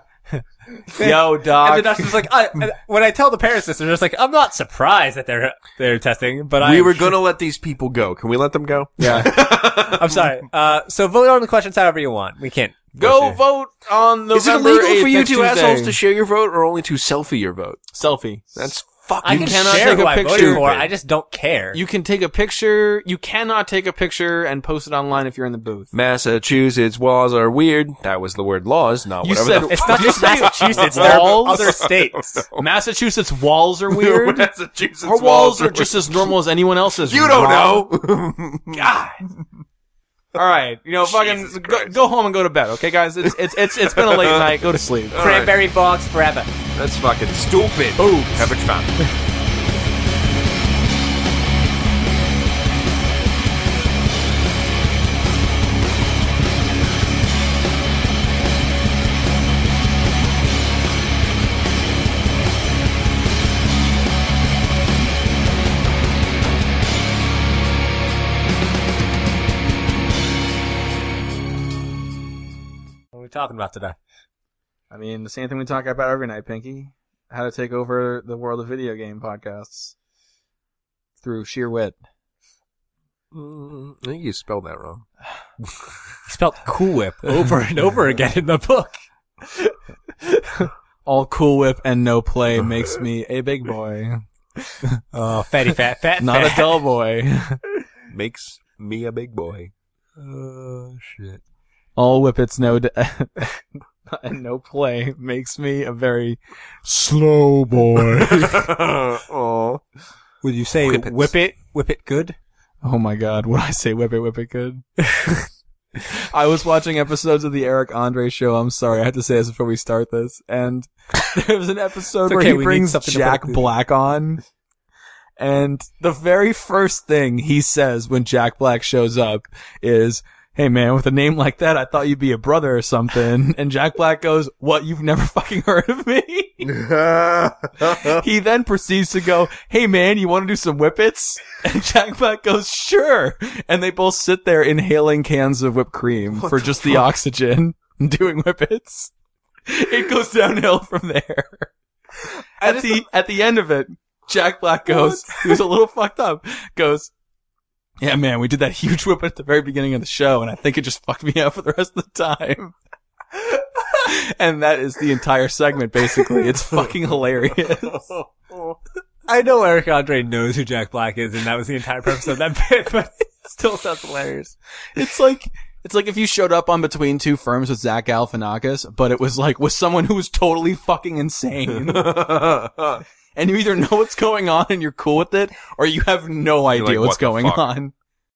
[SPEAKER 1] Yo,
[SPEAKER 3] and the
[SPEAKER 1] doc.
[SPEAKER 3] doctor's like, I, and when I tell the parents this, they're just like, "I'm not surprised that they're they're testing, but I
[SPEAKER 2] We
[SPEAKER 3] am
[SPEAKER 2] were
[SPEAKER 3] sure-
[SPEAKER 2] gonna let these people go. Can we let them go?
[SPEAKER 1] Yeah.
[SPEAKER 3] I'm sorry. Uh, so vote on the questions however you want. We can't
[SPEAKER 1] Go
[SPEAKER 3] force you.
[SPEAKER 1] vote on November
[SPEAKER 2] Is it illegal
[SPEAKER 1] eighth,
[SPEAKER 2] for you
[SPEAKER 1] next
[SPEAKER 2] two
[SPEAKER 1] Tuesday.
[SPEAKER 2] assholes to share your vote or only to selfie your vote?
[SPEAKER 1] Selfie.
[SPEAKER 2] That's fucking
[SPEAKER 3] I can
[SPEAKER 1] cannot
[SPEAKER 3] share
[SPEAKER 1] take
[SPEAKER 3] who
[SPEAKER 1] a
[SPEAKER 3] I voted
[SPEAKER 1] picture.
[SPEAKER 3] for. I just don't care.
[SPEAKER 1] You can take a picture. You cannot take a picture and post it online if you're in the booth.
[SPEAKER 2] Massachusetts laws are weird. That was the word laws, not
[SPEAKER 1] You
[SPEAKER 2] whatever
[SPEAKER 1] said-
[SPEAKER 2] the
[SPEAKER 3] It's not
[SPEAKER 1] You
[SPEAKER 3] just
[SPEAKER 1] say
[SPEAKER 3] Massachusetts. There are
[SPEAKER 1] walls?
[SPEAKER 3] other states.
[SPEAKER 1] Massachusetts walls are weird.
[SPEAKER 2] Massachusetts
[SPEAKER 1] Our walls are just as normal as anyone else's.
[SPEAKER 2] You don't
[SPEAKER 1] Rob.
[SPEAKER 2] know.
[SPEAKER 1] God. All right, you know, fucking
[SPEAKER 2] Jesus
[SPEAKER 1] go,
[SPEAKER 2] Christ.
[SPEAKER 1] go home and go to bed, okay, guys? It's it's it's it's been a late night. Go to sleep.
[SPEAKER 2] All right.
[SPEAKER 3] Cranberry bogs forever.
[SPEAKER 2] That's fucking stupid.
[SPEAKER 1] Boom.
[SPEAKER 2] Pepperidge Fountain.
[SPEAKER 3] What are we talking about today?
[SPEAKER 1] I mean, the same thing we talk about every night, Pinky. How to take over the world of video game podcasts through sheer wit.
[SPEAKER 2] Mm, I think you spelled that wrong.
[SPEAKER 3] He spelled Cool Whip over and over again in the book.
[SPEAKER 1] All Cool Whip and no play makes me a big boy,
[SPEAKER 3] Oh, fatty fat, fat,
[SPEAKER 1] not
[SPEAKER 3] fat.
[SPEAKER 1] a dull boy.
[SPEAKER 2] Makes me a big boy.
[SPEAKER 3] Oh, shit.
[SPEAKER 1] All whippets no d- and no play makes me a very slow boy.
[SPEAKER 2] Oh.
[SPEAKER 3] Would you say
[SPEAKER 2] Whippets.
[SPEAKER 3] whip it, whip it good?
[SPEAKER 1] Oh my god, would I say whip it, whip it good? I was watching episodes of the Eric Andre show. I'm sorry, I had to say this before we start this. And there was an episode
[SPEAKER 3] It's
[SPEAKER 1] where
[SPEAKER 3] okay,
[SPEAKER 1] he
[SPEAKER 3] we need
[SPEAKER 1] brings
[SPEAKER 3] something to
[SPEAKER 1] Jack
[SPEAKER 3] put-
[SPEAKER 1] Black on. And the very first thing he says when Jack Black shows up is, "Hey man, with a name like that, I thought you'd be a brother or something." And Jack Black goes, "What? You've never fucking heard of me?" He then proceeds to go, "Hey man, you want to do some whippets?" And Jack Black goes, "Sure." And they both sit there inhaling cans of whipped cream for just the oxygen and doing whippets. It goes downhill from there. At the, at the end of it, Jack Black goes, he was a little fucked up, goes, "Yeah, man, we did that huge whip at the very beginning of the show, and I think it just fucked me up for the rest of the time." And that is the entire segment, basically. It's fucking hilarious.
[SPEAKER 3] I know Eric Andre knows who Jack Black is, and that was the entire purpose of that bit, but it still sounds hilarious.
[SPEAKER 1] It's like, it's like if you showed up on Between Two Firms with Zach Galifianakis, but it was like with someone who was totally fucking insane. And you either know what's going on and you're cool with it, or you have no idea
[SPEAKER 2] like,
[SPEAKER 1] what's
[SPEAKER 2] what the
[SPEAKER 1] going
[SPEAKER 2] fuck?
[SPEAKER 1] on.